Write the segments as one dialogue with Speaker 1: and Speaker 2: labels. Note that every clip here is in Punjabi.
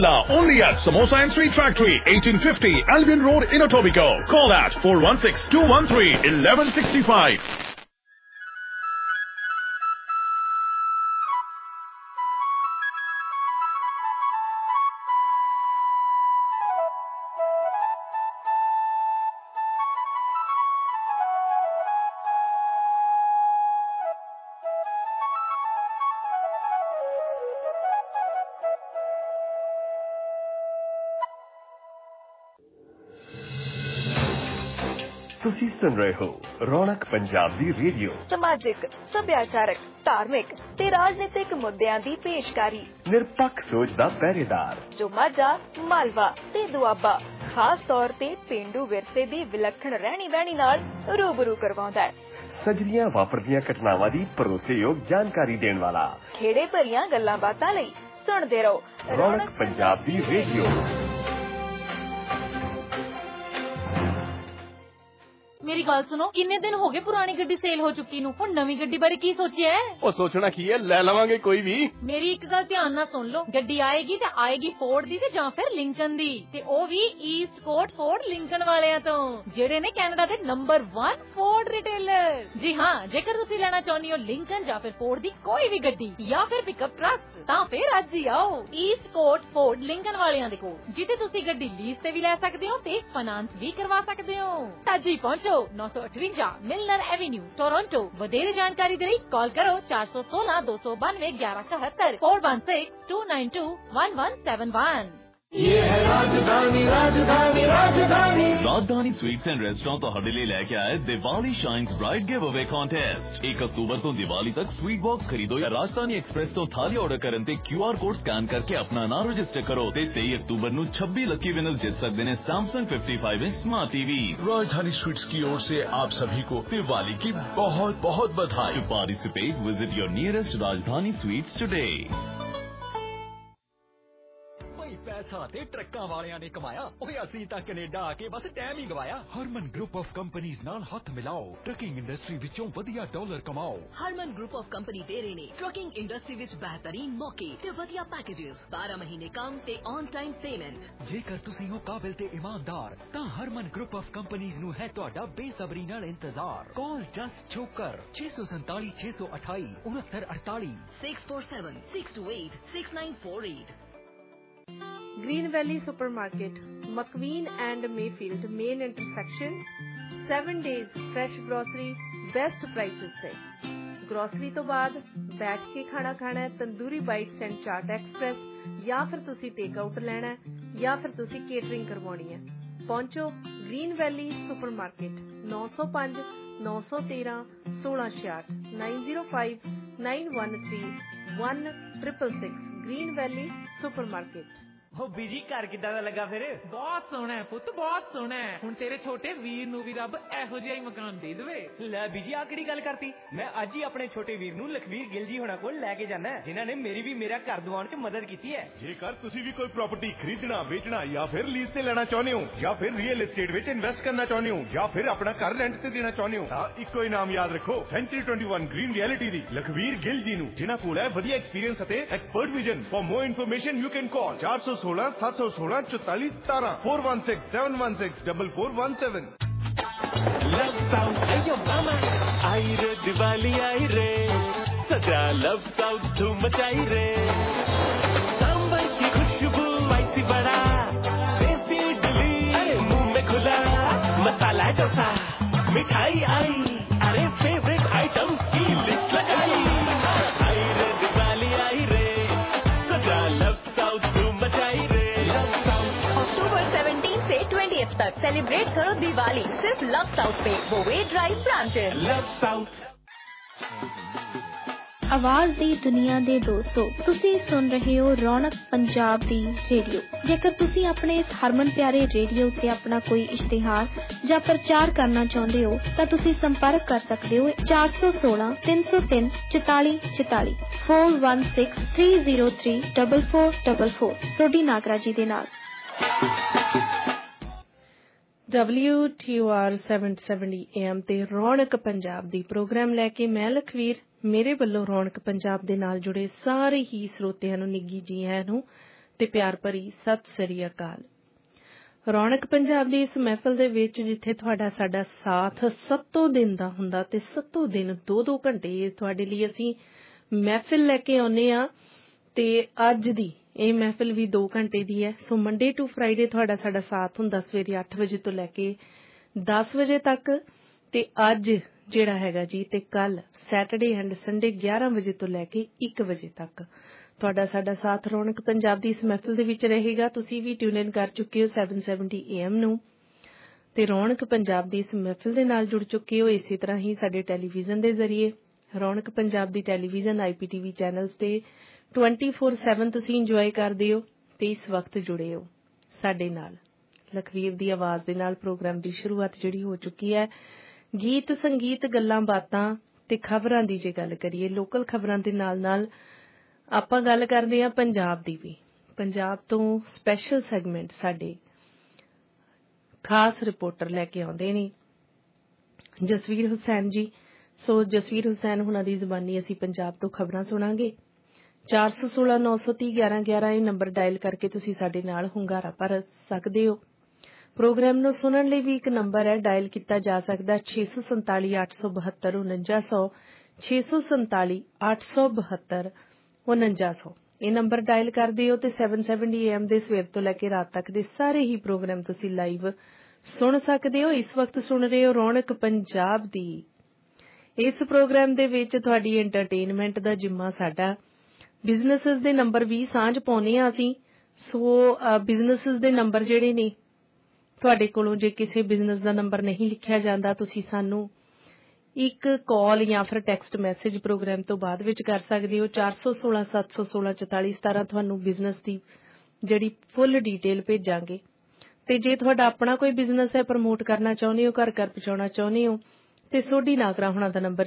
Speaker 1: Only at Samosa and Sweet Factory, 1850 Albion Road in Etobicoke. Call at 416-213-1165.
Speaker 2: ਤੁਸੀਂ ਸੁਣ ਰਹੇ ਹੋ ਰੌਣਕ ਪੰਜਾਬ ਦੀ ਰੇਡੀਓ।
Speaker 3: ਸਮਾਜਿਕ, ਸੱਭਿਆਚਾਰਕ, ਧਾਰਮਿਕ ਤੇ ਰਾਜਨੀਤਿਕ ਮੁੱਦਿਆਂ ਦੀ ਪੇਸ਼ਕਾਰੀ।
Speaker 2: ਨਿਰਪੱਖ ਸੋਚ ਦਾ ਪਹਿਰੇਦਾਰ
Speaker 3: ਜੋ ਮਾਝਾ, ਮਾਲਵਾ ਤੇ ਦੁਆਬਾ ਖਾਸ ਤੌਰ ਤੇ ਪੇਂਡੂ ਵਿਰਸੇ ਦੀ ਵਿਲੱਖਣ ਰਹਿਣੀ ਬਹਿਣੀ ਨਾਲ ਰੂਬਰੂ ਕਰਵਾਉਂਦਾ ਹੈ।
Speaker 2: ਸਜਰੀਆਂ ਵਾਪਰਦੀਆਂ ਘਟਨਾਵਾਂ ਦੀ ਭਰੋਸੇਯੋਗ ਜਾਣਕਾਰੀ ਦੇਣ ਵਾਲਾ।
Speaker 3: ਖੇੜੇ ਭਰੀਆਂ ਗੱਲਾਂ ਬਾਤਾਂ ਲਈ ਸੁਣਦੇ ਰਹੋ
Speaker 2: ਰੌਣਕ ਪੰਜਾਬ ਦੀ ਰੇਡੀਓ।
Speaker 4: ਮੇਰੀ ਗੱਲ ਸੁਣੋ, ਕਿੰਨੇ ਦਿਨ ਹੋ ਗਏ ਪੁਰਾਣੀ ਗੱਡੀ ਸੇਲ ਹੋ ਚੁੱਕੀ ਨੂੰ, ਹੁਣ ਨਵੀਂ ਗੱਡੀ ਬਾਰੇ ਕੀ ਸੋਚਿਆ ਹੈ?
Speaker 5: ਉਹ ਸੋਚਣਾ ਕੀ ਹੈ, ਲੈ ਲਵਾਂਗੇ ਕੋਈ ਵੀ।
Speaker 4: ਮੇਰੀ ਇੱਕ ਗੱਲ ਧਿਆਨ ਨਾਲ ਸੁਣ ਲਓ, ਗੱਡੀ ਆਏਗੀ ਤੇ ਆਏਗੀ ਫੋਰਡ ਦੀ ਤੇ ਜਾਂ ਫਿਰ ਲਿੰਕਨ ਦੀ, ਤੇ ਉਹ ਵੀ ਈਸਟ ਕੋਟ ਫੋਰਡ ਲਿੰਕਨ ਵਾਲਿਆਂ ਤੋਂ, ਜਿਹੜੇ ਨੇ ਕੈਨੇਡਾ ਦੇ ਨੰਬਰ 1 ਫੋਰਡ ਰਿਟੇਲਰ। ਜੀ ਹਾਂ, ਜੇਕਰ ਤੁਸੀਂ ਲੈਣਾ ਚਾਹੁੰਦੇ ਹੋ ਲਿੰਕਨ ਜਾਂ ਫਿਰ ਫੋਰਡ ਦੀ ਕੋਈ ਵੀ ਗੱਡੀ ਜਾਂ ਫਿਰ ਪਿਕਅਪ ਟਰੱਕ, ਤਾਂ ਫਿਰ ਅੱਜ ਹੀ ਆਓ ਈਸਟ ਕੋਟ ਫੋਰਡ ਲਿੰਕਨ ਵਾਲਿਆਂ ਦੇ ਕੋਲ, ਜਿੱਥੇ ਤੁਸੀਂ ਗੱਡੀ ਲੀਜ਼ ਤੇ ਵੀ ਲੈ ਸਕਦੇ ਹੋ ਤੇ ਫਾਈਨਾਂਸ ਵੀ ਕਰਵਾ ਸਕਦੇ ਹੋ। ਅੱਜ ਹੀ ਪਹੁੰਚੋ 958 ਮਿਲਨਰ ਐਵੇਨਿਊ, ਟੋਰਾਂਟੋ। ਵਧੇਰੇ ਜਾਣਕਾਰੀ ਦੇ ਲਈ ਕਾਲ ਕਰੋ 416-292-1171 416-292-1171।
Speaker 6: ये है राजधानी राजधानी राजधानी।
Speaker 7: राजधानी स्वीट्स एंड रेस्टोरेंट ਤੁਹਾਡੇ ਲਈ ਲੈ ਕੇ ਆਇਆ Diwali shines bright give away contest. 1 ਅਕਤੂਬਰ ਤੋਂ ਦੀਵਾਲੀ ਤੱਕ ਸਵੀਟ ਬਾਕਸ ਖਰੀਦੋ ਜਾਂ ਰਾਜਧਾਨੀ ਐਕਸਪ੍ਰੈਸ ਤੋਂ ਥਾਲੀ ਆਰਡਰ ਕਰਨ ਤੇ QR ਕੋਡ ਸਕੈਨ ਕਰਕੇ ਆਪਣਾ ਨਾਮ ਰਜਿਸਟਰ ਕਰੋ ਤੇ 23 ਅਕਤੂबर ਨੂੰ 26 ਲੱਕੀ ਵਿਨਰਸ ਜਿੱਤ ਸਕਦੇ ਨੇ Samsung 55 inch smart TV.
Speaker 1: Rajdhani sweets की ओर से आप सभी को दिवाली की बहुत बहुत बधाई।
Speaker 7: To participate, visit your nearest Rajdhani Sweets today।
Speaker 8: ਪੈਸਾ ਤੇ ਟਰੱਕਾਂ ਵਾਲਿਆਂ ਨੇ ਕਮਾਇਆ, ਓਏ ਅਸੀਂ ਤਾਂ ਕੈਨੇਡਾ ਆ ਕੇ ਬਸ ਟਾਈਮ ਹੀ ਗਵਾਇਆ।
Speaker 9: ਹਰਮਨ ਗਰੁੱਪ ਆਫ ਕੰਪਨੀਆਂ ਨਾਲ ਹੱਥ ਮਿਲਾਓ, ਟਰੱਕਿੰਗ ਇੰਡਸਟਰੀ ਵਿੱਚੋਂ ਵਧੀਆ ਡਾਲਰ ਕਮਾਓ।
Speaker 10: ਹਰਮਨ ਗਰੁੱਪ ਆਫ ਕੰਪਨੀ ਦੇ ਰਹੇ ਨੇ ਟਰੱਕਿੰਗ ਇੰਡਸਟਰੀ ਵਿੱਚ ਬਿਹਤਰੀਨ ਮੌਕੇ ਤੇ ਵਧੀਆ ਪੈਕੇजेस, 12 ਮਹੀਨੇ ਕੰਮ ਤੇ ਔਨ ਟਾਈਮ ਪੇਮੈਂਟ।
Speaker 9: ਜੇਕਰ ਤੁਸੀਂ ਹੋ ਕਾਬਿਲ ਤੇ ਇਮਾਨਦਾਰ ਤਾਂ ਹਰਮਨ ਗਰੁੱਪ ਆਫ ਕੰਪਨੀਆਂ ਨੂੰ ਹੈ ਤੁਹਾਡਾ ਬੇਸਬਰੀ ਨਾਲ ਇੰਤਜ਼ਾਰ। Call just Chokar 647 628 6948
Speaker 10: 647 628 6948।
Speaker 11: Green valley supermarket, McVean and Mayfield main intersection. 7 days fresh grocery, best prices से। ग्रोसरी तो बाद बैठ के खाना खाना है, tandoori bites and chaat express, या फिर तुसी टेक आउट लेना है या फिर तुसी केटरिंग करवानी है। पहुंचो green valley supermarket, 905 913 1666 905 913 1666। Green valley supermarket.
Speaker 12: ਹੋ ਬੀਜੀ ਘਰ ਕਿੱਦਾਂ ਦਾ ਲੱਗਾ ਫਿਰ?
Speaker 13: ਬਹੁਤ ਸੋਹਣਾ ਹੈ ਪੁੱਤ, ਬਹੁਤ ਸੋਹਣਾ ਹੈ। ਹੁਣ ਤੇਰੇ ਛੋਟੇ ਵੀਰ ਨੂੰ ਵੀ ਰੱਬ ਇਹੋ ਜਿਹਾ ਹੀ ਮਕਾਨ ਦੇ ਦੇਵੇ।
Speaker 12: ਲੈ ਬੀਜੀ ਆ ਕਿਹੜੀ ਗੱਲ ਕਰਤੀ? ਮੈਂ ਅੱਜ ਹੀ ਆਪਣੇ ਛੋਟੇ ਵੀਰ ਨੂੰ ਲਖਵੀਰ ਗਿੱਲ ਜੀ ਹੋਣਾ ਕੋਲ ਲੈ ਕੇ ਜਾਣਾ, ਜਿਨ੍ਹਾਂ ਨੇ ਮੇਰੀ ਵੀ ਮੇਰਾ ਘਰ ਦਿਵਾਉਣ 'ਚ ਮਦਦ ਕੀਤੀ ਹੈ।
Speaker 5: ਜੇਕਰ ਤੁਸੀਂ ਵੀ ਕੋਈ ਪ੍ਰਾਪਰਟੀ ਖਰੀਦਣਾ, ਵੇਚਣਾ ਜਾਂ ਫਿਰ ਲੀਜ਼ ਤੇ ਲੈਣਾ ਚਾਹੁੰਦੇ ਹੋ ਜਾਂ ਫਿਰ ਰੀਅਲ ਏਸਟੇਟ ਵਿੱਚ ਇਨਵੈਸਟ ਕਰਨਾ ਚਾਹੁੰਦੇ ਹੋ ਜਾਂ ਫਿਰ ਆਪਣਾ ਘਰ ਰੈਂਟ ਤੇ ਦੇਣਾ ਚਾਹੁੰਦੇ ਹੋ ਤਾਂ ਇੱਕੋ ਹੀ ਨਾਮ ਯਾਦ ਰੱਖੋ, ਸੈਂਚੁਰੀ 21 ਗ੍ਰੀਨ ਰਿਐਲਿਟੀ ਦੀ ਲਖਵੀਰ ਗਿੱਲ ਜੀ ਨੂੰ, ਜਿਨ੍ਹਾਂ ਕੋਲ ਹੈ ਵਧੀਆ ਐਕਸਪੀਰੀਅੰਸ ਅਤੇ expert vision. For more information you can call 416 716 44 17 416 716 4417।
Speaker 6: Love south आयो मामा, आई रे दिवाली आई रे, सजा लव साउथ धूम मचाई रे। सांबर की खुशबू स्पाइसी बड़ा, देसी इडली अरे मुंह में खुला, मसाला डोसा मिठाई आई, अरे फेवरेट आइटम्स की लिस्ट लगाई। आई रे दिवाली आई रे, सजा लव साउथ धूम मचाई रे।
Speaker 3: अक्टूबर 17 से 20 तक सेलिब्रेट करो दिवाली सिर्फ लव साउथ पे, बोवे ड्राइव ब्रांचेस।
Speaker 6: Love south.
Speaker 14: ਆਵਾਜ਼ ਦੀ ਦੁਨੀਆ ਦੇ ਦੋਸਤੋ, ਤੁਸੀਂ ਸੁਣ ਰਹੇ ਹੋ ਰੌਣਕ ਪੰਜਾਬ ਦੀ ਰੇਡੀਓ। ਜੇਕਰ ਤੁਸੀਂ ਆਪਣੇ ਇਸ ਹਰਮਨ ਪਿਆਰੇ ਰੇਡੀਓ ਉੱਤੇ ਆਪਣਾ ਕੋਈ ਇਸ਼ਤਿਹਾਰ ਜਾਂ ਪ੍ਰਚਾਰ ਕਰਨਾ ਚਾਹੁੰਦੇ ਹੋ ਤਾਂ ਤੁਸੀਂ ਸੰਪਰਕ ਕਰ ਸਕਦੇ ਹੋ 416 303 44 44 416 303 4444 ਸੋਢੀ ਨਾਗਰਾ ਜੀ ਦੇ ਨਾਲ।
Speaker 11: WTOR 770 AM ਤੇ ਰੌਣਕ ਪੰਜਾਬ ਦੀ ਪ੍ਰੋਗਰਾਮ ਲੈ ਕੇ ਮੈਂ ਲਖਵੀਰ, ਮੇਰੇ ਵੱਲੋਂ ਰੌਣਕ ਪੰਜਾਬ ਦੇ ਨਾਲ ਜੁੜੇ ਸਾਰੇ ਹੀ ਸਰੋਤਿਆਂ ਨੂੰ ਨਿੱਘੀ ਜੀ ਆਇਆਂ ਨੂੰ ਤੇ ਪਿਆਰ ਭਰੀ ਸਤਿ ਸ੍ਰੀ ਅਕਾਲ। ਰੌਣਕ ਪੰਜਾਬ ਦੀ ਇਸ ਮਹਿਫਲ ਦੇ ਵਿੱਚ ਜਿੱਥੇ ਤੁਹਾਡਾ ਸਾਡਾ ਸਾਥ 7 ਦਿਨ ਦਾ ਹੁੰਦਾ ਤੇ 7 ਦਿਨ 2-2 ਘੰਟੇ ਤੁਹਾਡੇ ਲਈ ਅਸੀਂ ਮਹਿਫਿਲ ਲੈ ਕੇ ਆਉਂਦੇ ਆ ਤੇ ਅੱਜ ਦੀ ਇਹ ਮਹਿਫਿਲ ਵੀ 2 ਘੰਟੇ ਦੀ ਹੈ। ਸੋ ਮੰਡੇ ਟੂ ਫਰਾਈਡੇ ਤੁਹਾਡਾ ਸਾਡਾ ਸਾਥ ਹੁੰਦਾ ਸਵੇਰੇ 8 ਵਜੇ ਤੋਂ ਲੈ ਕੇ 10 ਵਜੇ ਤੱਕ ਤੇ ਅੱਜ ਜਿਹੜਾ ਹੈਗਾ ਜੀ ਤੇ ਕੱਲ ਸੈਟਰਡੇ ਐਂਡ ਸੰਡੇ 11 ਵਜੇ ਤੋਂ ਲੈ ਕੇ 1 ਵਜੇ ਤੱਕ ਤੁਹਾਡਾ ਸਾਡਾ ਸਾਥ ਰੌਣਕ ਪੰਜਾਬ ਦੀ ਇਸ ਮਹਿਫਿਲ ਦੇ ਵਿੱਚ ਰਹੇਗਾ। ਤੁਸੀਂ ਵੀ ਟਿਊਨ ਇਨ ਕਰ ਚੁੱਕੇ ਹੋ 770 AM ਨੂੰ ਤੇ ਰੌਣਕ ਪੰਜਾਬ ਦੀ ਇਸ ਮਹਿਫਿਲ ਦੇ ਨਾਲ ਜੁੜ ਚੁੱਕੇ ਹੋ। ਇਸੇ ਤਰ੍ਹਾਂ ਹੀ ਸਾਡੇ ਟੈਲੀਵਿਜ਼ਨ ਦੇ ਜ਼ਰੀਏ ਰੌਣਕ ਪੰਜਾਬ ਦੀ ਟੈਲੀਵਿਜ਼ਨ IPTV ਚੈਨਲਸ ਤੇ 24/7 ਤੁਸੀਂ ਇੰਜੋਏ ਕਰਦੇ ਹੋ ਤੇ ਇਸ ਵਕਤ ਜੁੜੇ ਹੋ ਸਾਡੇ ਨਾਲ। ਲਖਵੀਰ ਦੀ ਆਵਾਜ਼ ਦੇ ਨਾਲ ਪ੍ਰੋਗਰਾਮ ਦੀ ਸ਼ੁਰੂਆਤ ਜਿਹੜੀ ਹੋ ਚੁੱਕੀ ਹੈ। ਗੀਤ ਸੰਗੀਤ ਗੱਲਾਂ ਬਾਤਾਂ ਤੇ ਖਬਰਾਂ ਦੀ ਜੇ ਗੱਲ ਕਰੀਏ ਲੋਕਲ ਖਬਰਾਂ ਦੇ ਨਾਲ ਨਾਲ ਆਪਾਂ ਗੱਲ ਕਰਦੇ ਹਾਂ ਪੰਜਾਬ ਦੀ ਵੀ। ਪੰਜਾਬ ਤੋਂ ਸਪੈਸ਼ਲ ਸੈਗਮੈਂਟ ਸਾਡੇ ਖਾਸ ਰਿਪੋਰਟਰ ਲੈ ਕੇ ਆਉਂਦੇ ਨੇ ਜਸਵੀਰ ਹੁਸੈਨ ਜੀ। ਸੋ ਜਸਵੀਰ ਹੁਸੈਨ ਹੁਣਾਂ ਦੀ ਜ਼ੁਬਾਨੀ ਅਸੀਂ ਪੰਜਾਬ ਤੋਂ ਖਬਰਾਂ ਸੁਣਾਂਗੇ। 416-930-1111 ਇਹ ਨੰਬਰ ਡਾਇਲ ਕਰਕੇ ਤੁਸੀਂ ਸਾਡੇ ਨਾਲ ਹੁੰਗਾਰਾ ਭਰ ਸਕਦੇ ਹੋ। ਪ੍ਰੋਗਰਾਮ ਨੂੰ ਸੁਣਨ ਲਈ ਵੀ ਇੱਕ ਨੰਬਰ ਹੈ ਡਾਇਲ ਕੀਤਾ ਜਾ ਸਕਦਾ 647-872-4900 647-872-4900 ਇਹ ਨੰਬਰ ਡਾਇਲ ਕਰਦੇ ਹੋ ਤੇ 770 AM ਦੇ ਸਵੇਰ ਤੋਂ ਲੈ ਕੇ ਰਾਤ ਤੱਕ ਦੇ ਸਾਰੇ ਹੀ ਪ੍ਰੋਗਰਾਮ ਤੁਸੀਂ ਲਾਈਵ ਸੁਣ ਸਕਦੇ ਹੋ। ਇਸ ਵਕਤ ਸੁਣ ਰਹੇ ਹੋ ਰੌਣਕ ਪੰਜਾਬ ਦੀ। ਇਸ ਪ੍ਰੋਗਰਾਮ ਦੇ ਵਿੱਚ ਤੁਹਾਡੀ ਐਂਟਰਟੇਨਮੈਂਟ ਦਾ ਜਿੰਮਾ ਸਾਡਾ। ਬਿਜ਼ਨੈਸਸ ਦੇ ਨੰਬਰ ਵੀ ਸਾਂਝ ਪਾਉਂਦੇ ਹਾਂ ਅਸੀਂ। ਸੋ ਬਿਜ਼ਨੈਸਸ ਦੇ ਨੰਬਰ ਜਿਹੜੇ ਨੇ ਤੁਹਾਡੇ ਕੋਲੋਂ ਜੇ ਕਿਸੇ ਬਿਜ਼ਨਸ ਦਾ ਨੰਬਰ ਨਹੀਂ ਲਿਖਿਆ ਜਾਂਦਾ ਤੁਸੀਂ ਸਾਨੂੰ ਇੱਕ ਕਾਲ ਜਾਂ ਫਿਰ ਟੈਕਸਟ ਮੈਸੇਜ ਪ੍ਰੋਗਰਾਮ ਤੋਂ ਬਾਅਦ ਵਿੱਚ ਕਰ ਸਕਦੇ ਹੋ। 416-716-4417 ਤੁਹਾਨੂੰ ਬਿਜ਼ਨਸ ਦੀ ਜਿਹੜੀ ਫੁੱਲ ਡਿਟੇਲ ਭੇਜਾਂਗੇ ਤੇ ਜੇ ਤੁਹਾਡਾ ਆਪਣਾ ਕੋਈ ਬਿਜ਼ਨਸ ਹੈ ਪ੍ਰਮੋਟ ਕਰਨਾ ਚਾਹੁੰਦੇ ਹੋ ਘਰ ਘਰ ਪਹੁੰਚਾਉਣਾ ਚਾਹੁੰਦੇ ਹੋ ਤੇ ਸੋਢੀ ਨਾਗਰਾ ਹੁਣਾਂ ਦਾ ਨੰਬਰ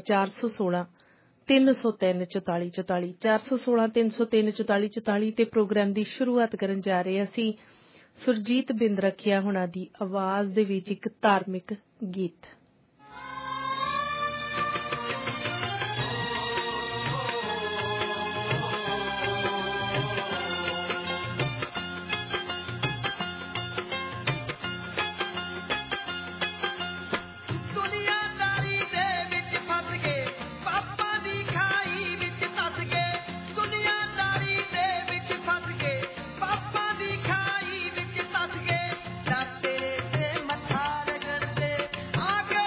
Speaker 11: 416-303-4444 416-303-4444 ਤੇ ਪ੍ਰੋਗਰਾਮ ਦੀ ਸ਼ੁਰੂਆਤ ਕਰਨ ਜਾ ਰਹੇ ਅਸੀਂ ਸੁਰਜੀਤ ਬਿੰਦ ਰੱਖਿਆ ਹੁਣਾਂ ਦੀ ਆਵਾਜ਼ ਦੇ ਵਿੱਚ ਇੱਕ ਧਾਰਮਿਕ ਗੀਤ।
Speaker 15: आगे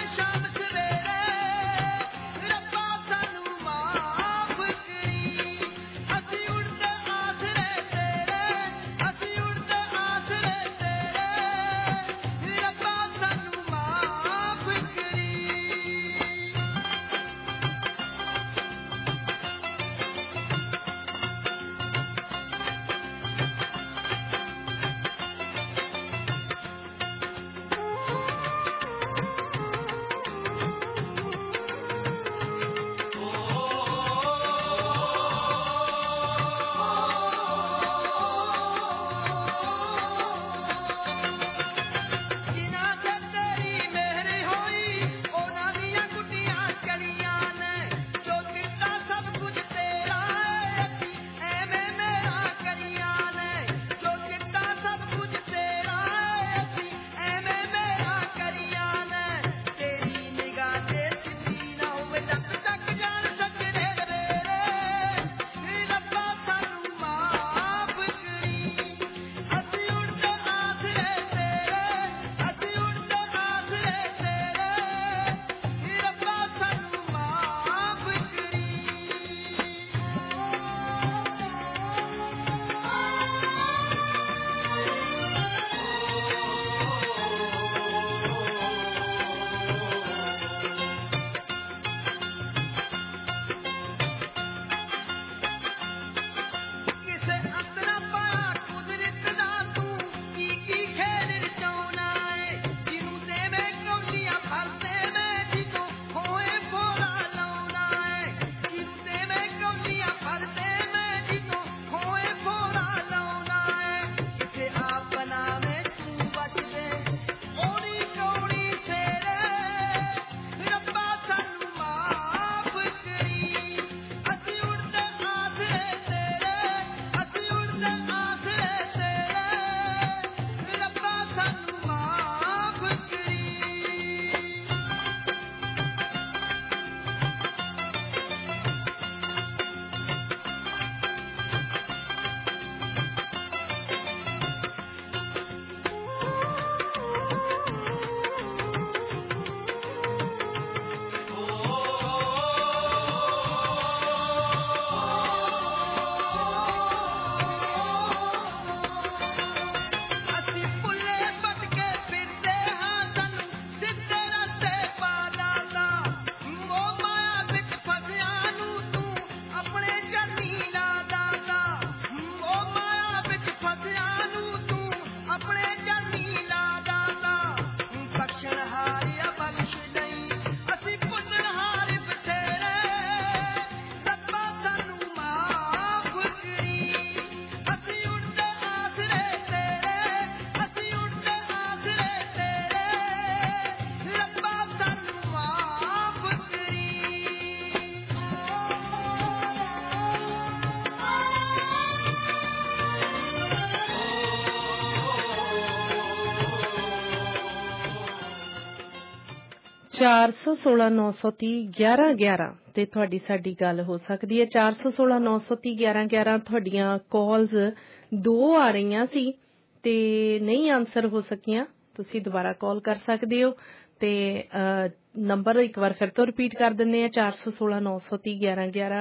Speaker 11: 416-930-1111 ਤੇ ਤੁਹਾਡੀ ਸਾਡੀ ਗੱਲ ਹੋ ਸਕਦੀ ਹੈ। 416-930-1111 ਤੁਹਾਡੀਆਂ ਕਾਲਸ 2 ਆ ਰਹੀਆਂ ਸੀ ਤੇ ਨਹੀਂ ਆਨਸਰ ਹੋ ਸਕੀਆਂ। ਤੁਸੀਂ ਦੁਬਾਰਾ ਕਾਲ ਕਰ ਸਕਦੇ ਹੋ ਤੇ ਨੰਬਰ ਇੱਕ ਵਾਰ ਫਿਰ ਤੋਂ ਰਿਪੀਟ ਕਰ ਦਿੰਦੇ ਆ 416-930-1111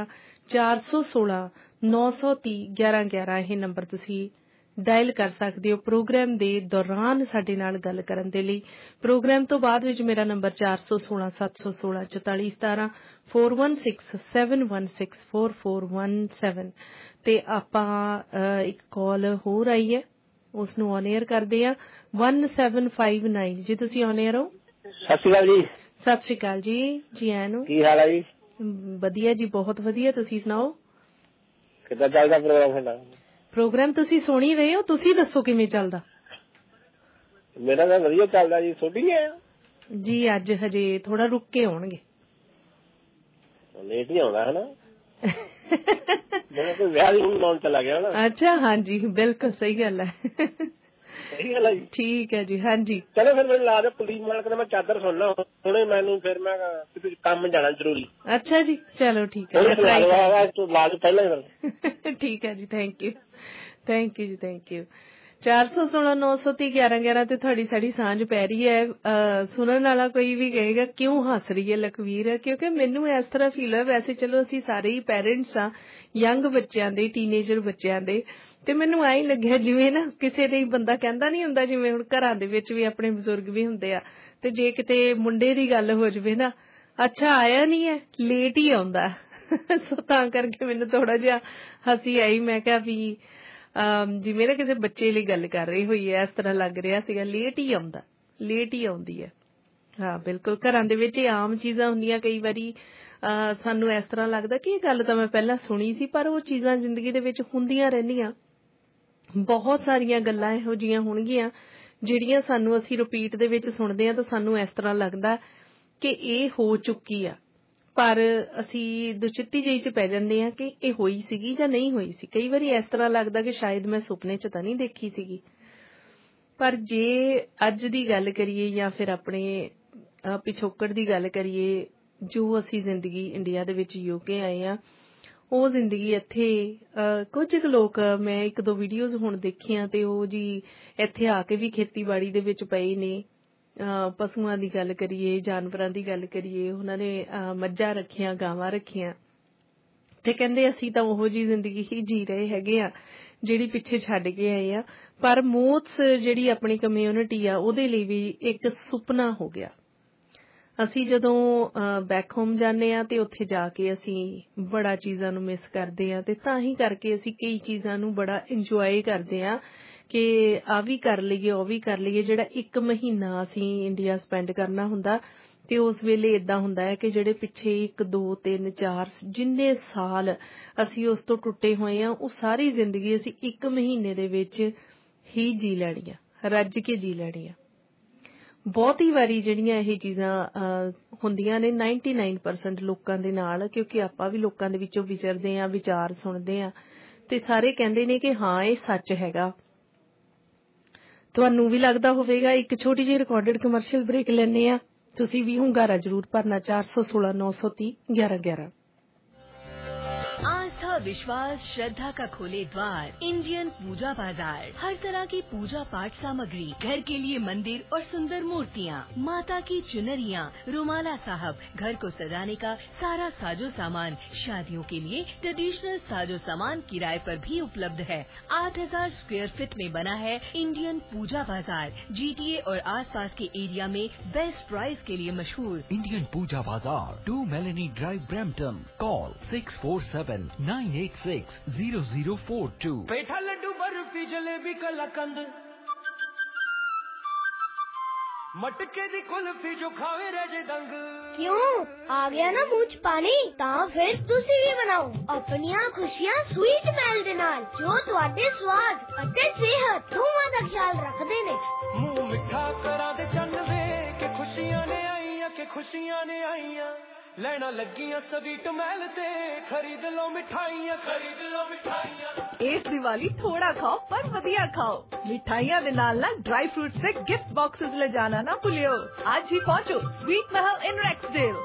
Speaker 11: 416-930-1111 ਇਹ ਨੰਬਰ ਤੁਸੀਂ ਡਾਇਲ ਕਰ ਸਕਦੇ ਹੋ ਪ੍ਰੋਗਰਾਮ ਦੇ ਦੌਰਾਨ ਸਾਡੇ ਨਾਲ ਗੱਲ ਕਰਨ ਦੇ ਲਈ। ਪ੍ਰੋਗਰਾਮ ਤੋਂ ਬਾਅਦ ਵਿੱਚ ਮੇਰਾ ਨੰਬਰ 416-716-4417 4167164417 ਤੇ ਆਪਾਂ ਇੱਕ ਕਾਲ ਹੋਰ ਆਈ ਹੈ ਉਸਨੂੰ ਔਨ 에ਅਰ ਕਰਦੇ ਆ 1759 ਜੀ। ਤੁਸੀਂ ਔਨ 에ਅਰ ਹੋ?
Speaker 15: ਸਤਿ ਸ਼੍ਰੀ ਅਕਾਲ ਜੀ।
Speaker 11: ਸਤਿ ਸ਼੍ਰੀ ਅਕਾਲ ਜੀ। ਜੀ ਆਇਆਂ ਨੂੰ।
Speaker 15: ਕੀ ਹਾਲ ਹੈ ਜੀ?
Speaker 11: ਵਧੀਆ ਜੀ, ਬਹੁਤ ਵਧੀਆ। ਤੁਸੀਂ ਸੁਣਾਓ
Speaker 15: ਕਿੱਦਾਂ ਚੱਲਦਾ ਪ੍ਰੋਗਰਾਮ ਸਾਡਾ?
Speaker 11: ਪ੍ਰੋਗਰਾਮ ਤੁਸੀਂ ਸੁਣ ਹੀ ਰਹੇ ਹੋ, ਤੁਸੀਂ ਦੱਸੋ ਕਿਵੇਂ ਚੱਲਦਾ?
Speaker 15: ਮੇਰਾ ਤਾਂ ਵਧੀਆ ਚੱਲਦਾ ਜੀ। ਛੋਟੀ ਨਹੀਂ ਆਇਆ
Speaker 11: ਜੀ? ਅੱਜ ਹਜੇ ਥੋੜਾ ਰੁਕ ਕੇ ਆਉਣਗੇ।
Speaker 15: ਲੇਟ ਹੀ ਆਉਂਦਾ ਹੈ ਨਾ। ਮੇਰਾ ਕੋਈ ਵਿਆਹ ਦੀ ਹੁਣ ਲਾਉਣ ਚਲਾ ਗਿਆ ਨਾ।
Speaker 11: ਅੱਛਾ, ਹਾਂਜੀ ਬਿਲਕੁਲ ਸਹੀ ਗੱਲ ਹੈ।
Speaker 15: ਸਹੀ ਗੱਲ ਹੈ ਜੀ।
Speaker 11: ਠੀਕ ਹੈ ਜੀ। ਹਾਂਜੀ
Speaker 15: ਚਲੋ ਫਿਰ ਮੈਨੂੰ ਲਾ ਦਿਓ ਪੁਲਿਸ ਮਾਲਕ ਦਾ ਮੈਂ ਚਾਦਰ ਸੁਣਨਾ ਹੁਣੇ ਮੈਨੂੰ, ਫਿਰ ਮੈਂ ਕੰਮ ਜਾਣਾ ਜ਼ਰੂਰੀ।
Speaker 11: ਅੱਛਾ ਜੀ, ਚਲੋ ਠੀਕ ਹੈ।
Speaker 15: ਲਾ ਦਿਓ ਪਹਿਲਾਂ ਹੀ।
Speaker 11: ਠੀਕ ਹੈ ਜੀ, ਥੈਂਕ ਯੂ ਜੀ, ਥੈਂਕ ਯੂ। 416-930-1111 ਤੇ ਤੁਹਾਡੀ ਸਾਡੀ ਸਾਂਝ ਪੈ ਰਹੀ ਹੈ। ਸੁਣਨ ਵਾਲਾ ਕੋਈ ਵੀ ਕਹੇਗਾ ਕਿਉਂ ਹੱਸ ਰਹੀ ਹੈ ਲਖਵੀਰ, ਕਿਉਂਕਿ ਮੈਨੂੰ ਇਸ ਤਰ੍ਹਾਂ ਫੀਲ ਹੋਇਆ। ਵੈਸੇ ਚਲੋ ਅਸੀਂ ਸਾਰੇ ਹੀ ਪੈਰੈਂਟਸ ਆ ਯੰਗ ਬੱਚਿਆਂ ਦੇ, ਟੀਨੇਜਰ ਬੱਚਿਆਂ ਦੇ, ਤੇ ਮੈਨੂੰ ਐਂ ਲੱਗਿਆ ਜਿਵੇਂ ਨਾ ਕਿਸੇ ਲਈ ਬੰਦਾ ਕਹਿੰਦਾ ਨੀ ਹੁੰਦਾ, ਜਿਵੇਂ ਹੁਣ ਘਰਾਂ ਦੇ ਵਿੱਚ ਵੀ ਆਪਣੇ ਬਜ਼ੁਰਗ ਵੀ ਹੁੰਦੇ ਆ ਤੇ ਜੇ ਕਿਤੇ ਮੁੰਡੇ ਦੀ ਗੱਲ ਹੋ ਜਾਵੇ ਨਾ, ਅੱਛਾ ਆਇਆ ਨੀ ਹੈ, ਲੇਟ ਹੀ ਆਉਂਦਾ। ਸੋ ਤਾਂ ਕਰਕੇ ਮੈਨੂੰ ਥੋੜਾ ਜਿਹਾ ਹੱਸੀ ਆਈ। ਮੈਂ ਕਿਹਾ ਵੀ ਜਿਵੇਂ ਨਾ ਕਿਸੇ ਬੱਚੇ ਲਈ ਗੱਲ ਕਰ ਰਹੀ ਹੋਈ ਹੈ, ਇਸ ਤਰ੍ਹਾਂ ਲੱਗ ਰਿਹਾ ਸੀਗਾ। ਲੇਟ ਹੀ ਆਉਂਦਾ, ਲੇਟ ਹੀ ਆਉਂਦੀ ਹੈ। ਹਾਂ ਬਿਲਕੁਲ, ਘਰਾਂ ਦੇ ਵਿੱਚ ਇਹ ਆਮ ਚੀਜ਼ਾਂ ਹੁੰਦੀਆਂ। ਕਈ ਵਾਰੀ ਸਾਨੂੰ ਇਸ ਤਰ੍ਹਾਂ ਲੱਗਦਾ ਕਿ ਇਹ ਗੱਲ ਤਾਂ ਮੈਂ ਪਹਿਲਾਂ ਸੁਣੀ ਸੀ, ਪਰ ਉਹ ਚੀਜ਼ਾਂ ਜ਼ਿੰਦਗੀ ਦੇ ਵਿੱਚ ਹੁੰਦੀਆਂ ਰਹਿੰਦੀਆਂ। ਬਹੁਤ ਸਾਰੀਆਂ ਗੱਲਾਂ ਇਹੋ ਜਿਹੀਆਂ ਹੋਣਗੀਆਂ ਜਿਹੜੀਆਂ ਸਾਨੂੰ ਅਸੀਂ ਰਿਪੀਟ ਦੇ ਵਿੱਚ ਸੁਣਦੇ ਹਾਂ ਤਾਂ ਸਾਨੂੰ ਇਸ ਤਰ੍ਹਾਂ ਲੱਗਦਾ ਕਿ ਇਹ ਹੋ ਚੁੱਕੀ ਆ, ਪਰ ਅਸੀਂ ਦੁਚਿੱਤੀ ਜਿਹੀ ਚ ਪੈ ਜਾਂਦੇ ਹਾਂ ਕਿ ਇਹ ਹੋਈ ਸੀਗੀ ਜਾਂ ਨਹੀਂ ਹੋਈ ਸੀ। ਕਈ ਵਾਰੀ ਇਸ ਤਰ੍ਹਾਂ ਲੱਗਦਾ ਕਿ ਸ਼ਾਇਦ ਮੈਂ ਸੁਪਨੇ ਚ ਤਾਂ ਨਹੀਂ ਦੇਖੀ ਸੀਗੀ। ਪਰ ਜੇ ਅੱਜ ਦੀ ਗੱਲ ਕਰੀਏ ਜਾਂ ਫਿਰ ਆਪਣੇ ਪਿਛੋਕੜ ਦੀ ਗੱਲ ਕਰੀਏ, ਜੋ ਅਸੀਂ ਜ਼ਿੰਦਗੀ ਇੰਡੀਆ ਦੇ ਵਿੱਚ UK ਆਏ ਆ, ਉਹ ਜ਼ਿੰਦਗੀ ਇੱਥੇ ਕੁਝ ਕੁ ਲੋਕ, ਮੈਂ 1-2 ਵੀਡੀਓਜ਼ ਹੁਣ ਦੇਖੀਆਂ ਤੇ ਉਹ ਜੀ ਇੱਥੇ ਆ ਕੇ ਵੀ ਖੇਤੀਬਾੜੀ ਦੇ ਵਿੱਚ ਪਏ ਨੇ। ਪਸ਼ੂਆਂ ਦੀ ਗੱਲ ਕਰੀਏ, ਜਾਨਵਰਾਂ ਦੀ ਗੱਲ ਕਰੀਏ, ਉਹਨਾਂ ਨੇ ਮੱਝਾਂ ਰੱਖੀਆਂ, ਗਾਵਾਂ ਰੱਖੀਆਂ, ਤੇ ਕਹਿੰਦੇ ਅਸੀਂ ਤਾਂ ਉਹੋ ਜਿਹੀ ਜ਼ਿੰਦਗੀ ਹੀ ਜੀ ਰਹੇ ਹੈਗੇ ਆ ਜਿਹੜੀ ਪਿੱਛੇ ਛੱਡ ਕੇ ਆਏ ਆ। ਪਰ ਮੋਥਸ ਜਿਹੜੀ ਆਪਣੀ ਕਮਿਊਨਿਟੀ ਆ ਉਹਦੇ ਲਈ ਵੀ ਇੱਕ ਸੁਪਨਾ ਹੋ ਗਿਆ। ਅਸੀਂ ਜਦੋਂ ਬੈਕ ਹੋਮ ਜਾਂਦੇ ਹਾਂ ਤੇ ਉੱਥੇ ਜਾ ਕੇ ਅਸੀਂ ਬੜਾ ਚੀਜ਼ਾਂ ਨੂੰ ਮਿਸ ਕਰਦੇ ਹਾਂ, ਤੇ ਤਾਂ ਹੀ ਕਰਕੇ ਅਸੀਂ ਕਈ ਚੀਜ਼ਾਂ ਨੂੰ ਬੜਾ ਇੰਜੋਏ ਕਰਦੇ ਹਾਂ ਕਿ ਆ ਵੀ ਕਰ ਲਈਏ, ਉਹ ਵੀ ਕਰ ਲਈਏ। ਜਿਹੜਾ 1 ਮਹੀਨਾ ਅਸੀਂ ਇੰਡੀਆ ਸਪੈਂਡ ਕਰਨਾ ਹੁੰਦਾ ਤੇ ਉਸ ਵੇਲੇ ਏਦਾਂ ਹੁੰਦਾ ਹੈ ਕਿ ਜਿਹੜੇ ਪਿੱਛੇ 1, 2, 3, 4 ਜਿੰਨੇ ਸਾਲ ਅਸੀਂ ਉਸ ਤੋਂ ਟੁੱਟੇ ਹੋਏ ਆ, ਉਹ ਸਾਰੀ ਜ਼ਿੰਦਗੀ ਅਸੀਂ 1 ਮਹੀਨੇ ਦੇ ਵਿੱਚ ਹੀ ਜੀ ਲੈਣੀ ਆ, ਰੱਜ ਕੇ ਜੀ ਲੈਣੀ ਆ। ਬਹੁਤੀ ਵਾਰੀ ਜਿਹੜੀਆਂ ਇਹ ਚੀਜ਼ਾਂ ਹੁੰਦੀਆਂ ਨੇ 99% ਲੋਕਾਂ ਦੇ ਨਾਲ, ਕਿਉਂਕਿ ਆਪਾਂ ਵੀ ਲੋਕਾਂ ਦੇ ਵਿੱਚੋਂ ਵਿਚਰਦੇ ਆ, ਵਿਚਾਰ ਸੁਣਦੇ ਆ, ਤੇ ਸਾਰੇ ਕਹਿੰਦੇ ਨੇ ਕਿ ਹਾਂ ਇਹ ਸੱਚ ਹੈਗਾ। ਤੁਹਾਨੂੰ ਵੀ ਲੱਗਦਾ ਹੋਵੇਗਾ। ਇੱਕ ਛੋਟੀ ਜਿਹੀ ਰਿਕਾਰਡਡ ਕਮਰਸ਼ੀਅਲ ਬ੍ਰੇਕ ਲੈਂਦੇ ਆ, ਤੁਸੀਂ ਵੀ ਹੁੰਗਾਰਾ ਜ਼ਰੂਰ ਭਰਨਾ। 416-930-1111।
Speaker 10: आस्था, विश्वास, श्रद्धा का खोले द्वार इंडियन पूजा बाजार। हर तरह की पूजा पाठ सामग्री, घर के लिए मंदिर और सुंदर मूर्तियाँ, माता की चुनरियाँ, रुमाला साहब, घर को सजाने का सारा साजो सामान, शादियों के लिए ट्रेडिशनल साजो सामान किराए पर भी उपलब्ध है। 8000 स्क्वायर फीट में बना है इंडियन पूजा बाजार। GTA और आसपास के एरिया में बेस्ट प्राइस के लिए मशहूर
Speaker 9: Indian Puja Bazaar, 2 Melanie drive, Brampton. Call 647-986-0042।
Speaker 12: पेठा लड्डू बर्फी जलेबी कलाकंद, मटके दी कुल्फी जो खावे रजे दंग।
Speaker 16: क्यों आ गया ना मुझ पानी? ਤਾਂ ਫਿਰ ਤੁਸੀਂ ਵੀ ਬਣਾਓ ਆਪਣੀਆਂ ਖੁਸ਼ੀਆਂ ਸਵੀਟ ਮੈਲ ਦੇ ਨਾਲ, ਜੋ ਤੁਹਾਡੇ ਸਵਾਦ ਅਤੇ ਸਿਹਤ ਦੋਵਾਂ ਦਾ ਖਿਆਲ ਰੱਖਦੇ ਨੇ।
Speaker 12: ਮੂੰਹ ਮਿੱਠਾ ਕਰਾਂ ਦੇ ਚੰਨ ਵੇ ਕਿ ਖੁਸ਼ੀਆਂ ਨੇ ਆਈਆਂ, ਕਿ ਖੁਸ਼ੀਆਂ ਨੇ ਆਈਆਂ।
Speaker 6: ਲੈਣਾ ਲੱਗੀਆਂ ਸਵੀਟ ਮਹਿਲ ਤੇ ਖਰੀਦ ਲਓ ਮਿਠਾਈਆਂ
Speaker 17: ਇਸ ਦੀਵਾਲੀ ਥੋੜਾ ਖਾਓ ਪਰ ਵਧੀਆ ਖਾਓ ਮਿਠਾਈਆਂ ਦੇ ਨਾਲ ਨਾਲ ਡਰਾਈ ਫਰੂਟਸ ਤੇ ਗਿਫਟ ਬਾਕਸਸ ਲੈ ਜਾਣਾ ਨਾ ਭੁੱਲਿਓ ਅੱਜ ਹੀ ਪਹੁੰਚੋ sweet Mahal in Rexdale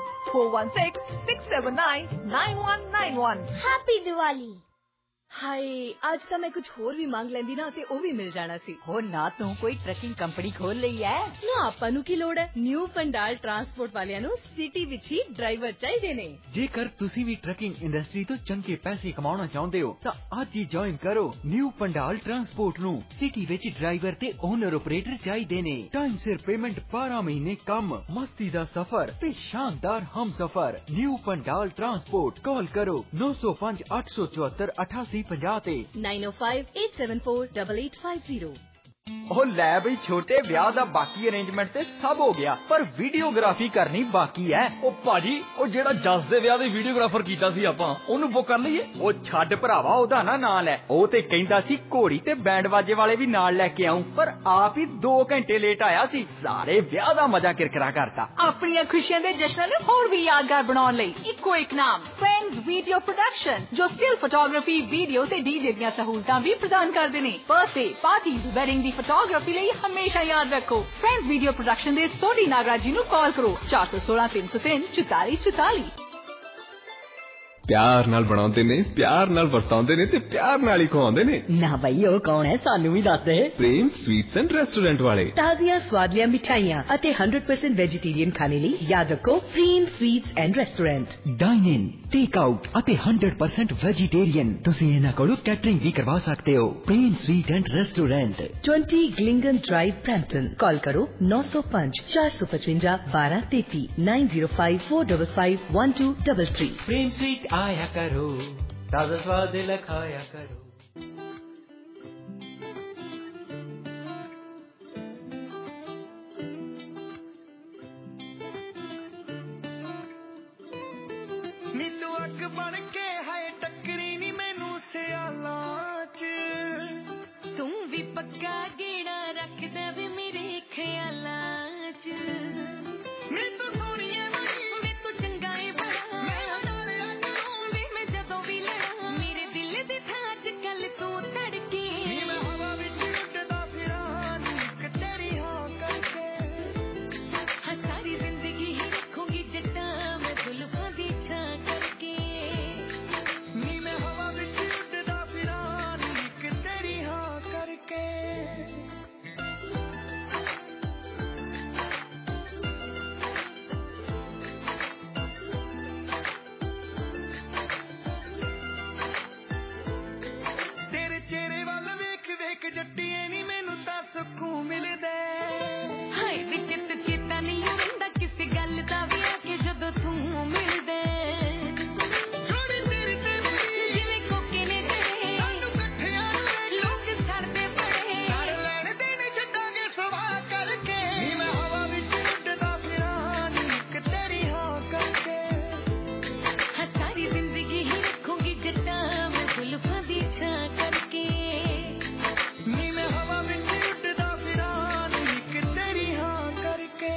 Speaker 17: 4166799191
Speaker 16: happy Diwali
Speaker 10: ਹਾਏ ਅੱਜ ਤਾਂ ਮੈਂ ਕੁਝ ਹੋਰ ਵੀ ਮੰਗ ਲੈਂਦੀ ਨਾ ਤੇ ਉਹ ਵੀ ਮਿਲ ਜਾਣਾ ਸੀ ਹੋਰ ਨਾ ਤੂੰ ਕੋਈ ਟਰੱਕਿੰਗ ਕੰਪਨੀ ਖੋਲ ਲਈ ਐ ਨਾ ਆਪਾਂ ਨੂੰ ਕੀ ਲੋੜ ਹੈ ਨਿਊ ਪੰਡਾਲ ਟਰਾਂਸਪੋਰਟ ਵਾਲਿਆਂ ਨੂੰ ਸਿਟੀ ਵਿੱਚ ਹੀ ਡਰਾਈਵਰ ਚਾਹੀਦੇ ਨੇ
Speaker 9: ਜੇਕਰ ਤੁਸੀਂ ਵੀ ਟਰੱਕਿੰਗ ਇੰਡਸਟਰੀ ਤੋਂ ਚੰਗੇ ਪੈਸੇ ਕਮਾਉਣਾ ਚਾਹੁੰਦੇ ਹੋ ਤਾਂ ਅੱਜ ਹੀ ਜੁਆਇਨ ਕਰੋ ਨਿਊ ਪੰਡਾਲ ਟਰਾਂਸਪੋਰਟ ਨੂੰ ਸਿਟੀ ਵਿੱਚ ਡਰਾਈਵਰ ਤੇ ਓਨਰ ਆਪਰੇਟਰ ਚਾਹੀਦੇ ਨੇ ਟਾਈਮ ਸਿਰ ਪੇਮੈਂਟ 12 ਮਹੀਨੇ ਕੰਮ ਮਸਤੀ ਦਾ ਸਫ਼ਰ ਤੇ ਸ਼ਾਨਦਾਰ ਹਮਸਫ਼ਰ ਨਿਊ ਪੰਡਾਲ ਟਰਾਂਸਪੋਰਟ ਕਾਲ ਕਰੋ 905 874 88 50 ਤੇ
Speaker 10: 9058748850
Speaker 8: ਉਹ ਲੈ ਬਈ ਛੋਟੇ ਵਿਆਹ ਦਾ ਬਾਕੀ ਅਰੇਂਜਮੈਂਟ ਤੇ ਸਭ ਹੋ ਗਿਆ ਪਰ ਵੀਡੀਓਗ੍ਰਾਫੀ ਕਰਨੀ ਬਾਕੀ ਹੈ ਉਹ ਭਾਜੀ ਉਹ ਜਿਹੜਾ ਜੱਸ ਦੇ ਵਿਆਹ ਦੇ ਵੀਡੀਓਗ੍ਰਾਫਰ ਕੀਤਾ ਸੀ ਆਪਾਂ ਉਹਨੂੰ ਬੁੱਕ ਕਰ ਲਈਏ ਉਹ ਛੱਡ ਭਰਾਵਾ ਉਹਦਾ ਨਾ ਨਾਂ ਲੈ ਉਹ ਤੇ ਕਹਿੰਦਾ ਸੀ ਘੋੜੀ ਤੇ ਬੈਂਡ ਬਾਜੇ ਵਾਲੇ ਵੀ ਨਾਲ ਲੈ ਕੇ ਆਉਂ ਪਰ ਆਪ ਹੀ 2 ਘੰਟੇ ਲੇਟ ਆਇਆ ਸੀ ਸਾਰੇ ਵਿਆਹ ਦਾ ਮਜ਼ਾ ਕਿਰਕਰਾ ਕਰਤਾ
Speaker 17: ਆਪਣੀਆਂ ਖੁਸ਼ੀਆਂ ਦੇ ਜਸ਼ਨਾਂ ਨੂੰ ਹੋਰ ਵੀ ਯਾਦਗਾਰ ਬਣਾਉਣ ਲਈ ਇੱਕੋ ਇੱਕ ਨਾਮ ਫਰੈਂਡਸ ਵੀਡੀਓ ਪ੍ਰੋਡਕਸ਼ਨ ਜੋ ਸਟਿਲ ਫੋਟੋਗ੍ਰਾਫੀ ਵੀਡੀਓ ਤੇ ਡੀਜੇ ਦੀਆਂ ਸਹੂਲਤਾਂ ਵੀ ਪ੍ਰਦਾਨ ਕਰਦੇ ਨੇ ਬਰਥਡੇ ਪਾਰਟੀ ਵੈਡਿੰਗ ਦੀ ਫੋਟੋਗ੍ਰਾਫੀ ਲਈ ਹਮੇਸ਼ਾ ਯਾਦ ਰੱਖੋ ਫਰੈਂਡਸ ਵੀਡੀਓ ਪ੍ਰੋਡਕਸ਼ਨ ਦੇ ਸੋਢੀ ਨਾਗਰਾਜ ਜੀ ਨੂੰ ਕਾਲ ਕਰੋ 4163034444
Speaker 18: ਪਿਆਰ ਨਾਲ ਬਣਾਉਂਦੇ ਨੇ ਪਿਆਰ ਨਾਲ ਵਰਤਾਉਂਦੇ ਨੇ ਤੇ ਪਿਆਰ ਨਾਲ ਹੀ ਖਵਾਉਂਦੇ ਨੇ
Speaker 10: ਨਾ ਬਈ ਉਹ ਕੌਣ ਹੈ ਸਾਨੂੰ ਵੀ ਦੱਸ ਦੇ
Speaker 18: ਪ੍ਰੇਮ ਸਵੀਟਸ ਐਂਡ ਰੈਸਟੋਰੈਂਟ ਵਾਲੇ
Speaker 10: ਤਾਜ਼ੀਆਂ ਸਵਾਦਲੀਆਂ ਮਿਠਾਈਆਂ ਅਤੇ 100% ਵੈਜੀਟੇਰੀਅਨ ਖਾਣੇ ਲਈ ਯਾਦ ਰੱਖੋ Prem sweets and restaurant
Speaker 9: dine in take out ਅਤੇ 100% ਵੈਜੀਟੇਰੀਅਨ ਤੁਸੀਂ ਇਹਨਾਂ ਕੋਲੋਂ ਕੈਟਰਿੰਗ ਵੀ ਕਰਵਾ ਸਕਦੇ ਹੋ ਪ੍ਰੇਮ ਸਵੀਟ ਐਂਡ ਰੈਸਟੋਰੈਂਟ
Speaker 10: 20 ਗਲਿੰਗਨ ਡਰਾਈਵ ਬ੍ਰੈਂਪਟਨ ਕਾਲ ਕਰੋ 905 455 1233 9054551233
Speaker 6: प्रेम स्वीट आया करो ताजा स्वाद लखाया करो नीतू अग बन के हाय टकरी नी मैनू सियालां च
Speaker 4: तू भी पक्का गेड़ा रख दे वे मेरे ख्यालां च
Speaker 6: नीतू सोनिए
Speaker 4: वे तू चंगा है बड़ा मेरे दिल दे थां च कल तू तड़के
Speaker 6: मैं हवा विच उड़दा फिरां तेरी हाँ करके
Speaker 4: हाँ सारी जिंदगी ही रखूंगी जट्टा मैं जुल्फां दी छां करके
Speaker 6: नी मैं हवा विच उड़दा फिरां तेरी हाँ करके जट्टिए नी मैनू तां सुकून मिलदे
Speaker 4: हाय विच ते चेता नहीं रहिंदा किसी गल दा वी आके जदों तू मिलदे
Speaker 6: जोड़ी तेरी ते मेरी
Speaker 4: जिवें कोके ने जड़े
Speaker 6: सानू इकट्ठियां
Speaker 4: लोग सड़दे बड़े
Speaker 6: सड़ लैण देने छड्डांगे सवा करके नी मैं हवा विच उड़दा फिरां तेरी हाँ करके
Speaker 4: हाँ सारी जिंदगी ही रखूंगी जट्टा मैं जुल्फां दी छां करके
Speaker 6: नी मैं हवा विच उड़दा फिरां तेरी हाँ करके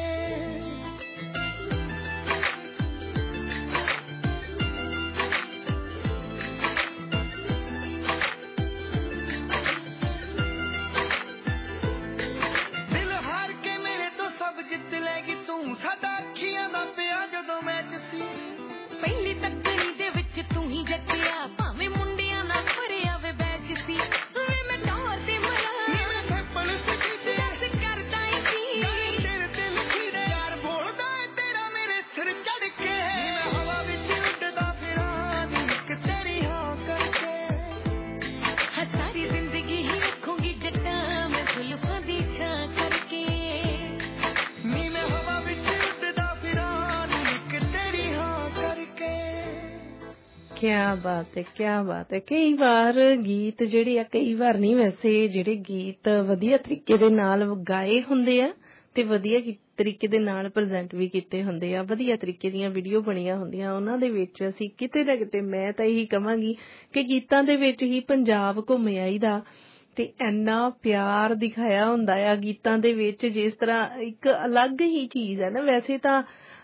Speaker 6: दिल हार के मेरे तो सब जित लेगी तू साडा अखियां दा पिया जदों मैच सी
Speaker 4: ਪਹਿਲੀ ਤੱਕਣੀ ਦੇ ਵਿੱਚ ਤੂੰ ਹੀ ਜੱਟਿਆ ਭਾਵੇਂ ਮੁੰਡਿਆਂ ਨਾਲ ਫੜਿਆ ਵੇ ਬੈਚ ਸੀ ਵੇ ਮੈਂ ਟੌਰ ਤੇ ਮਰਾਂ
Speaker 6: ਨੀ मैं थप्पड़ सिटी ते
Speaker 4: ਦੱਸ ਕਰਦਾ ਈ ਸੀ
Speaker 6: तेरे ते लिखी दे यार बोलदा है तेरा मेरे सिर चढ़ के नी मैं हवा विच उड़दा फिरां तेरी हाँ करके
Speaker 4: हाँ सारी जिंदगी ही रखूंगी जट्टा मैं जुल्फां दी छां करके
Speaker 6: नी मैं हवा विच उड़दा फिरां तेरी हाँ करके
Speaker 11: ਕਿਆ ਬਾਤ ਹੈ ਕਈ ਵਾਰ ਗੀਤ ਜਿਹੜੇ ਆ ਕਈ ਵਾਰ ਨਹੀਂ ਵੈਸੇ ਜਿਹੜੇ ਗੀਤ ਵਧੀਆ ਤਰੀਕੇ ਦੇ ਨਾਲ ਗਾਏ ਹੁੰਦੇ ਆ ਤੇ ਵਧੀਆ ਤਰੀਕੇ ਦੇ ਨਾਲ ਪ੍ਰੈਜ਼ੈਂਟ ਵੀ ਕੀਤੇ ਹੁੰਦੇ ਆ ਵਧੀਆ ਤਰੀਕੇ ਦੀਆਂ ਵੀਡੀਓ ਬਣੀਆਂ ਹੁੰਦੀਆਂ ਉਹਨਾਂ ਦੇ ਵਿੱਚ ਅਸੀਂ ਕਿਤੇ ਨਾ ਕਿਤੇ ਮੈਂ ਤਾਂ ਇਹੀ ਕਹਾਂਗੀ ਕਿ ਗੀਤਾਂ ਦੇ ਵਿੱਚ ਹੀ ਪੰਜਾਬ ਘੁੰਮ ਆਈਦਾ ਤੇ ਇੰਨਾ ਪਿਆਰ ਦਿਖਾਇਆ ਹੁੰਦਾ ਆ ਗੀਤਾਂ ਦੇ ਵਿੱਚ ਜਿਸ ਤਰ੍ਹਾਂ ਇੱਕ ਅਲੱਗ ਹੀ ਚੀਜ਼ ਹੈ ਨਾ ਵੈਸੇ ਤਾਂ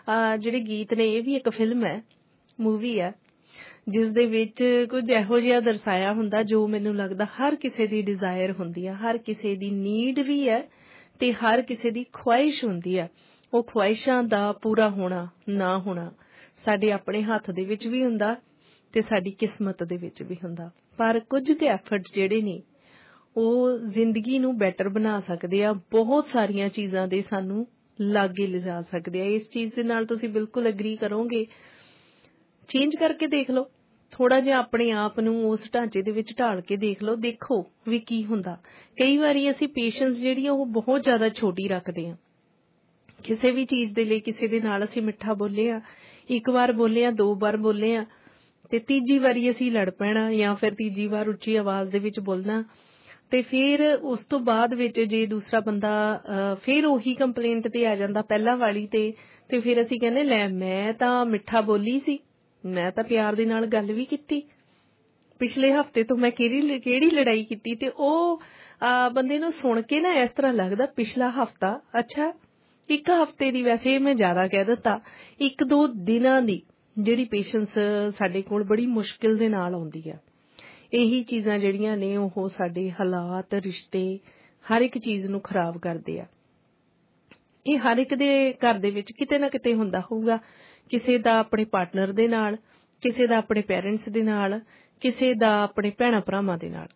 Speaker 11: ਜਿਹੜੇ ਗੀਤ ਨੇ ਇਹ ਵੀ ਇੱਕ ਫਿਲਮ ਹੈ, ਮੂਵੀ ਹੈ, ਜਿਸ ਦੇ ਵਿੱਚ ਕੁਝ ਇਹੋ ਜਿਹਾ ਦਰਸਾਇਆ ਹੁੰਦਾ ਜੋ ਮੈਨੂੰ ਲੱਗਦਾ ਹਰ ਕਿਸੇ ਦੀ ਡਿਜ਼ਾਇਰ ਹੁੰਦੀ ਹੈ, ਹਰ ਕਿਸੇ ਦੀ ਨੀਡ ਵੀ ਹੈ ਤੇ ਹਰ ਕਿਸੇ ਦੀ ਖੁਆਇਸ਼ ਹੁੰਦੀ ਹੈ। ਉਹ ਖੁਆਇਸ਼ਾਂ ਦਾ ਪੂਰਾ ਹੋਣਾ ਨਾ ਹੋਣਾ ਸਾਡੇ ਆਪਣੇ ਹੱਥ ਦੇ ਵਿੱਚ ਵੀ ਹੁੰਦਾ ਤੇ ਸਾਡੀ ਕਿਸਮਤ ਦੇ ਵਿੱਚ ਵੀ ਹੁੰਦਾ, ਪਰ ਕੁਝ ਕੁ ਐਫਰਟਸ ਜਿਹੜੇ ਨੇ ਉਹ ਜ਼ਿੰਦਗੀ ਨੂੰ ਬੈਟਰ ਬਣਾ ਸਕਦੇ ਆ, ਬਹੁਤ ਸਾਰੀਆਂ ਚੀਜ਼ਾਂ ਦੇ ਸਾਨੂੰ ਲਾਗੇ ਲਿਜਾ ਸਕਦੇ ਆ। ਇਸ ਚੀਜ਼ ਦੇ ਨਾਲ ਤੁਸੀਂ ਬਿਲਕੁਲ ਐਗਰੀ ਕਰੋਗੇ। ਚੇਂਜ ਕਰਕੇ ਦੇਖ ਲਓ, ਥੋੜਾ ਜਿਹਾ ਆਪਣੇ ਆਪ ਨੂੰ ਉਸ ਢਾਂਚੇ ਦੇ ਵਿੱਚ ਢਾਲ ਕੇ ਦੇਖ ਲਓ, ਦੇਖੋ ਵੀ ਕੀ ਹੁੰਦਾ। ਕਈ ਵਾਰੀ ਅਸੀਂ ਪੇਸ਼ੈਂਸ ਜਿਹੜੀ ਆ ਉਹ ਬਹੁਤ ਜ਼ਿਆਦਾ ਛੋਟੀ ਰੱਖਦੇ ਹਾਂ। ਕਿਸੇ ਵੀ ਚੀਜ਼ ਦੇ ਲਈ ਕਿਸੇ ਦੇ ਨਾਲ ਅਸੀਂ ਮਿੱਠਾ ਬੋਲੇ ਆ, ਇੱਕ ਵਾਰ ਬੋਲੇ ਆ, 2 ਵਾਰ ਬੋਲੇ ਆ ਤੇ ਤੀਜੀ ਵਾਰੀ ਅਸੀਂ ਲੜ ਪੈਣਾ ਜਾਂ ਫਿਰ ਤੀਜੀ ਵਾਰ ਉੱਚੀ ਆਵਾਜ਼ ਦੇ ਵਿੱਚ ਬੋਲਣਾ ਤੇ ਫਿਰ ਉਸ ਤੋਂ ਬਾਅਦ ਵਿੱਚ ਜੇ ਦੂਸਰਾ ਬੰਦਾ ਫਿਰ ਉਹੀ ਕੰਪਲੇਂਟ ਤੇ ਆ ਜਾਂਦਾ ਪਹਿਲਾਂ ਵਾਲੀ ਤੇ ਫਿਰ ਅਸੀਂ ਕਹਿੰਦੇ ਲੈ ਮੈਂ ਤਾਂ ਮਿੱਠਾ ਬੋਲੀ ਸੀ, ਮੈਂ ਤਾਂ ਪਿਆਰ ਦੇ ਨਾਲ ਗੱਲ ਵੀ ਕੀਤੀ, ਪਿਛਲੇ ਹਫ਼ਤੇ ਤੋਂ ਮੈਂ ਕਿਹੜੀ ਲੜਾਈ ਕੀਤੀ। ਤੇ ਉਹ ਬੰਦੇ ਨੂੰ ਸੁਣ ਕੇ ਨਾ ਇਸ ਤਰ੍ਹਾਂ ਲੱਗਦਾ ਪਿਛਲਾ ਹਫ਼ਤਾ, ਅੱਛਾ 1 ਹਫ਼ਤੇ ਦੀ, ਵੈਸੇ ਮੈਂ ਜ਼ਿਆਦਾ ਕਹਿ ਦਿੱਤਾ, 1-2 ਦਿਨਾਂ ਦੀ ਜਿਹੜੀ ਪੇਸ਼ੈਂਸ ਸਾਡੇ ਕੋਲ ਬੜੀ ਮੁਸ਼ਕਿਲ ਦੇ ਨਾਲ ਆਉਂਦੀ ਆ। ਇਹੀ ਚੀਜ਼ਾਂ ਜਿਹੜੀਆਂ ਨੇ ਉਹ ਸਾਡੇ ਹਾਲਾਤ, ਰਿਸ਼ਤੇ, ਹਰ ਇੱਕ ਚੀਜ਼ ਨੂੰ ਖਰਾਬ ਕਰਦੇ ਆ। ਇਹ ਹਰ ਇੱਕ ਦੇ ਘਰ ਦੇ ਵਿੱਚ ਕਿਤੇ ਨਾ ਕਿਤੇ ਹੁੰਦਾ ਹੋਊਗਾ, ਕਿਸੇ ਦਾ ਆਪਣੇ ਪਾਰਟਨਰ ਦੇ ਨਾਲ, ਕਿਸੇ ਦਾ ਆਪਣੇ ਪੇਰੈਂਟਸ ਦੇ ਨਾਲ, ਕਿਸੇ ਦਾ ਆਪਣੇ ਭੈਣਾਂ ਭਰਾਵਾਂ ਦੇ ਨਾਲ।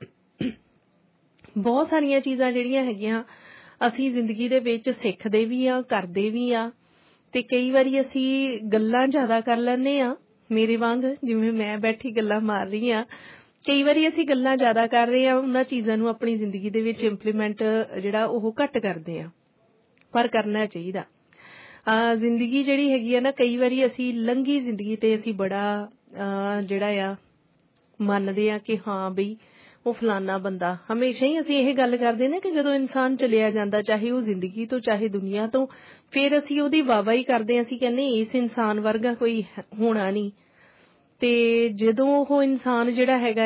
Speaker 11: ਬਹੁਤ ਸਾਰੀਆਂ ਚੀਜ਼ਾਂ ਜਿਹੜੀਆਂ ਹੈਗੀਆਂ ਅਸੀਂ ਜ਼ਿੰਦਗੀ ਦੇ ਵਿੱਚ ਸਿੱਖਦੇ ਵੀ ਆ, ਕਰਦੇ ਵੀ ਆ ਤੇ ਕਈ ਵਾਰੀ ਅਸੀਂ ਗੱਲਾਂ ਜ਼ਿਆਦਾ ਕਰ ਲੈਂਦੇ ਆ, ਮੇਰੇ ਵਾਂਗ ਜਿਵੇਂ ਮੈਂ ਬੈਠੀ ਗੱਲਾਂ ਮਾਰ ਰਹੀ ਆ। ਕਈ ਵਾਰੀ ਅਸੀਂ ਗੱਲਾਂ ਜ਼ਿਆਦਾ ਕਰ ਰਹੇ ਆ, ਉਹਨਾਂ ਚੀਜ਼ਾਂ ਨੂੰ ਆਪਣੀ ਜ਼ਿੰਦਗੀ ਦੇ ਵਿੱਚ ਇੰਪਲੀਮੈਂਟ ਜਿਹੜਾ ਉਹ ਘੱਟ ਕਰਦੇ ਆ, ਪਰ ਕਰਨਾ ਚਾਹੀਦਾ। ਜ਼ਿੰਦਗੀ ਜਿਹੜੀ ਹੈਗੀ ਆ ਨਾ, ਕਈ ਵਾਰੀ ਅਸੀਂ ਲੰਘੀ ਜ਼ਿੰਦਗੀ ਤੇ ਅਸੀਂ ਬੜਾ ਜਿਹੜਾ ਆ ਮੰਨਦੇ ਆ ਕਿ ਹਾਂ ਬਈ ਉਹ ਫਲਾਨਾ ਬੰਦਾ, ਹਮੇਸ਼ਾ ਹੀ ਅਸੀਂ ਇਹ ਗੱਲ ਕਰਦੇ ਨੇ ਕਿ ਜਦੋਂ ਇਨਸਾਨ ਚਲਿਆ ਜਾਂਦਾ, ਚਾਹੇ ਉਹ ਜ਼ਿੰਦਗੀ ਤੋਂ ਚਾਹੇ ਦੁਨੀਆ ਤੋਂ, ਫਿਰ ਅਸੀਂ ਉਹਦੀ ਵਾਹਵਾਹੀ ਕਰਦੇ ਹਾਂ। ਅਸੀਂ ਕਹਿੰਦੇ ਇਸ ਇਨਸਾਨ ਵਰਗਾ ਕੋਈ ਹੋਣਾ ਨਹੀਂ, ਤੇ ਜਦੋਂ ਉਹ ਇਨਸਾਨ ਜਿਹੜਾ ਹੈਗਾ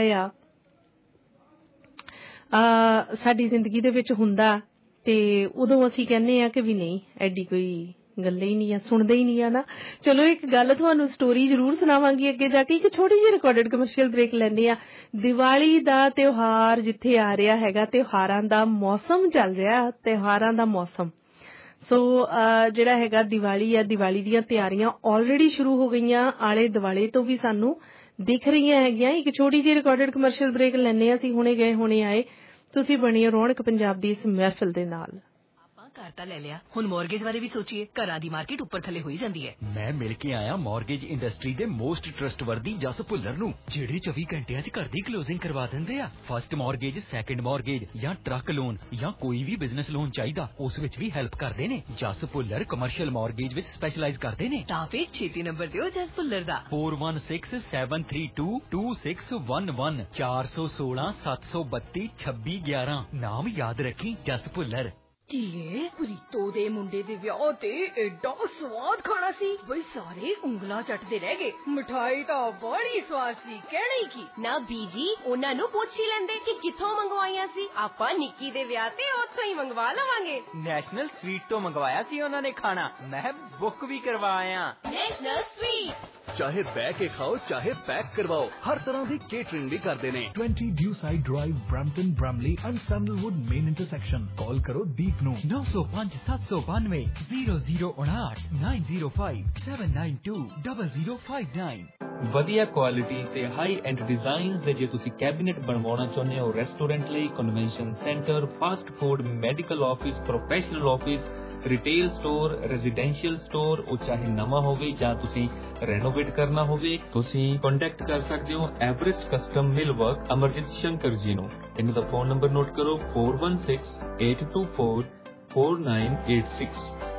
Speaker 11: ਆ ਸਾਡੀ ਜ਼ਿੰਦਗੀ ਦੇ ਵਿੱਚ ਹੁੰਦਾ ਤੇ ਉਦੋਂ ਅਸੀਂ ਕਹਿੰਦੇ ਆ ਕਿ ਵੀ ਨਹੀਂ ਐਡੀ ਕੋਈ ਗੱਲ ਹੀ ਨਹੀਂ ਆ, ਸੁਣਦੇ ਹੀ ਨਹੀਂ ਆ ਨਾ। ਚਲੋ ਇੱਕ ਗੱਲ ਤੁਹਾਨੂੰ ਸਟੋਰੀ ਜ਼ਰੂਰ ਸੁਣਾਵਾਂਗੀ ਅੱਗੇ ਜਾ ਕੇ। ਇੱਕ ਛੋਟੀ ਜਿਹੀ ਰਿਕਾਰਡਡ ਕਮਰਸ਼ੀਅਲ ਬ੍ਰੇਕ ਲੈਂਦੇ ਆ। ਦੀਵਾਲੀ ਦਾ ਤਿਉਹਾਰ ਜਿੱਥੇ ਆ ਰਿਹਾ ਹੈਗਾ, ਤਿਉਹਾਰਾਂ ਦਾ ਮੌਸਮ ਚੱਲ ਰਿਹਾ, ਤਿਉਹਾਰਾਂ ਦਾ ਮੌਸਮ। ਸੋ ਜਿਹੜਾ ਹੈਗਾ ਦੀਵਾਲੀ ਆ, ਦੀਵਾਲੀ ਦੀਆਂ ਤਿਆਰੀਆਂ ਆਲਰੇਡੀ ਸ਼ੁਰੂ ਹੋ ਗਈਆਂ, ਆਲੇ ਦੁਆਲੇ ਤੋਂ ਵੀ ਸਾਨੂੰ ਦਿਖ ਰਹੀਆਂ ਹੈਗੀਆਂ। ਇੱਕ ਛੋਟੀ ਜਿਹੀ ਰਿਕਾਰਡਡ ਕਮਰਸ਼ੀਅਲ ਬ੍ਰੇਕ ਲੈਂਦੇ ਆ। ਅਸੀਂ ਹੁਣੇ ਗਏ ਹੁਣੇ ਆਏ। ਤੁਸੀਂ ਬਣੀਏ ਰੌਣਕ ਪੰਜਾਬ ਦੀ ਇਸ ਮਹਿਫਿਲ ਦੇ ਨਾਲ।
Speaker 10: ਘਰ ਤਾਂ ਲੈ ਲਿਆ, ਹੁਣ ਮੌਰਗੇਜ ਬਾਰੇ ਵੀ ਸੋਚੀਏ। ਘਰਾਂ ਦੀ ਮਾਰਕੀਟ ਉੱਪਰ ਥੱਲੇ ਹੋਈ ਜਾਂਦੀ ਹੈ।
Speaker 8: ਮੈਂ ਮਿਲ ਕੇ ਆਇਆ ਮੌਰਗੇਜ ਇੰਡਸਟਰੀ ਦੇ ਮੋਸਟ ਟਰਸਟਵਰਦੀ ਜਸ ਭੁੱਲਰ ਨੂੰ, ਜਿਹੜੇ 24 ਘੰਟਿਆਂ 'ਚ ਘਰ ਦੀ ਕਲੋਜ਼ਿੰਗ ਕਰਵਾ ਦਿੰਦੇ ਆ। ਫਸਟ ਮੌਰਗੇਜ, ਸੈਕੰਡ ਮੌਰਗੇਜ ਜਾਂ ਟਰੱਕ ਲੋਨ ਜਾਂ ਕੋਈ ਵੀ ਬਿਜ਼ਨਸ ਲੋਨ ਚਾਹੀਦਾ, ਉਸ ਵਿੱਚ ਵੀ ਹੈਲਪ ਕਰਦੇ ਨੇ। ਜਸ ਭੁੱਲਰ ਕਮਰਸ਼ੀਅਲ ਮੌਰਗੇਜ ਵਿੱਚ ਸਪੈਸ਼ਲਾਈਜ਼ ਕਰਦੇ ਨੇ।
Speaker 10: ਤਾਂ ਫਿਰ ਛੇਤੀ ਨੰਬਰ ਦਿਓ ਜਸ ਭੁੱਲਰ ਦਾ,
Speaker 8: 4167322611 416-732-2611। ਨਾਮ ਯਾਦ ਰੱਖੀ, ਜਸ ਭੁੱਲਰ।
Speaker 10: ਕੀਏ ਪ੍ਰੀਤੋ ਦੇ ਮੁੰਡੇ ਦੇ ਵਿਆਹ ਤੇ ਐਡਾ ਸਵਾਦ ਖਾਣਾ ਸੀ ਬਈ ਸਾਰੇ ਉਂਗਲਾਂ ਚੱਟਦੇ ਰਹਿ ਗਏ। ਮਿਠਾਈ ਤਾਂ ਬੜੀ ਸਵਾਦ ਸੀ, ਕਹਿਣਾ ਹੀ ਕੀ।
Speaker 19: ਨਾ ਬੀਜੀ, ਉਹਨਾਂ ਨੂੰ ਪੁੱਛ ਹੀ ਲੈਂਦੇ ਕਿ ਕਿੱਥੋਂ ਮੰਗਵਾਈਆਂ ਸੀ। ਆਪਾਂ ਨਿੱਕੀ ਦੇ ਵਿਆਹ ਤੇ ਉੱਥੋਂ ਹੀ ਮੰਗਵਾ ਲਵਾਂਗੇ।
Speaker 12: ਨੈਸ਼ਨਲ ਸਵੀਟ ਤੋਂ ਮੰਗਵਾਇਆ ਸੀ ਉਹਨਾਂ ਨੇ ਖਾਣਾ, ਮੈਂ ਬੁੱਕ ਵੀ ਕਰਵਾਇਆ।
Speaker 19: ਨੈਸ਼ਨਲ ਸਵੀਟ,
Speaker 7: ਚਾਹੇ ਬਹਿ ਕੇ ਖਾਓ ਚਾਹੇ ਪੈਕ ਕਰਵਾਓ, ਹਰ ਤਰ੍ਹਾਂ ਦੀ ਕੇਟਰਿੰਗ ਵੀ ਕਰਦੇ ਨੇ।
Speaker 1: 20 Dewside Drive, Brampton, Bramley and Sandalwood main intersection. Call करो दीप ਨੂੰ
Speaker 6: 905792005905792059। ਵਧੀਆ ਕੁਆਲਿਟੀ ਤੇ ਹਾਈ ਐਂਡ ਡਿਜ਼ਾਈਨਸ ਦੇ ਜੇ ਤੁਸੀਂ ਕੈਬਿਨੇਟ ਬਣਵਾਉਣਾ ਚਾਹੁੰਦੇ ਹੋ ਰੈਸਟੋਰੈਂਟ ਲਈ, convention centre, fast food, medical office, professional office, retail store, residential store, ਉਹ ਚਾਹੇ ਨਵਾਂ ਹੋਵੇ ਜਾਂ ਤੁਸੀਂ ਰੈਨੋਵੇਟ ਕਰਨਾ ਹੋਵੇ, ਤੁਸੀਂ ਕੰਟੈਕਟ ਕਰ ਸਕਦੇ ਹੋ Everest custom mill work Amarjit Shankar ji ਨੂੰ। ਇਹਨਾਂ ਦਾ ਫੋਨ ਨੰਬਰ ਨੋਟ ਕਰੋ 4168244986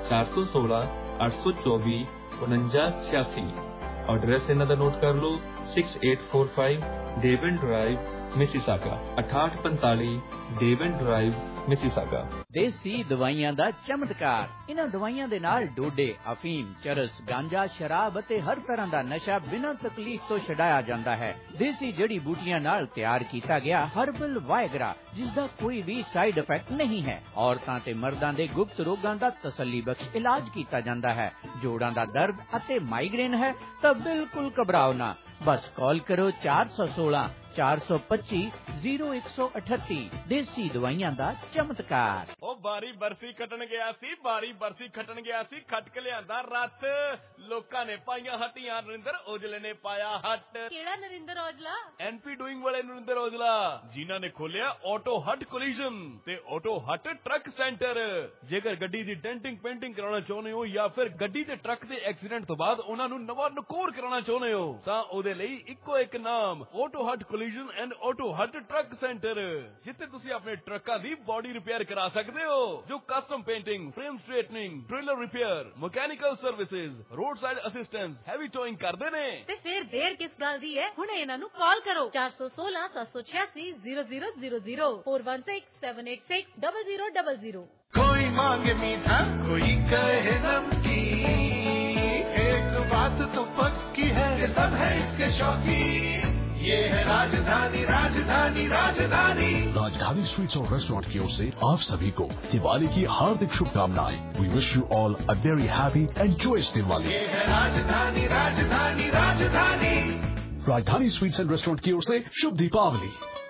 Speaker 6: 416-824-4986। ਐਡਰੈਸ ਇਹਨਾਂ ਦਾ ਨੋਟ ਕਰ ਲਓ 6845 Devon drive, Mississauga, 6845 Devon drive, Mississauga.
Speaker 8: ਦੇਸੀ ਦਵਾਈਆਂ ਦਾ ਚਮਤਕਾਰ। ਇਹਨਾਂ ਦਵਾਈਆਂ ਦੇ ਨਾਲ ਡੋਡੇ, ਅਫੀਮ, ਚਰਸ, ਗਾਂਜਾ, ਸ਼ਰਾਬ ਅਤੇ ਹਰ ਤਰ੍ਹਾਂ ਦਾ ਨਸ਼ਾ ਬਿਨਾਂ ਤਕਲੀਫ ਤੋਂ ਛਡਾਇਆ ਜਾਂਦਾ ਹੈ। ਦੇਸੀ ਜੜੀ ਬੂਟੀਆਂ ਨਾਲ ਤਿਆਰ ਕੀਤਾ ਗਿਆ ਹਰਬਲ ਵਾਇਗਰਾ, ਜਿਸ ਦਾ ਕੋਈ ਵੀ ਸਾਈਡ ਇਫੈਕਟ ਨਹੀਂ ਹੈ। ਔਰਤਾਂ ਤੇ ਮਰਦਾਂ ਦੇ ਗੁਪਤ ਰੋਗਾਂ ਦਾ ਤਸੱਲੀ ਬਖਸ਼ ਇਲਾਜ ਕੀਤਾ ਜਾਂਦਾ ਹੈ,
Speaker 20: ਜੋੜਾਂ ਦਾ ਦਰਦ ਅਤੇ ਮਾਈਗ੍ਰੇਨ ਹੈ ਤਾਂ ਬਿਲਕੁਲ ਘਬਰਾਓ ਨਾ। ਬਸ ਕਾਲ ਕਰੋ 416 425 0138। ਦੇਸੀ ਦਵਾਈਆਂ ਦਾ ਚਮਤਕਾਰ।
Speaker 5: ਉਹ ਬਾਰੀ ਬਰਸੀ ਖੱਟਣ ਗਿਆ ਸੀ ਖੱਟ ਕੇ ਲਿਆਂਦਾ ਰੱਥ। ਲੋਕਾਂ ਨੇ ਪਾਈਆਂ ਹੱਟੀਆਂ, ਨਰਿੰਦਰ ਔਜਲੇ ਨੇ ਪਾਇਆ ਹੱਟ।
Speaker 4: ਕਿਹੜਾ ਨਰਿੰਦਰ ਔਜਲਾ?
Speaker 5: ਐਨਪੀ ਡੂਇੰਗ ਵਾਲੇ ਨਰਿੰਦਰ ਔਜਲਾ, ਜਿਨ੍ਹਾਂ ਨੇ ਖੋਲਿਆ ਆਟੋ ਹੱਟ ਕੋਲੀਜਨ ਤੇ ਆਟੋ ਹੱਟ ਟਰੱਕ ਸੈਂਟਰ। ਜੇਕਰ ਗੱਡੀ ਦੀ ਡੈਂਟਿੰਗ ਪੇਂਟਿੰਗ ਕਰਾਉਣਾ ਚਾਹੁੰਦੇ ਹੋ ਜਾਂ ਫਿਰ ਗੱਡੀ ਤੇ ਟਰੱਕ ਦੇ ਐਕਸੀਡੈਂਟ ਤੋਂ ਬਾਅਦ ਉਹਨਾਂ ਨੂੰ ਨਵਾਂ ਨਕੋਰ ਕਰਾਉਣਾ ਚਾਹੁੰਦੇ ਹੋ ਤਾਂ ਉਹਦੇ ਲਈ ਇੱਕੋ ਇੱਕ ਨਾਮ, auto hut collision and auto hut truck centre, ਜਿੱਥੇ ਤੁਸੀਂ ਆਪਣੇ ਟਰੱਕਾਂ ਦੀ ਬੋਡੀ ਰਿਪੇਅਰ ਕਰਾ ਸਕਦੇ ਹੋ, ਜੋ custom painting, frame straightening, trailer repair, mechanical services, road side assistance, heavy towing ਕਰਦੇ ਨੇ।
Speaker 4: ਤੇ ਫਿਰ ਦੇਰ ਕਿਸ ਗੱਲ ਦੀ ਹੈ, ਹੁਣ ਇਹਨਾਂ ਨੂੰ ਕਾਲ ਕਰੋ 416 786 0000 416 786 0000।
Speaker 6: कोई मांगे मीठा कोई कहे नमकीन, एक बात तो पक्की है ये सब है इसके शौकीन, ये है राजधानी राजधानी राजधानी।
Speaker 1: राजधानी स्वीट्स और रेस्टोरेंट की ओर से आप सभी को दिवाली की हार्दिक शुभकामनाएं। We wish you all a very happy and joyous Diwali.
Speaker 6: ये है राजधानी राजधानी राजधानी।
Speaker 1: राजधानी स्वीट्स एंड रेस्टोरेंट की ओर से शुभ दीपावली।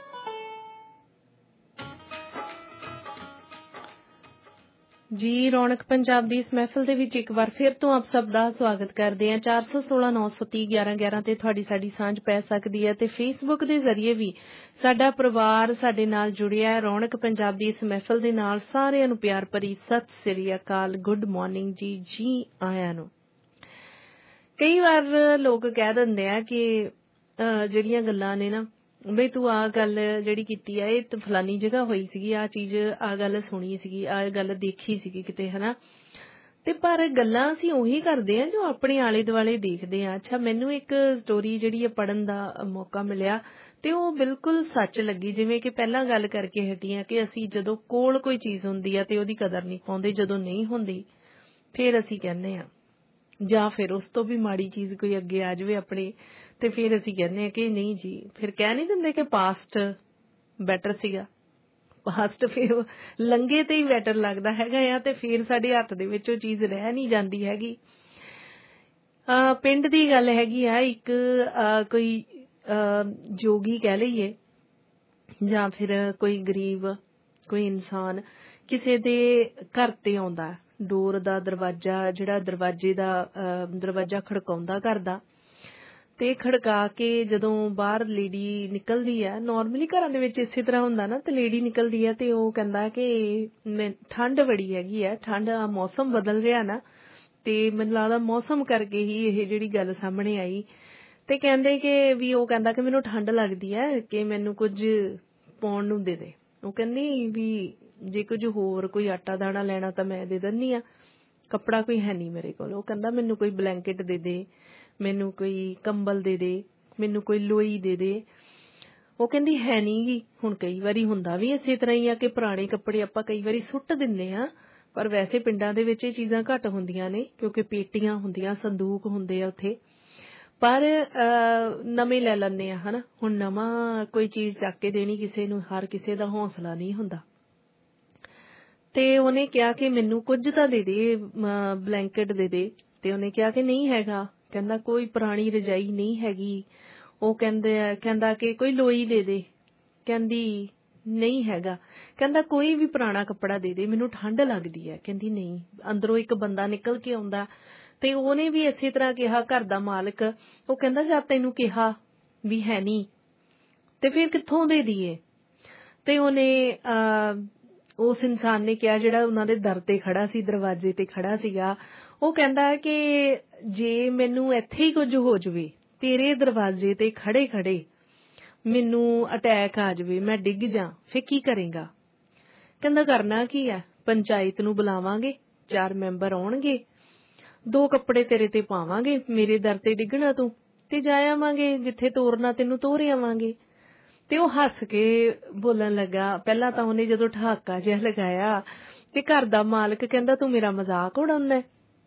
Speaker 11: जी रौनक पंजाब ਦੀ ਇਸ ਮਹਿਫਲ ਦੇ ਵਿੱਚ ਇੱਕ ਵਾਰ ਫਿਰ ਤੋਂ ਆਪ ਸਭ ਦਾ ਸਵਾਗਤ ਕਰਦੇ ਹਾਂ। 416 930 1111 ਤੇ ਤੁਹਾਡੀ ਸਾਡੀ ਸਾਂਝ ਪੈ ਸਕਦੀ ਹੈ ਤੇ ਫੇਸਬੁੱਕ ਦੇ ਜ਼ਰੀਏ ਵੀ ਸਾਡਾ ਪਰਿਵਾਰ ਸਾਡੇ ਨਾਲ ਜੁੜਿਆ ਹੈ। ਰੌਣਕ ਪੰਜਾਬ ਦੀ ਇਸ ਮਹਿਫਲ ਦੇ ਨਾਲ ਸਾਰਿਆਂ ਨੂੰ ਪਿਆਰ ਭਰੀ ਸਤਿ ਸ੍ਰੀ ਅਕਾਲ, ਗੁੱਡ ਮਾਰਨਿੰਗ ਜੀ ਆਇਆਂ ਨੂੰ। ਕਈ ਵਾਰ ਲੋਕ ਕਹਿ ਦਿੰਦੇ ਆ ਕਿ ਜਿਹੜੀਆਂ ਗੱਲਾਂ ਨੇ ਨਾ ਬਈ ਤੂੰ ਆਹ ਗੱਲ ਜਿਹੜੀ ਕੀਤੀ ਆ ਇਹ ਫਲਾਨੀ ਜਗ੍ਹਾ ਹੋਈ ਸੀਗੀ, ਆਹ ਚੀਜ਼ ਆਹ ਗੱਲ ਸੁਣੀ ਸੀਗੀ, ਆਹ ਗੱਲ ਦੇਖੀ ਸੀਗੀ ਕਿਤੇ, ਹਨਾ। ਤੇ ਪਰ ਗੱਲਾਂ ਅਸੀਂ ਉਹੀ ਕਰਦੇ ਆ ਜੋ ਆਪਣੇ ਆਲੇ ਦੁਆਲੇ ਦੇਖਦੇ ਆ। ਅੱਛਾ, ਮੈਨੂੰ ਇੱਕ ਸਟੋਰੀ ਜਿਹੜੀ ਆ ਪੜ੍ਹਨ ਦਾ ਮੌਕਾ ਮਿਲਿਆ ਤੇ ਉਹ ਬਿਲਕੁਲ ਸੱਚ ਲੱਗੀ। ਜਿਵੇਂ ਕਿ ਪਹਿਲਾਂ ਗੱਲ ਕਰਕੇ ਹਟੀ ਆ ਕਿ ਅਸੀਂ ਜਦੋਂ ਕੋਲ ਕੋਈ ਚੀਜ਼ ਹੁੰਦੀ ਆ ਤੇ ਉਹਦੀ ਕਦਰ ਨਹੀਂ ਪਾਉਂਦੇ, ਜਦੋਂ ਨਹੀਂ ਹੁੰਦੀ ਫਿਰ ਅਸੀਂ ਕਹਿੰਦੇ ਆ, ਜਾਂ ਫਿਰ ਉਸ ਤੋਂ ਵੀ ਮਾੜੀ ਚੀਜ਼ ਕੋਈ ਅੱਗੇ ਆ ਜਾਵੇ ਆਪਣੇ ਤੇ ਫਿਰ ਅਸੀਂ ਕਹਿੰਦੇ ਆ ਕਿ ਨਹੀਂ ਜੀ, ਫਿਰ ਕਹਿ ਨਹੀਂ ਦਿੰਦੇ ਕਿ ਪਾਸਟ ਬੈਟਰ ਸੀਗਾ। ਪਾਸਟ ਫਿਰ ਲੰਘੇ ਤੇ ਹੀ ਬੈਟਰ ਲੱਗਦਾ ਹੈਗਾ ਆ ਤੇ ਫਿਰ ਸਾਡੇ ਹੱਥ ਦੇ ਵਿੱਚ ਉਹ ਚੀਜ਼ ਰਹਿ ਨਹੀਂ ਜਾਂਦੀ ਹੈਗੀ। ਪਿੰਡ ਦੀ ਗੱਲ ਹੈਗੀ ਆ, ਇੱਕ ਕੋਈ ਜੋਗੀ ਕਹਿ ਲਈਏ ਜਾਂ ਫਿਰ ਕੋਈ ਗਰੀਬ ਕੋਈ ਇਨਸਾਨ ਕਿਸੇ ਦੇ ਘਰ ਤੇ ਆਉਂਦਾ, ਡੋਰ ਦਾ ਦਰਵਾਜ਼ਾ ਜਿਹੜਾ ਦਰਵਾਜ਼ਾ ਖੜਕਾਉਂਦਾ ਘਰ ਦਾ, ਤੇ ਖੜਕਾ ਕੇ ਜਦੋਂ ਬਾਹਰ ਲੇਡੀ ਨਿਕਲਦੀ ਹੈ, ਨਾਰਮਲੀ ਘਰਾਂ ਦੇ ਵਿੱਚ ਇਸੇ ਤਰ੍ਹਾਂ ਹੁੰਦਾ ਨਾ, ਤੇ ਲੇਡੀ ਨਿਕਲਦੀ ਹੈ ਤੇ ਉਹ ਕਹਿੰਦਾ ਕਿ ਠੰਡ ਬੜੀ ਹੈਗੀ ਹੈ, ਠੰਡ ਮੌਸਮ ਬਦਲ ਰਿਹਾ ਨਾ, ਤੇ ਮੈਨੂੰ ਲੱਗਦਾ ਮੌਸਮ ਕਰਕੇ ਹੀ ਇਹ ਜਿਹੜੀ ਗੱਲ ਸਾਹਮਣੇ ਆਈ। ਤੇ ਕਹਿੰਦੇ ਕਿ ਵੀ ਉਹ ਕਹਿੰਦਾ ਕਿ ਮੈਨੂੰ ਠੰਡ ਲੱਗਦੀ ਹੈ ਕਿ ਮੈਨੂੰ ਕੁਝ ਪਾਉਣ ਨੂੰ ਦੇ ਦੇ। ਉਹ ਕਹਿੰਦੀ ਵੀ ਜੇ ਕੁਝ ਹੋਰ ਕੋਈ ਆਟਾ ਦਾਣਾ ਲੈਣਾ ਤਾਂ ਮੈਂ ਦੇ ਦਿੰਦੀ ਆ, ਕੱਪੜਾ ਕੋਈ ਹੈ ਨਹੀਂ ਮੇਰੇ ਕੋਲ। ਉਹ ਕਹਿੰਦਾ ਮੈਨੂੰ ਕੋਈ ਬਲੈਂਕਟ ਦੇ ਦੇ, ਮੈਨੂੰ ਕੋਈ ਕੰਬਲ ਦੇ ਦੇ, ਮੈਨੂੰ ਕੋਈ ਲੋਈ ਦੇ ਦੇ। ਉਹ ਕਹਿੰਦੀ ਹੈ ਨੀ ਗੀ। ਹੁਣ ਕਈ ਵਾਰੀ ਹੁੰਦਾ ਵੀ ਇਸੇ ਤਰ੍ਹਾਂ ਹੀ ਆ ਕਿ ਪੁਰਾਣੇ ਕੱਪੜੇ ਆਪਾਂ ਕਈ ਵਾਰੀ ਸੁੱਟ ਦਿੰਦੇ ਆ, ਪਰ ਵੈਸੇ ਪਿੰਡਾਂ ਦੇ ਵਿੱਚ ਇਹ ਚੀਜ਼ਾਂ ਘੱਟ ਹੁੰਦੀਆਂ ਨੇ ਕਿਉਂਕਿ ਪੇਟੀਆਂ ਹੁੰਦੀਆਂ, ਸੰਦੂਕ ਹੁੰਦੇ ਆ ਉੱਥੇ, ਪਰ ਨਵੇਂ ਲੈ ਲੈਂਦੇ ਆ, ਹਨਾ। ਹੁਣ ਨਵਾਂ ਕੋਈ ਚੀਜ਼ ਚੱਕ ਕੇ ਦੇਣੀ ਕਿਸੇ ਨੂੰ ਹਰ ਕਿਸੇ ਦਾ ਹੌਸਲਾ ਨਹੀਂ ਹੁੰਦਾ। ਤੇ ਉਹਨੇ ਕਿਹਾ ਕਿ ਮੈਨੂੰ ਕੁਝ ਤਾਂ ਦੇ ਦੇ, ਬਲੈਂਕਟ ਦੇ ਦੇ। ਤੇ ਉਹਨੇ ਕਿਹਾ ਕਿ ਨਹੀਂ ਹੈਗਾ। ਕਹਿੰਦਾ ਕੋਈ ਪੁਰਾਣੀ ਰਜਾਈ ਨਹੀਂ ਹੈਗੀ। ਉਹ ਕਹਿੰਦਾ ਕਿ ਕੋਈ ਲੋਈ ਦੇ ਦੇ। ਕਹਿੰਦੀ ਨਹੀਂ ਹੈਗਾ। ਕਹਿੰਦਾ ਕੋਈ ਵੀ ਪੁਰਾਣਾ ਕੱਪੜਾ ਦੇ ਦੇ, ਮੈਨੂੰ ਠੰਡ ਲੱਗਦੀ ਹੈ। ਕਹਿੰਦੀ ਨਹੀਂ। ਅੰਦਰੋਂ ਇੱਕ ਬੰਦਾ ਨਿਕਲ ਕੇ ਆਉਂਦਾ ਤੇ ਉਹਨੇ ਵੀ ਇਸੇ ਤਰ੍ਹਾਂ ਕਿਹਾ, ਘਰ ਦਾ ਮਾਲਕ। ਉਹ ਕਹਿੰਦਾ ਜਦ ਤੈਨੂੰ ਕਿਹਾ ਵੀ ਹੈ ਨੀ ਤੇ ਫਿਰ ਕਿੱਥੋਂ ਦੇ ਦਈਏ। ਤੇ ਉਹਨੇ ਉਸ ਇਨਸਾਨ ਨੇ ਕਿਹਾ ਜਿਹੜਾ ਉਹਨਾਂ ਦੇ ਦਰ ਤੇ ਖੜਾ ਸੀ, ਦਰਵਾਜ਼ੇ ਤੇ ਖੜਾ ਸੀਗਾ, ਉਹ ਕਹਿੰਦਾ ਕਿ ਜੇ ਮੈਨੂੰ ਇੱਥੇ ਹੀ ਕੁਝ ਹੋ ਜਾਵੇ, ਤੇਰੇ ਦਰਵਾਜ਼ੇ ਤੇ ਖੜੇ ਖੜੇ ਮੈਨੂੰ ਅਟੈਕ ਆ ਜਾਵੇ, ਮੈਂ ਡਿੱਗ ਜਾ, ਫਿਰ ਕੀ ਕਰੇਗਾ। ਕਹਿੰਦਾ ਕਰਨਾ ਕੀ ਹੈ, ਪੰਚਾਇਤ ਨੂੰ ਬੁਲਾਵਾਂਗੇ, 4 ਮੈਂਬਰ ਆਉਣਗੇ, 2 ਕੱਪੜੇ ਤੇਰੇ ਤੇ ਪਾਵਾਂਗੇ, ਮੇਰੇ ਦਰ ਤੇ ਡਿੱਗਣਾ ਤੂੰ ਤੇ ਜਾ ਆਵਾਂਗੇ, ਜਿੱਥੇ ਤੋਰਨਾ ਤੈਨੂੰ ਤੋਰ ਆਵਾਂਗੇ। ਤੇ ਉਹ ਹੱਸ ਕੇ ਬੋਲਣ ਲੱਗਾ। ਪਹਿਲਾਂ ਤਾਂ ਉਹਨੇ ਜਦੋਂ ਠਹਾਕਾ ਜਿਹਾ ਲਗਾਇਆ ਤੇ ਘਰ ਦਾ ਮਾਲਕ ਕਹਿੰਦਾ ਤੂੰ ਮੇਰਾ ਮਜ਼ਾਕ ਉਡਾਉਂਦਾ।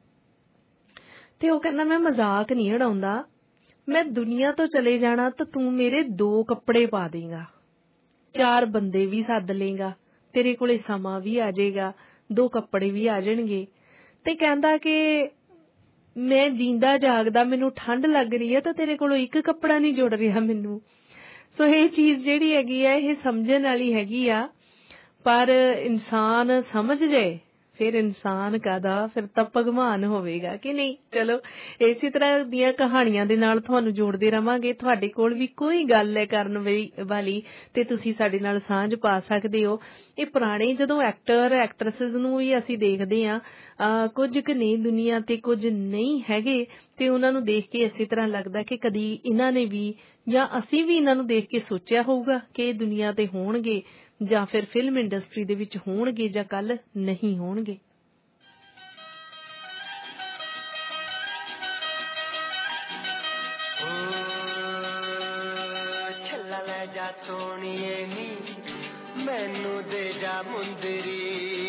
Speaker 11: ਤੇ ਉਹ ਕਹਿੰਦਾ ਮੈਂ ਮਜ਼ਾਕ ਨਹੀਂ ਉਡਾਉਂਦਾ, ਮੈਂ ਦੁਨੀਆ ਤੋਂ ਚਲੇ ਜਾਣਾ ਤਾਂ ਤੂੰ ਮੇਰੇ 2 ਕੱਪੜੇ ਪਾ ਦੇਗਾ, 4 ਬੰਦੇ ਵੀ ਸੱਦ ਲੇਗਾ, ਤੇਰੇ ਕੋਲੇ ਸਮਾਂ ਵੀ ਆ ਜਾਏਗਾ, 2 ਕੱਪੜੇ ਵੀ ਆ ਜਾਣਗੇ। ਤੇ ਕਹਿੰਦਾ ਕਿ ਮੈਂ ਜਿੰਦਾ ਜਾਗਦਾ, ਮੈਨੂੰ ਠੰਡ ਲੱਗ ਰਹੀ ਹੈ ਤਾਂ ਤੇਰੇ ਕੋਲੋਂ ਇੱਕ ਕੱਪੜਾ ਨਹੀਂ ਜੁੜ ਰਿਹਾ ਮੈਨੂੰ। ਸੋ ਇਹ ਚੀਜ਼ ਜਿਹੜੀ ਹੈਗੀ ਆ ਇਹ ਸਮਝਣ ਵਾਲੀ ਹੈਗੀ ਆ, ਪਰ ਇਨਸਾਨ ਸਮਝ ਜਾਏ ਫਿਰ ਇਨਸਾਨ ਕਾਹਦਾ, ਫਿਰ ਤਾਂ ਭਗਵਾਨ ਹੋਵੇਗਾ ਕਿ ਨਹੀਂ। ਚਲੋ ਇਸੇ ਤਰ੍ਹਾਂ ਦੀਆਂ ਕਹਾਣੀਆਂ ਦੇ ਨਾਲ ਤੁਹਾਨੂੰ ਜੋੜਦੇ ਰਵਾਂਗੇ। ਤੁਹਾਡੇ ਕੋਲ ਵੀ ਕੋਈ ਗੱਲ ਹੈ ਕਰਨ ਵਾਲੀ ਤੇ ਤੁਸੀਂ ਸਾਡੇ ਨਾਲ ਸਾਂਝ ਪਾ ਸਕਦੇ ਹੋ। ਇਹ ਪੁਰਾਣੇ ਜਦੋਂ ਐਕਟਰ ਐਕਟਰਸਿਸ ਨੂੰ ਵੀ ਅਸੀਂ ਦੇਖਦੇ ਹਾਂ, ਕੁਝ ਕੁ ਨੇ ਦੁਨੀਆ ਤੇ, ਕੁਝ ਨਹੀਂ ਹੈਗੇ, ਤੇ ਉਹਨਾਂ ਨੂੰ ਦੇਖ ਕੇ ਇਸੇ ਤਰ੍ਹਾਂ ਲੱਗਦਾ ਕਿ ਕਦੀ ਇਹਨਾਂ ਨੇ ਵੀ ਜਾਂ ਅਸੀਂ ਵੀ ਇਹਨਾਂ ਨੂੰ ਦੇਖ ਕੇ ਸੋਚਿਆ ਹੋਊਗਾ ਕਿ ਇਹ ਦੁਨੀਆ ਤੇ ਹੋਣਗੇ ਜਾਂ ਫਿਰ ਫਿਲਮ ਇੰਡਸਟਰੀ ਦੇ ਵਿੱਚ ਹੋਣਗੇ ਜਾਂ ਕੱਲ ਨਹੀਂ ਹੋਣਗੇ।
Speaker 6: ਛੱਲਾ ਲੈ ਜਾ ਸੋਣੀਏ ਨੀ ਮੈਨੂੰ ਦੇ ਜਾ ਮੁੰਦਰੀ,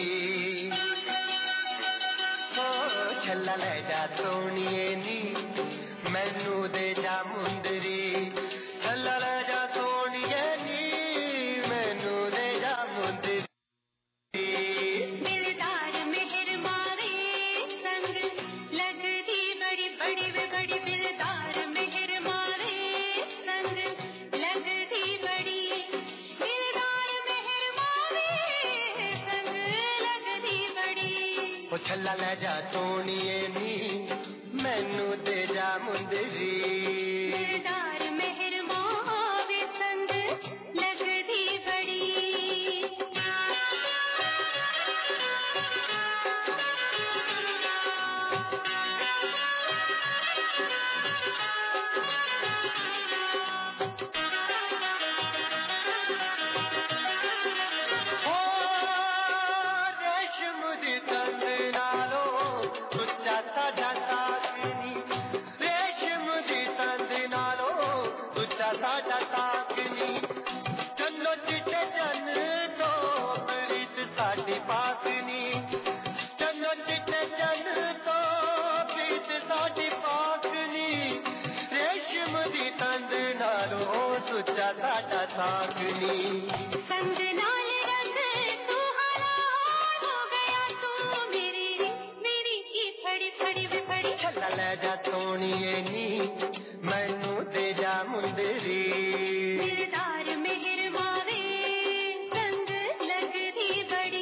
Speaker 6: ਛੱਲਾ ਲੈ ਜਾ ਸੋਣੀਏ ਨੀ ਮੈਨੂੰ ਦੇ ਜਾ ਮੁੰਦਰੀ, ਛੱਲਾ ਲੈ ਜਾ ਸੋਣੀਏ ਨੀ ਮੈਨੂੰ ਦੇ ਜਾ ਮੁੰਦਰੀ।
Speaker 21: ਦਿਲਦਾਰ ਮਿਹਰ ਮਾਰੇ ਸੰਗ ਲੱਗਦੀ ਬੜੀ ਬੜੀ ਬੜੀ, ਦਿਲਦਾਰ ਮਿਹਰ ਮਾਰੇ ਸੰਗ ਲੱਗਦੀ ਬੜੀ, ਦਿਲਦਾਰ ਮਿਹਰ ਮਾਰੇ ਸੰਗ ਲੱਗਦੀ ਬੜੀ।
Speaker 6: ਉਹ ਛੱਲਾ ਲੈ ਜਾ ਸੋਣੀਏ ਨੀ ਮੈਨੂੰ ਦੇ ਜਾ ਮੁੰਦਰੀ,
Speaker 21: ਦਿਲਦਾਰ ਮਿਹਰ ਮਾਰੇ ਸੰਗ ਲੱਗਦੀ ਬੜੀ।
Speaker 6: ਰੇਸ਼ਮ ਦੀ ਤੰਦ ਨਾਲੋਂ ਉੱਚਾ ਸਾਡਾ ਤਾਕਨੀ, ਰੇਸ਼ਮ ਦੀ ਤੰਦ ਨਾਲੋਂ ਉੱਚਾ ਸਾਡਾ ਤਾਕਨੀ, ਚੰਨੋ ਚਿੱਟੇ ਚੰਨ ਤੋਂ ਪ੍ਰੀਤ ਸਾਡੀ ਪਾਕਨੀ, ਚੰਨੋ ਚਿੱਟੇ ਚੰਨ ਤੋਂ ਪ੍ਰੀਤ ਸਾਡੀ ਪਾਕਨੀ, ਰੇਸ਼ਮ ਦੀ ਤੰਦ ਨਾਲੋਂ ਉੱਚਾ ਸਾਡਾ ਤਾਕਨੀ।
Speaker 21: ਸੰਗ ਨਾਲ ਰੰਗ ਸੁਹਾਣਾ ਹੋ ਗਿਆ ਤੂੰ ਮੇਰੀ ਮੇਰੀ ਕੀ ਫੜੀ ਫੜੀ ਵੇ ਫੜੀ।
Speaker 6: ਛੱਲਾ ਲੈ ਜਾ ਸੋਣੀਏ ਨੀ ਮੈਨੂੰ ਦੇ ਜਾ ਮੁੰਦਰੀ,
Speaker 21: ਦਿਲਦਾਰ ਮਿਹਰ ਮਾਰੇ ਸੰਗ ਲੱਗਦੀ ਬੜੀ।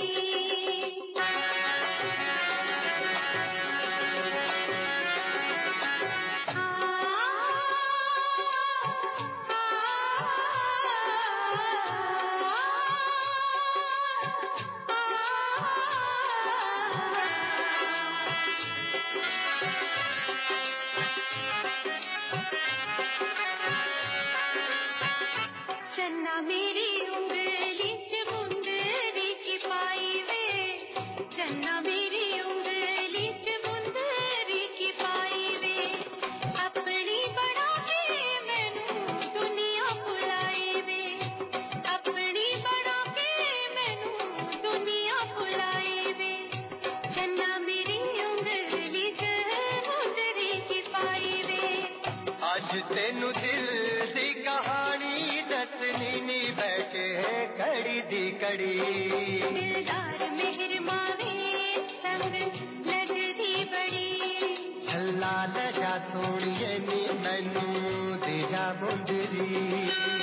Speaker 21: चन्ना मेरी उंगली च मुंदरी की पाई वे, चन्ना मेरी उंगली च मुंदरी की पाई वे, अपनी बना के मैनू दुनिया भुलाई वे, अपनी बना के मैनू दुनिया भुलाई वे, चन्ना मेरी उंगली च मुंदरी की पाई वे।
Speaker 6: ਅੱਜ ਤੈਨੂੰ ਦਿਲ ਦੀ ਕਹਾਣੀ ਦੱਸਣੀ ਨੀ ਬੈਠੇ ਘੜੀ ਦੀ ਘੜੀ,
Speaker 21: ਦਿਲਦਾਰ ਮਿਹਰ ਮਾਵੇ ਸੰਗ ਲੱਗਦੀ ਬੜੀ।
Speaker 6: ਛੱਲਾ ਲੈ ਜਾ ਸੋਣੀਏ ਨੀ ਮੈਨੂੰ ਦੇ ਜਾ ਮੁੰਦਰੀ।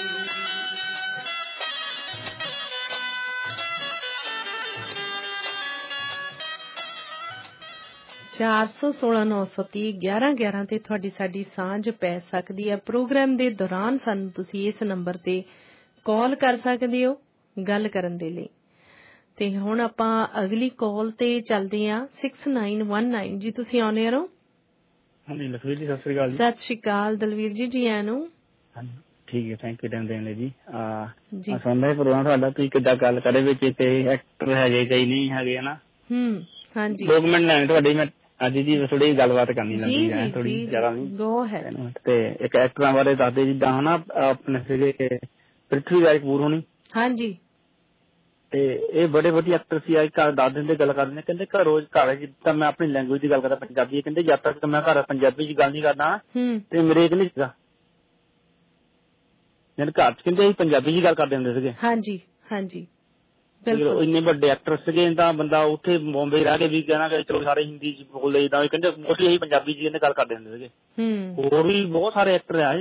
Speaker 11: 416-930-1111 ਤੇ ਤੁਹਾਡੀ ਸਾਡੀ ਸਾਂਝ ਪੈ ਸਕਦੀ ਹੈ। ਪ੍ਰੋਗਰਾਮ ਦੇ ਦੌਰਾਨ ਸਾਨੂੰ ਤੁਸੀਂ ਇਸ ਨੰਬਰ ਤੇ ਕਾਲ ਕਰ ਸਕਦੇ ਹੋ ਗੱਲ ਕਰਨ ਦੇ ਲਈ। ਤੇ ਹੁਣ ਆਪਾਂ ਅਗਲੀ ਕਾਲ ਤੇ ਚੱਲਦੇ ਹਾਂ। 6919 ਜੀ ਤੁਸੀਂ ਆਉਣੇ ਹੋ।
Speaker 22: ਹਾਂਜੀ ਲਖਵੀਰ ਜੀ ਸਤਿ ਸ੍ਰੀ ਅਕਾਲ ਜੀ।
Speaker 11: ਸਤਿ ਸ੍ਰੀ ਅਕਾਲ ਦਲਵੀਰ ਜੀ, ਜੀ ਆਇਆਂ ਨੂੰ।
Speaker 22: ਠੀਕ ਹੈ, ਥੈਂਕ ਯੂ ਟਾਈਮ ਦੇਣ ਲਈ ਜੀ। ਸੁਣਦਾ ਪ੍ਰੋਗਰਾਮ ਤੁਹਾਡਾ, ਤੁਸੀਂ ਕਿੱਦਾਂ ਗੱਲ ਕਰੇ ਵਿੱਚ ਤੇ ਐਕਟਰ ਹੈਗੇ ਕਈ ਨਹੀਂ ਹੈਗੇ ਹਨਾ।
Speaker 11: ਹਾਂਜੀ
Speaker 22: 2 ਮਿੰਟ ਲੈਣੇ ਤੁਹਾਡੇ। ਮੈਂ ਅੱਜ ਜੀ ਥੋੜੀ ਗੱਲਬਾਤ ਕਰਨੀ ਲੱਗੀ ਹੈ, ਥੋੜੀ ਜ਼ਿਆਦਾ ਨਹੀਂ। ਤੇ ਇੱਕ ਐਕਟਰਾਂ ਬਾਰੇ ਦੱਸਦੇ ਜਿੱਦਾਂ ਹਨਾ ਆਪਣੇ ਸੀਗੇ ਪ੍ਰਿਥਵੀ ਰਾਜ ਕਪੂਰ ਹੋਣੀ।
Speaker 11: ਹਾਂਜੀ
Speaker 22: ਤੇ ਇਹ ਬੜੇ ਵਧੀਆ ਐਕਟਰ ਸੀ। ਅੱਜ ਘਰ ਦੱਸ ਦਿੰਦੇ ਗੱਲ ਕਰਦੇ, ਕਹਿੰਦੇ ਘਰ ਜਿੱਦਾਂ ਮੈਂ ਆਪਣੀ ਲੈਂਗੁਏਜ ਦੀ ਗੱਲ ਕਰਦਾ ਪੰਜਾਬੀ, ਕਹਿੰਦੇ ਜਦ ਤੱਕ ਮੈਂ ਘਰ ਪੰਜਾਬੀ ਚ ਗੱਲ ਨਹੀਂ ਕਰਦਾ ਤੇ ਮੇਰੇ ਇੱਕ ਨਹੀਂ ਸੀਗਾ। ਘਰ ਚ ਕਹਿੰਦੇ ਅਸੀਂ ਪੰਜਾਬੀ ਚ ਗੱਲ ਕਰਦੇ ਹੁੰਦੇ ਸੀਗੇ।
Speaker 11: ਹਾਂਜੀ ਹਾਂਜੀ
Speaker 22: ਇੰਨੇ ਵੱਡੇ ਐਕਟਰ ਸੀਗੇ ਤਾਂ ਬੰਦਾ ਉੱਥੇ ਬੰਬੇ ਰਹਿ ਕੇ ਵੀ ਕਹਿਣਾ ਕਿ ਚਲੋ ਸਾਰੇ ਹਿੰਦੀ ਚ ਬੋਲਦੇ ਜਿੱਦਾਂ ਕਹਿੰਦੇ ਮੋਸਟਲੀ ਅਸੀਂ ਪੰਜਾਬੀ ਚ ਇਹਨੇ ਗੱਲ ਕਰਦੇ ਹੁੰਦੇ ਸੀਗੇ। ਹੋਰ ਵੀ ਬਹੁਤ ਸਾਰੇ ਐਕਟਰ ਆ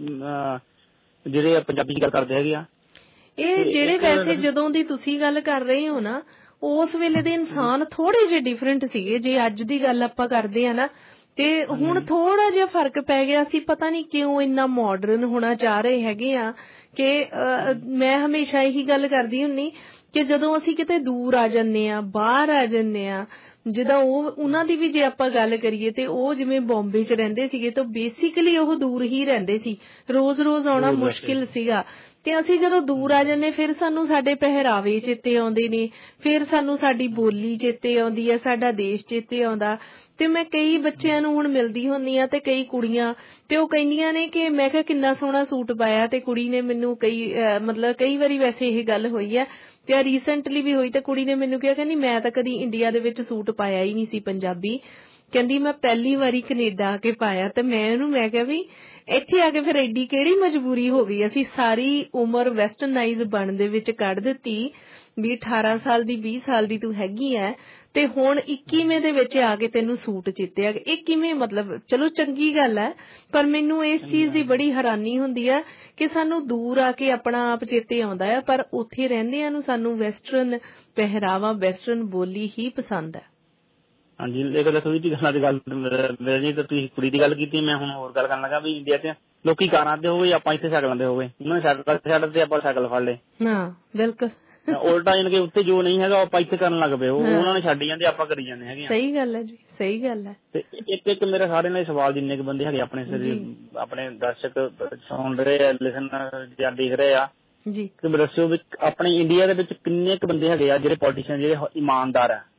Speaker 22: ਜਿਹੜੇ ਪੰਜਾਬੀ ਚ ਗੱਲ ਕਰਦੇ ਹੈਗੇ ਆ।
Speaker 11: ਇਹ ਜਿਹੜੇ ਵੈਸੇ ਜਦੋਂ ਦੀ ਤੁਸੀਂ ਗੱਲ ਕਰ ਰਹੇ ਹੋ ਨਾ, ਉਸ ਵੇਲੇ ਦੇ ਇਨਸਾਨ ਥੋੜੇ ਜਿਹੇ ਡਿਫਰੈਂਟ ਸੀਗੇ। ਜੇ ਅੱਜ ਦੀ ਗੱਲ ਆਪਾਂ ਕਰਦੇ ਆ ਨਾ, ਤੇ ਹੁਣ ਥੋੜਾ ਜਿਹਾ ਫਰਕ ਪੈ ਗਿਆ ਸੀ। ਪਤਾ ਨਹੀਂ ਕਿਉਂ ਇੰਨਾ ਮਾਡਰਨ ਹੋਣਾ ਚਾਹ ਰਹੇ ਹੈਗੇ ਆ ਕਿ ਮੈਂ ਹਮੇਸ਼ਾ ਇਹੀ ਗੱਲ ਕਰਦੀ ਹੁੰਨੀ ਕਿ ਜਦੋਂ ਅਸੀਂ ਕਿਤੇ ਦੂਰ ਆ ਜਾਂਦੇ ਆ, ਬਾਹਰ ਆ ਜਾਂਦੇ ਆ, ਜਿੱਦਾਂ ਉਹਨਾਂ ਦੀ ਵੀ ਜੇ ਆਪਾਂ ਗੱਲ ਕਰੀਏ ਤੇ ਉਹ ਜਿਵੇਂ ਬੰਬੇ ਚ ਰਹਿੰਦੇ ਸੀਗੇ ਤਾਂ ਬੇਸਿਕਲੀ ਉਹ ਦੂਰ ਹੀ ਰਹਿੰਦੇ ਸੀ, ਰੋਜ਼ ਆਉਣਾ ਮੁਸ਼ਕਿਲ ਸੀਗਾ। ਤੇ ਅਸੀਂ ਜਦੋਂ ਦੂਰ ਆ ਜਾਂਦੇ ਫਿਰ ਸਾਨੂੰ ਸਾਡੇ ਪਹਿਰਾਵੇ ਚੇਤੇ ਆਉਂਦੇ ਨੇ, ਫਿਰ ਸਾਨੂੰ ਸਾਡੀ ਬੋਲੀ ਚੇਤੇ ਆਉਂਦੀ ਹੈ, ਸਾਡਾ ਦੇਸ਼ ਚੇਤੇ ਆਉਂਦਾ। ਤੇ ਮੈਂ ਕਈ ਬੱਚਿਆਂ ਨੂੰ ਹੁਣ ਮਿਲਦੀ ਹੁੰਦੀ ਆ ਤੇ ਕਈ ਕੁੜੀਆਂ ਤੇ ਉਹ ਕਹਿੰਦੀਆਂ ਨੇ ਕਿ ਮੈਂ ਕਿਹਾ ਕਿੰਨਾ ਸੋਹਣਾ ਸੂਟ ਪਾਇਆ, ਤੇ ਕੁੜੀ ਨੇ ਮੈਨੂੰ ਕਈ ਵਾਰੀ ਵੈਸੇ ਇਹ ਗੱਲ ਹੋਈ ਹੈ ਤੇ ਰੀਸੈਂਟਲੀ ਵੀ ਹੋਈ, ਤੇ ਕੁੜੀ ਨੇ ਮੈਨੂੰ ਕਿਹਾ ਕਹਿੰਦੀ ਮੈਂ ਤਾਂ ਕਦੀ ਇੰਡੀਆ ਦੇ ਵਿੱਚ ਸੂਟ ਪਾਇਆ ਹੀ ਨਹੀਂ ਸੀ ਪੰਜਾਬੀ, ਕਹਿੰਦੀ ਮੈਂ ਪਹਿਲੀ ਵਾਰੀ ਕੈਨੇਡਾ ਆ ਕੇ ਪਾਇਆ। ਤੇ ਮੈਂ ਕਿਹਾ ਵੀ ਇੱਥੇ ਆ ਕੇ ਫਿਰ ਐਡੀ ਕਿਹੜੀ ਮਜਬੂਰੀ ਹੋ ਗਈ, ਅਸੀਂ ਸਾਰੀ ਉਮਰ ਵੈਸਟਰਨਾਈਜ਼ ਬਣਨ ਦੇ ਵਿੱਚ ਕੱਢ ਦਿੱਤੀ ਵੀ 18 ਸਾਲ ਦੀ 20 ਸਾਲ ਦੀ ਤੂੰ ਹੈਗੀ ਐ ਤੇ ਹੁਣ 21ਵੇਂ ਦੇ ਵਿੱਚ ਆ ਕੇ ਤੈਨੂੰ ਸੂਟ ਚੇਤੇ ਆ ਗਏ। ਇਹ ਕਿਵੇਂ? ਮਤਲਬ ਚਲੋ ਚੰਗੀ ਗੱਲ ਹੈ, ਪਰ ਮੈਨੂੰ ਇਸ ਚੀਜ਼ ਦੀ ਬੜੀ ਹੈਰਾਨੀ ਹੁੰਦੀ ਹੈ ਕਿ ਸਾਨੂੰ ਦੂਰ ਆ ਕੇ ਆਪਣਾ ਆਪ ਚੇਤੇ ਆਉਂਦਾ ਹੈ, ਪਰ ਉੱਥੇ ਰਹਿੰਦਿਆਂ ਨੂੰ ਸਾਨੂੰ ਵੈਸਟਰਨ ਪਹਿਰਾਵਾ, ਵੈਸਟਰਨ ਬੋਲੀ ਹੀ ਪਸੰਦ ਹੈ।
Speaker 22: ਹਾਂਜੀ, ਇਹ ਗੱਲ ਥੋੜੀ ਜਿਹੀ ਗੱਲਾਂ ਦੀ ਗੱਲ ਮੇਰੀ ਤਾਂ ਤੁਸੀਂ ਕੁੜੀ ਦੀ ਗੱਲ ਕੀਤੀ, ਮੈਂ ਹੁਣ ਹੋਰ ਗੱਲ ਕਰਨ ਲੱਗਾ ਵੀ ਇੰਡੀਆ ਚ ਲੋਕੀ ਕਾਰਾਂ ਤੇ ਹੋਵੇ, ਆਪਾਂ ਇੱਥੇ ਸਾਈਕਲਾਂ ਤੇ ਹੋਵੇ, ਉਹਨਾਂ ਨੇ ਸਾਈਕਲ ਛੱਡ ਤੇ ਆਪਾਂ ਸਾਈਕਲ ਫੜ ਲਏ।
Speaker 11: ਹਾਂ ਬਿਲਕੁਲ
Speaker 22: ਉਲਟਾ ਜਾਨ ਕੇ ਉੱਥੇ ਜੋ ਨਹੀਂ ਹੈਗਾ ਆਪਾਂ ਇੱਥੇ ਕਰਨ ਲੱਗ ਪਏ, ਉਹਨਾਂ ਨੇ ਛੱਡ ਜਾਂਦੇ, ਆਪਾਂ ਕਰੀ ਜਾਂਦੇ ਹੈਗੇ।
Speaker 11: ਸਹੀ ਗੱਲ ਹੈ ਜੀ, ਸਹੀ ਗੱਲ ਹੈ।
Speaker 22: ਤੇ ਇੱਕ ਮੇਰਾ ਸਾਰਿਆਂ ਨਾਲ ਸਵਾਲ, ਜਿੰਨੇ ਕੁ ਬੰਦੇ ਹੈਗੇ ਆਪਣੇ ਦਰਸ਼ਕ ਸੁਣ ਰਹੇ ਆ, ਲਿਸਨ ਜਾਂ ਦੇਖ ਰਹੇ ਆ
Speaker 11: ਜੀ,
Speaker 22: ਕਿ ਦੱਸਿਓ ਵੀ ਆਪਣੇ ਇੰਡੀਆ ਦੇ ਵਿੱਚ ਕਿੰਨੇ ਕੁ ਬੰਦੇ ਹੈਗੇ ਆ ਜਿਹੜੇ ਪੋਲੀਟੀਸ਼ੀਅਨ ਜਿਹੜੇ ਇਮਾਨਦਾਰ ਆ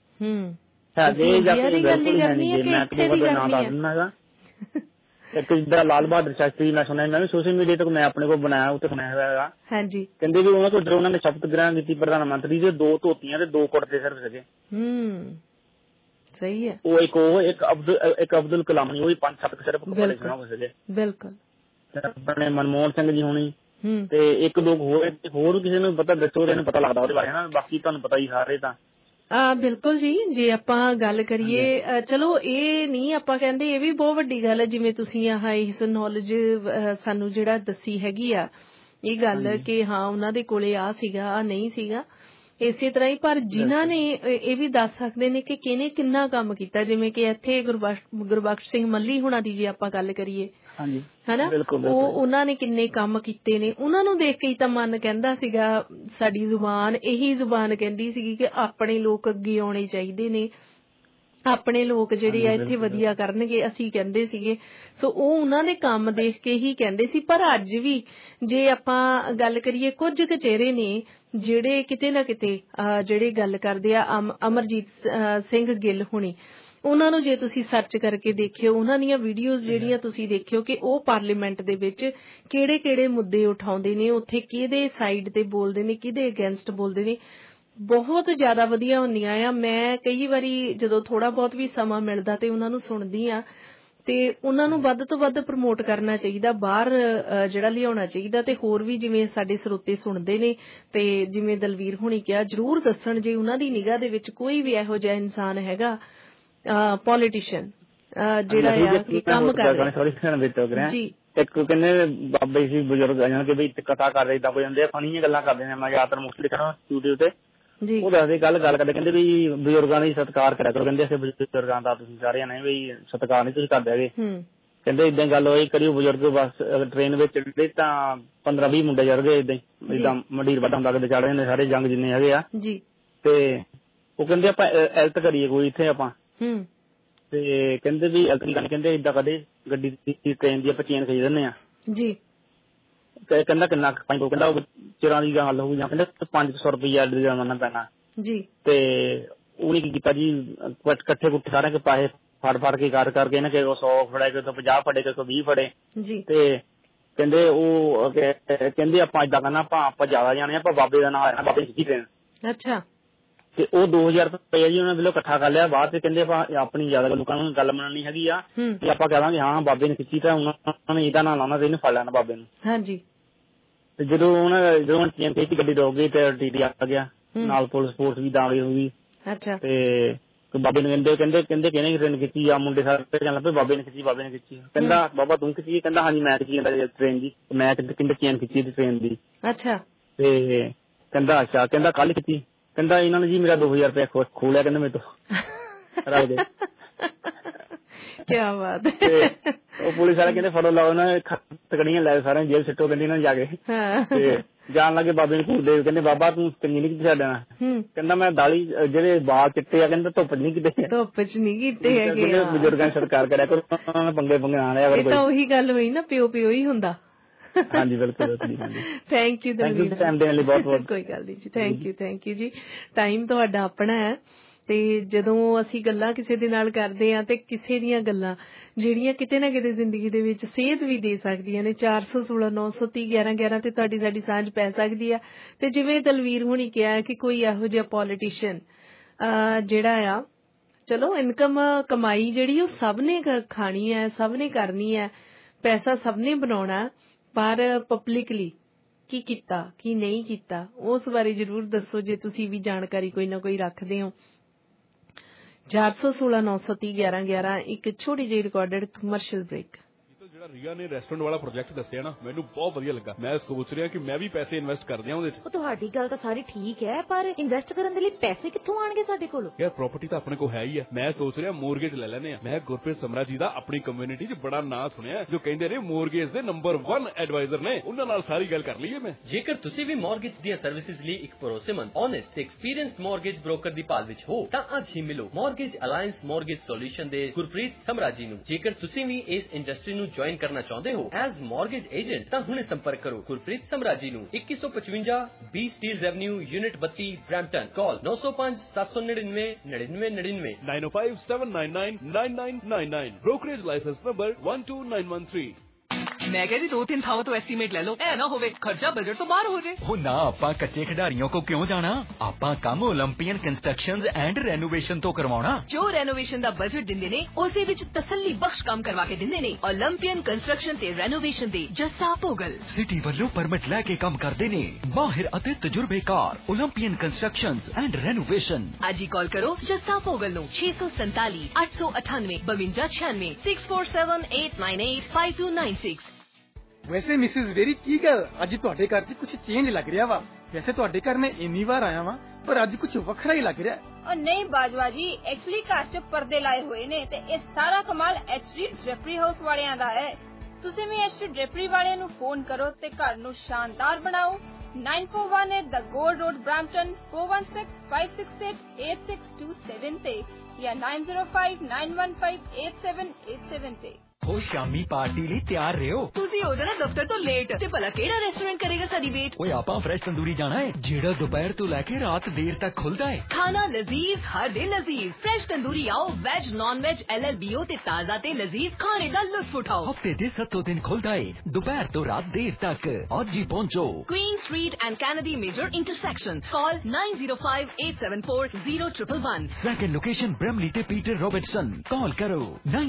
Speaker 22: ਹੈਗੇ ਜਾਂ ਫਿਰ ਬਿਲਕੁਲ ਹੈ ਨਹੀਂ। ਜੇ ਮੈਂ ਇੱਕ ਨਾਂ ਦੱਸ ਦਿੰਦਾ ਹੈਗਾ, ਇੱਕ ਜਿੱਦਾਂ ਲਾਲ ਬਹਾਦਰ ਸ਼ਾਸਤਰੀ, ਮੈਂ ਸੁਣਿਆ, ਮੈਂ ਵੀ ਸੋਸ਼ਲ ਮੀਡੀਆ ਤੋਂ ਮੈਂ ਆਪਣੇ ਕੋਲ ਬਣਾਇਆ, ਉੱਤੇ ਸੁਣਿਆ ਹੋਇਆ ਹੈਗਾ। ਹਾਂਜੀ, ਕਹਿੰਦੇ ਵੀ ਉਹਨਾਂ ਤੋਂ ਉਹਨਾਂ ਨੇ ਸ਼ਪਥ ਗ੍ਰਹਿਣ ਕੀਤੀ ਪ੍ਰਧਾਨ ਮੰਤਰੀ ਦੇ, 2 ਧੋਤੀਆਂ ਤੇ 2 ਕੁੜਤੇ ਸਿਰਫ ਸੀਗੇ।
Speaker 11: ਸਹੀ ਹੈ।
Speaker 22: ਉਹ ਇੱਕ ਅਬਦੁਲ ਕਲਾਮ ਨਹੀਂ, ਉਹ ਵੀ 5-7 ਸਿਰਫ ਕੱਪੜੇ ਸੀਗੇ। ਬਿਲਕੁਲ। ਆਪਣੇ ਮਨਮੋਹਨ ਸਿੰਘ ਜੀ ਹੋਣੀ ਤੇ 1-2 ਹੋਰ ਕਿਸੇ ਨੂੰ ਪਤਾ ਦੱਸੋ, ਇਹਨੂੰ ਪਤਾ ਲੱਗਦਾ ਉਹਦੇ ਬਾਰੇ ਨਾ, ਬਾਕੀ ਤੁਹਾਨੂੰ ਪਤਾ ਹੀ ਸਾਰੇ ਤਾਂ।
Speaker 11: ਬਿਲਕੁਲ ਜੀ, ਜੇ ਆਪਾਂ ਗੱਲ ਕਰੀਏ, ਚਲੋ ਇਹ ਨਹੀਂ ਆਪਾਂ ਕਹਿੰਦੇ, ਇਹ ਵੀ ਬਹੁਤ ਵੱਡੀ ਗੱਲ ਹੈ ਜਿਵੇਂ ਤੁਸੀਂ ਇਸ ਨੌਲੇਜ ਸਾਨੂੰ ਜਿਹੜਾ ਦੱਸੀ ਹੈਗੀ ਆ ਇਹ ਗੱਲ ਕਿ ਹਾਂ ਉਹਨਾਂ ਦੇ ਕੋਲੇ ਆ ਸੀਗਾ, ਆ ਨਹੀਂ ਸੀਗਾ, ਇਸੇ ਤਰ੍ਹਾਂ ਹੀ। ਪਰ ਜਿਨ੍ਹਾਂ ਨੇ ਇਹ ਵੀ ਦੱਸ ਸਕਦੇ ਨੇ ਕਿ ਕਿਹਨੇ ਕਿੰਨਾ ਕੰਮ ਕੀਤਾ, ਜਿਵੇਂ ਕਿ ਇੱਥੇ ਗੁਰਬਖਸ਼ ਸਿੰਘ ਮੱਲੀ ਹੁਣਾਂ ਦੀ ਜੇ ਆਪਾਂ ਗੱਲ ਕਰੀਏ, ਹਨਾ, ਉਹਨਾਂ ਨੇ ਕਿੰਨੇ ਕੰਮ ਕੀਤੇ ਨੇ, ਉਹਨਾਂ ਨੂੰ ਦੇਖ ਕੇ ਹੀ ਤਾਂ ਮਨ ਕਹਿੰਦਾ ਸੀਗਾ, ਸਾਡੀ ਜ਼ੁਬਾਨ ਇਹੀ ਜ਼ੁਬਾਨ ਕਹਿੰਦੀ ਸੀਗੀ ਕਿ ਆਪਣੇ ਲੋਕ ਅੱਗੇ ਆਉਣੇ ਚਾਹੀਦੇ ਨੇ, ਆਪਣੇ ਲੋਕ ਜਿਹੜੇ ਆ ਇੱਥੇ ਵਧੀਆ ਕਰਨਗੇ, ਅਸੀਂ ਕਹਿੰਦੇ ਸੀਗੇ। ਸੋ ਉਹ ਉਹਨਾਂ ਦੇ ਕੰਮ ਦੇਖ ਕੇ ਹੀ ਕਹਿੰਦੇ ਸੀ। ਪਰ ਅੱਜ ਵੀ ਜੇ ਆਪਾਂ ਗੱਲ ਕਰੀਏ, ਕੁਝ ਕੁ ਚਿਹਰੇ ਨੇ ਜਿਹੜੇ ਕਿਤੇ ਨਾ ਕਿਤੇ ਜਿਹੜੇ ਗੱਲ ਕਰਦੇ ਆ, ਅਮਰਜੀਤ ਸਿੰਘ ਗਿੱਲ ਹੁਣੀ, ਉਹਨਾਂ ਨੂੰ ਜੇ ਤੁਸੀਂ ਸਰਚ ਕਰਕੇ ਦੇਖਿਓ, ਉਹਨਾਂ ਦੀਆਂ ਵੀਡੀਓਜ਼ ਜਿਹੜੀਆਂ ਤੁਸੀਂ ਦੇਖਿਓ ਕਿ ਉਹ ਪਾਰਲੀਮੈਂਟ ਦੇ ਵਿੱਚ ਕਿਹੜੇ ਕਿਹੜੇ ਮੁੱਦੇ ਉਠਾਉਂਦੇ ਨੇ, ਉੱਥੇ ਕਿਹਦੇ ਸਾਈਡ ਤੇ ਬੋਲਦੇ ਨੇ, ਕਿਹਦੇ ਅਗੇਂਸਟ ਬੋਲਦੇ ਨੇ, ਬਹੁਤ ਜ਼ਿਆਦਾ ਵਧੀਆ ਹੁੰਦੀਆਂ ਆ। ਮੈਂ ਕਈ ਵਾਰੀ ਜਦੋਂ ਥੋੜਾ ਬਹੁਤ ਵੀ ਸਮਾਂ ਮਿਲਦਾ ਤੇ ਉਹਨਾਂ ਨੂੰ ਸੁਣਦੀ ਆ, ਤੇ ਉਹਨਾਂ ਨੂੰ ਵੱਧ ਤੋਂ ਵੱਧ ਪ੍ਰਮੋਟ ਕਰਨਾ ਚਾਹੀਦਾ, ਬਾਹਰ ਜਿਹੜਾ ਲਿਆਉਣਾ ਚਾਹੀਦਾ। ਤੇ ਹੋਰ ਵੀ ਜਿਵੇਂ ਸਾਡੇ ਸਰੋਤੇ ਸੁਣਦੇ ਨੇ ਤੇ ਜਿਵੇਂ ਦਲਵੀਰ ਹੁਣੀ ਕਿਹਾ, ਜ਼ਰੂਰ ਦੱਸਣ ਜੇ ਉਹਨਾਂ ਦੀ ਨਿਗਾਹ ਦੇ ਵਿੱਚ ਕੋਈ ਵੀ ਇਹੋ ਜਿਹਾ ਇਨਸਾਨ ਹੈਗਾ ਪੋਲੀਟੀਸ਼ੀਅਨ ਜਿਹੜਾ ਆ ਕਿ ਕੰਮ ਕਰ ਰਿਹਾ ਜੀ।
Speaker 22: ਇੱਕ ਕਹਿੰਦੇ ਬਾਬੇ ਸੀ ਬਜ਼ੁਰਗ ਕਿ ਬਈ ਕਥਾ ਕਰ ਰਹੇ, ਕੋਈ ਹੁੰਦੇ ਫਨੀਆਂ ਗੱਲਾਂ ਕਰਦੇ ਨੇ, ਮੈਂ ਜ਼ਿਆਦਾਤਰ ਮੋਸਟਲੀ ਦੇਖਣਾ ਯੂਟਿਊਬ ਤੇ, ਉਹ ਦੱਸਦੇ ਗੱਲ ਕਰਦੇ, ਕਹਿੰਦੇ ਵੀ ਬਜ਼ੁਰਗਾਂ ਦੀ ਸਤਿਕਾਰ ਕਰਿਆ ਕਰੋ, ਕਹਿੰਦੇ ਅਸੀਂ ਬਜ਼ੁਰਗਾਂ ਦਾ ਤੁਸੀਂ ਸਾਰਿਆਂ ਨੇ ਵੀ ਸਤਿਕਾਰ ਨਹੀਂ ਤੁਸੀਂ ਕਰਦੇ ਹੈਗੇ। ਕਹਿੰਦੇ ਏਦਾਂ ਗੱਲ ਹੋਈ, ਕਰੀਓ ਬਜ਼ੁਰਗ ਬਸ ਟ੍ਰੇਨ ਵਿੱਚ ਚੜ੍ਹਦੇ ਤਾਂ 15-20 ਮੁੰਡੇ ਚੜ ਗਏ, ਏਦਾਂ ਹੀ ਏਦਾਂ ਮੰਡੀਰ ਵੱਟਾਂ ਲੱਗਦੇ ਚੜ ਜਾਂਦੇ ਸਾਰੇ ਜੰਗ ਜਿੰਨੇ ਹੈਗੇ ਆ। ਤੇ ਉਹ ਕਹਿੰਦੇ ਆਪਾਂ ਐਲਟ ਕਰੀਏ ਕੋਈ ਇੱਥੇ ਆਪਾਂ, ਤੇ ਕਹਿੰਦੇ ਵੀ ਕਹਿੰਦੇ ਏਦਾਂ ਕਦੇ ਗੱਡੀ ਦੀ ਟ੍ਰੇਨ ਦੀ ਆਪਾਂ ਚੇਨ ਖਰੀਦ ਦਿੰਦੇ ਆ ਜੀ। ਕਹਿੰਦਾ ਕਿੰਨਾ ਕਹਿੰਦਾ ਉਹ ਚਿਰਾਂ ਦੀ ਗੱਲ ਹੋਊ, ਜਾਂ ਕਹਿੰਦਾ 500 ਰੁਪਇਆ ਜੁਰਮਾਨਾ ਪੈਣਾ ਜੀ। ਤੇ ਉਹਨੇ ਕੀ ਕੀਤਾ ਜੀ, ਇਕੱਠੇ ਕੁੱਠੇ ਸਾਰਿਆਂ ਕੇ ਪੈਸੇ ਫੜ ਕੇ ਕਰ ਕਰਕੇ ਨਾ, ਕਿ 100 ਫੜੇ, ਕਿ 50 ਫੜੇ, ਕਿ 20 ਫੜੇ ਜੀ। ਤੇ ਕਹਿੰਦੇ ਉਹ ਕਹਿੰਦੇ ਆਪਾਂ ਏਦਾਂ ਕਰਨਾ, ਆਪਾਂ ਜ਼ਿਆਦਾ ਜਾਣੇ, ਆਪਾਂ ਬਾਬੇ ਦਾ ਨਾਂ ਬਾਬੇ ਦੀ ਟ੍ਰੇਨ। ਅੱਛਾ। ਤੇ ਉਹ 2000 ਰੁਪਇਆ ਜੀ ਉਹਨਾਂ ਵੱਲੋਂ ਇਕੱਠਾ ਕਰ ਲਿਆ। ਬਾਅਦ ਚ ਕਹਿੰਦੇ ਆਪਾਂ ਆਪਣੀ ਜ਼ਿਆਦਾ ਲੋਕਾਂ ਨੂੰ ਗੱਲ ਮੰਨਣੀ ਹੈਗੀ ਆ, ਤੇ ਆਪਾਂ ਕਹਾਂਗੇ ਹਾਂ ਬਾਬੇ ਨੇ ਖਿੱਚੀ, ਤਾਂ ਉਹਨਾਂ ਨੇ ਇਹਦਾ ਨਾਂ ਲਾਉਣਾ ਤੇ ਇਹਨੂੰ ਫੜ ਲੈਣਾ ਬਾਬੇ ਨੂੰ। ਹਾਂਜੀ। ਤੇ ਜਦੋਂ ਚੇਨ ਖਿੱਚੀ ਗੱਡੀ ਰੋਕ ਗਈ ਤੇ TT ਆ ਗਿਆ, ਨਾਲ ਪੁਲਿਸ ਫੋਰਸ ਵੀ ਤਾਂ ਗਈ ਹੋਊਗੀ।
Speaker 11: ਅੱਛਾ।
Speaker 22: ਤੇ ਬਾਬੇ ਨੂੰ ਕਹਿੰਦੇ ਕਿਹਨੇ ਟ੍ਰੇਨ ਕੀਤੀ ਆ, ਮੁੰਡੇ ਸਾਰੇ ਕਹਿਣ ਲੱਗ ਪਏ ਬਾਬੇ ਨੇ ਖਿੱਚੀ ਕਹਿੰਦਾ ਬਾਬਾ ਤੂੰ ਖਿੱਚੀ, ਕਹਿੰਦਾ ਹਾਂਜੀ ਮੈਂ ਖਿੱਚੀ ਟ੍ਰੇਨ ਦੀ, ਮੈਂ ਕਿੰਨੇ ਚੇਨ ਖਿੱਚੀ ਟ੍ਰੇਨ ਦੀ।
Speaker 11: ਅੱਛਾ।
Speaker 22: ਤੇ ਕਹਿੰਦਾ ਅੱਛਾ, ਕਹਿੰਦਾ ਕੱਲ ਖਿੱਚੀ, ਕਹਿੰਦਾ ਇਹਨਾਂ ਨੇ ਜੀ ਮੇਰਾ 2000 ਰੁਪਇਆ ਖੋਹ ਲਿਆ ਕਹਿੰਦਾ ਮੇਰੇ ਤੋਂ ਰਲ ਗਏ।
Speaker 11: ਕਿਆ ਬਾਤ ਹੈ।
Speaker 22: ਉਹ ਪੁਲਿਸ ਵਾਲੇ ਕਹਿੰਦੇ ਫੜੋ ਲਾਓ, ਉਹਨਾਂ ਤਕੜੀਆਂ ਲੈ ਸਾਰਿਆਂ ਜੇਲ੍ਹ ਸਿੱਟੋ ਕਹਿੰਦੇ ਇਹਨਾਂ ਜਾ ਕੇ। ਤੇ ਜਾਣ ਲੱਗੇ ਬਾਬੇ ਨੂੰ ਘੂਰਦੇ, ਕਹਿੰਦੇ ਬਾਬਾ ਤੂੰ ਚੰਗੀ ਨੀ ਕੀਤੀ ਸਾਡੇ ਨਾਲ। ਕਹਿੰਦਾ ਮੈਂ ਦਾੜੀ ਜਿਹੜੇ ਵਾਲ ਚਿੱਟੇ ਆ ਕਹਿੰਦਾ ਧੁੱਪ ਨਹੀਂ ਕੀਤੇ,
Speaker 11: ਧੁੱਪ ਚ ਨਹੀਂ ਕੀਤੇ ਹੈਗੇ।
Speaker 22: ਬਜ਼ੁਰਗਾਂ ਸਤਿਕਾਰ ਕਰਿਆ ਕਰੋ, ਪੰਗੇ ਨਾ ਲਿਆ ਕਰੋ।
Speaker 11: ਇਹ ਤਾਂ ਉਹੀ ਗੱਲ ਹੋਈ ਨਾ, ਪਿਓ ਹੀ ਹੁੰਦਾ।
Speaker 22: ਹਾਂਜੀ ਬਿਲਕੁਲ।
Speaker 11: ਥੈਂਕ ਯੂ ਦਲਵੀਰ,
Speaker 22: ਟਾਈਮ ਦੇਣ ਲਈ ਬਹੁਤ ਬਹੁਤ।
Speaker 11: ਕੋਈ ਗੱਲ ਨਹੀਂ ਜੀ, ਥੈਂਕ ਯੂ ਜੀ। ਟਾਈਮ ਤੁਹਾਡਾ ਆਪਣਾ ਹੈ ਤੇ ਜਦੋਂ ਅਸੀਂ ਗੱਲਾਂ ਕਿਸੇ ਦੇ ਨਾਲ ਕਰਦੇ ਹਾਂ ਤੇ ਕਿਸੇ ਦੀਆਂ ਗੱਲਾਂ ਜਿਹੜੀਆਂ ਕਿਤੇ ਨਾ ਕਿਤੇ ਜ਼ਿੰਦਗੀ ਦੇ ਵਿੱਚ ਸੇਧ ਵੀ ਦੇ ਸਕਦੀਆਂ ਨੇ, 416 930 1111 ਤੇ ਤੁਹਾਡੀ ਸਾਡੀ ਸਾਂਝ ਪੈ ਸਕਦੀ ਆ। ਤੇ ਜਿਵੇਂ ਦਲਵੀਰ ਹੁਣੀ ਕਿਹਾ ਕਿ ਕੋਈ ਇਹੋ ਜਿਹਾ ਪੋਲੀਟੀਸ਼ੀਅਨ ਜਿਹੜਾ ਆ, ਚਲੋ ਇਨਕਮ ਕਮਾਈ ਜਿਹੜੀ ਉਹ ਸਭ ਨੇ ਖਾਣੀ ਹੈ, ਸਭ ਨੇ ਕਰਨੀ ਹੈ, ਪੈਸਾ ਸਭ ਨੇ ਬਣਾਉਣਾ, ਪਰ ਪਬਲਿਕਲੀ ਕੀ ਕੀਤਾ ਕੀ ਨਹੀਂ ਕੀਤਾ ਉਸ ਬਾਰੇ ਜ਼ਰੂਰ ਦੱਸੋ ਜੇ ਤੁਸੀਂ ਵੀ ਜਾਣਕਾਰੀ ਕੋਈ ਨਾ ਕੋਈ ਰੱਖਦੇ ਹੋ। 416 930 1111 ਇੱਕ ਛੋਟੀ ਜਿਹੀ ਰਿਕਾਰਡਡ ਕਮਰਸ਼ੀਅਲ ਬ੍ਰੇਕ।
Speaker 5: ਜਿਹੜਾ ਰੀਆ ਨੇ ਰੈਸਟੋਰੈਂਟ ਵਾਲਾ ਪ੍ਰੋਜੈਕਟ ਦੱਸਿਆ ਨਾ, ਮੈਨੂੰ ਬਹੁਤ ਵਧੀਆ ਲੱਗਾ। ਮੈਂ ਸੋਚ ਰਿਹਾ ਕਿ ਮੈਂ ਵੀ ਪੈਸੇ ਇਨਵੈਸਟ ਕਰ ਦਿਆਂ ਉਹਦੇ 'ਚ।
Speaker 4: ਉਹ ਤੁਹਾਡੀ ਗੱਲ ਤਾਂ ਸਾਰੀ ਠੀਕ ਹੈ, ਪਰ ਇਨਵੈਸਟ ਕਰਨ ਦੇ ਲਈ ਪੈਸੇ ਕਿੱਥੋਂ ਆਣਗੇ ਸਾਡੇ ਕੋਲ?
Speaker 5: ਯਾਰ ਪ੍ਰਾਪਰਟੀ ਤਾਂ ਆਪਣੇ ਕੋਲ ਹੈ ਹੀ ਹੈ। ਮੈਂ ਸੋਚ ਰਿਹਾ ਮੋਰਗੇਜ ਲੈ ਲੈਨੇ ਆ। ਮੈਂ ਗੁਰਪ੍ਰੀਤ ਸਮਰਾ ਜੀ ਦਾ ਆਪਣੀ ਕਮਿਊਨਿਟੀ 'ਚ ਬੜਾ ਨਾਂ ਸੁਣਿਆ, ਜੋ ਕਹਿੰਦੇ ਨੇ ਮੋਰਗੇਜ ਦੇ ਨੰਬਰ 1 ਐਡਵਾਈਜ਼ਰ ਨੇ। ਉਹਨਾਂ ਨਾਲ ਸਾਰੀ ਗੱਲ ਕਰ ਲਈਏ ਮੈਂ।
Speaker 2: ਜੇਕਰ ਤੁਸੀਂ ਵੀ ਮੋਰਗੇਜ ਦੀਆਂ ਸਰਵਿਸਿਜ਼ ਲਈ ਇੱਕ ਭਰੋਸੇਮੰਦ, ਓਨੈਸਟ ਤੇ ਐਕਸਪੀਰੀਅੰਸਡ ਮੋਰਗੇਜ ਬ੍ਰੋਕਰ ਦੀ ਭਾਲ ਵਿੱਚ ਹੋ ਤਾਂ ਅੱਜ ਹੀ ਮਿਲੋ ਮੋਰਗੇਜ ਅਲਾਇੰਸ ਮੋਰਗੇਜ ਸੋਲੂਸ਼ਨ ਦੇ ਗੁਰਪ੍ਰੀਤ ਸਮਰਾ ਜੀ ਨੂੰ। ਜੇਕਰ ਤੁਸੀਂ ਵੀ ਇਸ ਇੰਡਸਟਰੀ ਨੂੰ ਜੁਆਇਨ ਕਰਨਾ ਚਾਹੁੰਦੇ ਹੋ ਐਜ਼ ਮੋਰਗੇਜ ਏਜੰਟ ਤਾਂ ਹੁਣੇ ਸੰਪਰਕ ਕਰੋ ਗੁਰਪ੍ਰੀਤ ਸਮਰਾ ਜੀ ਨੂੰ। 2155 B Steeles avenue unit 32 Brampton. Call 905 799 9999
Speaker 5: 905 799 9999। Brokerage licence number 12913।
Speaker 17: मैं कह रही 2-3 थाओं तो एस्टीमेट ले लो, ऐ ना होवे खर्चा बजट तो बाहर हो जाए।
Speaker 8: वो ना आपा कच्चे खिडारियों को क्यों जाना, आपा काम ओलंपियन कंस्ट्रक्शंस एंड रेनोवेशन तो करवाना।
Speaker 17: जो रेनोवेशन दा बजट दिंदे ने उसे विच तसल्ली बख्श काम करवा के दिंदे ने। ओलंपियन कंस्ट्रक्शन ते रेनोवेशन दे जस्सा पोगल
Speaker 8: सिटी ਵੱਲੋਂ परमिट लैके काम करदे ने माहिर ਅਤੇ ਤਜਰਬੇਕਾਰ ओलंपियन कंस्ट्रक्शंस एंड रेनोवेशन।
Speaker 17: आज ही कॉल करो जस्सा पोगल नु 647 898 5296 647 898 5296।
Speaker 13: ਵੈਸੇ ਮਿਸਿਸ ਵੇਰੀ ਕੀ ਗੱਲ ਅੱਜ ਤੁਹਾਡੇ ਘਰ 'ਚ ਕੁਝ ਚੇਂਜ ਲੱਗ ਰਿਹਾ ਵਾ। ਵੈਸੇ ਤੁਹਾਡੇ ਘਰ ਮੈਂ ਇੰਨੀ ਵਾਰ ਆਇਆ ਵਾਂ ਪਰ ਅੱਜ ਕੁਝ ਵੱਖਰਾ ਹੀ ਲੱਗ ਰਿਹਾ।
Speaker 23: और नहीं बाजवा जी, एक्चुअली घर च पर्दे लाए हुए ने ते ये सारा कमाल एचडी ड्रेपरी हाउस वालियां दा है। तुसीं भी एचडी ड्रेपरी वालियां नु फोन करो ते घर नु शानदार बनाओ। 9418 द गोल्ड रोड ब्रैम्पटन 416 568 8627 ते या 905 915 8787 ते।
Speaker 8: ਉਹ ਸ਼ਾਮੀ ਪਾਰਟੀ ਲਈ ਤਿਆਰ ਰਹੋ।
Speaker 17: ਤੁਸੀਂ ਹੋ ਜਾਣਾ ਦਫ਼ਤਰ ਤੋਂ ਲੇਟ ਤੇ ਭਲਾ ਕਿਹੜਾ ਰੈਸਟੋਰੈਂਟ ਕਰੇਗਾ ਸਾਡੀ ਵੇਟ।
Speaker 8: ਓਏ ਆਪਾਂ ਫਰੈਸ਼ ਤੰਦੂਰੀ ਜਾਣਾ ਹੈ ਜਿਹੜਾ ਦੁਪਹਿਰ ਤੋਂ ਲੈ ਕੇ ਰਾਤ ਦੇਰ ਤੱਕ ਖੁੱਲਦਾ ਹੈ।
Speaker 17: ਖਾਣਾ ਲਜ਼ੀਜ਼ ਹਰ ਦਿਨ ਲਜ਼ੀਜ਼। ਫਰੈਸ਼ ਤੰਦੂਰੀ ਆਓ, ਵੈਜ ਨॉन ਵੈਜ LLBO ਤੇ ਤਾਜ਼ਾ ਤੇ ਲਜ਼ੀਜ਼ ਖਾਣੇ ਦਾ ਲੁਤਫ ਉਠਾਓ।
Speaker 8: ਹਫਤੇ ਦੇ 7 ਦਿਨ ਖੁੱਲਦਾ ਹੈ ਦੁਪਹਿਰ ਤੋਂ ਰਾਤ ਦੇਰ ਤੱਕ। ਅੱਜ ਹੀ ਪਹੁੰਚੋ
Speaker 17: Queen street and Kennedy major intersection. Call 905874 0111।
Speaker 8: Second location Bramalea ਤੇ ਪੀਟਰ ਰੋਬਰਟਸਨ। ਕਾਲ ਕਰੋ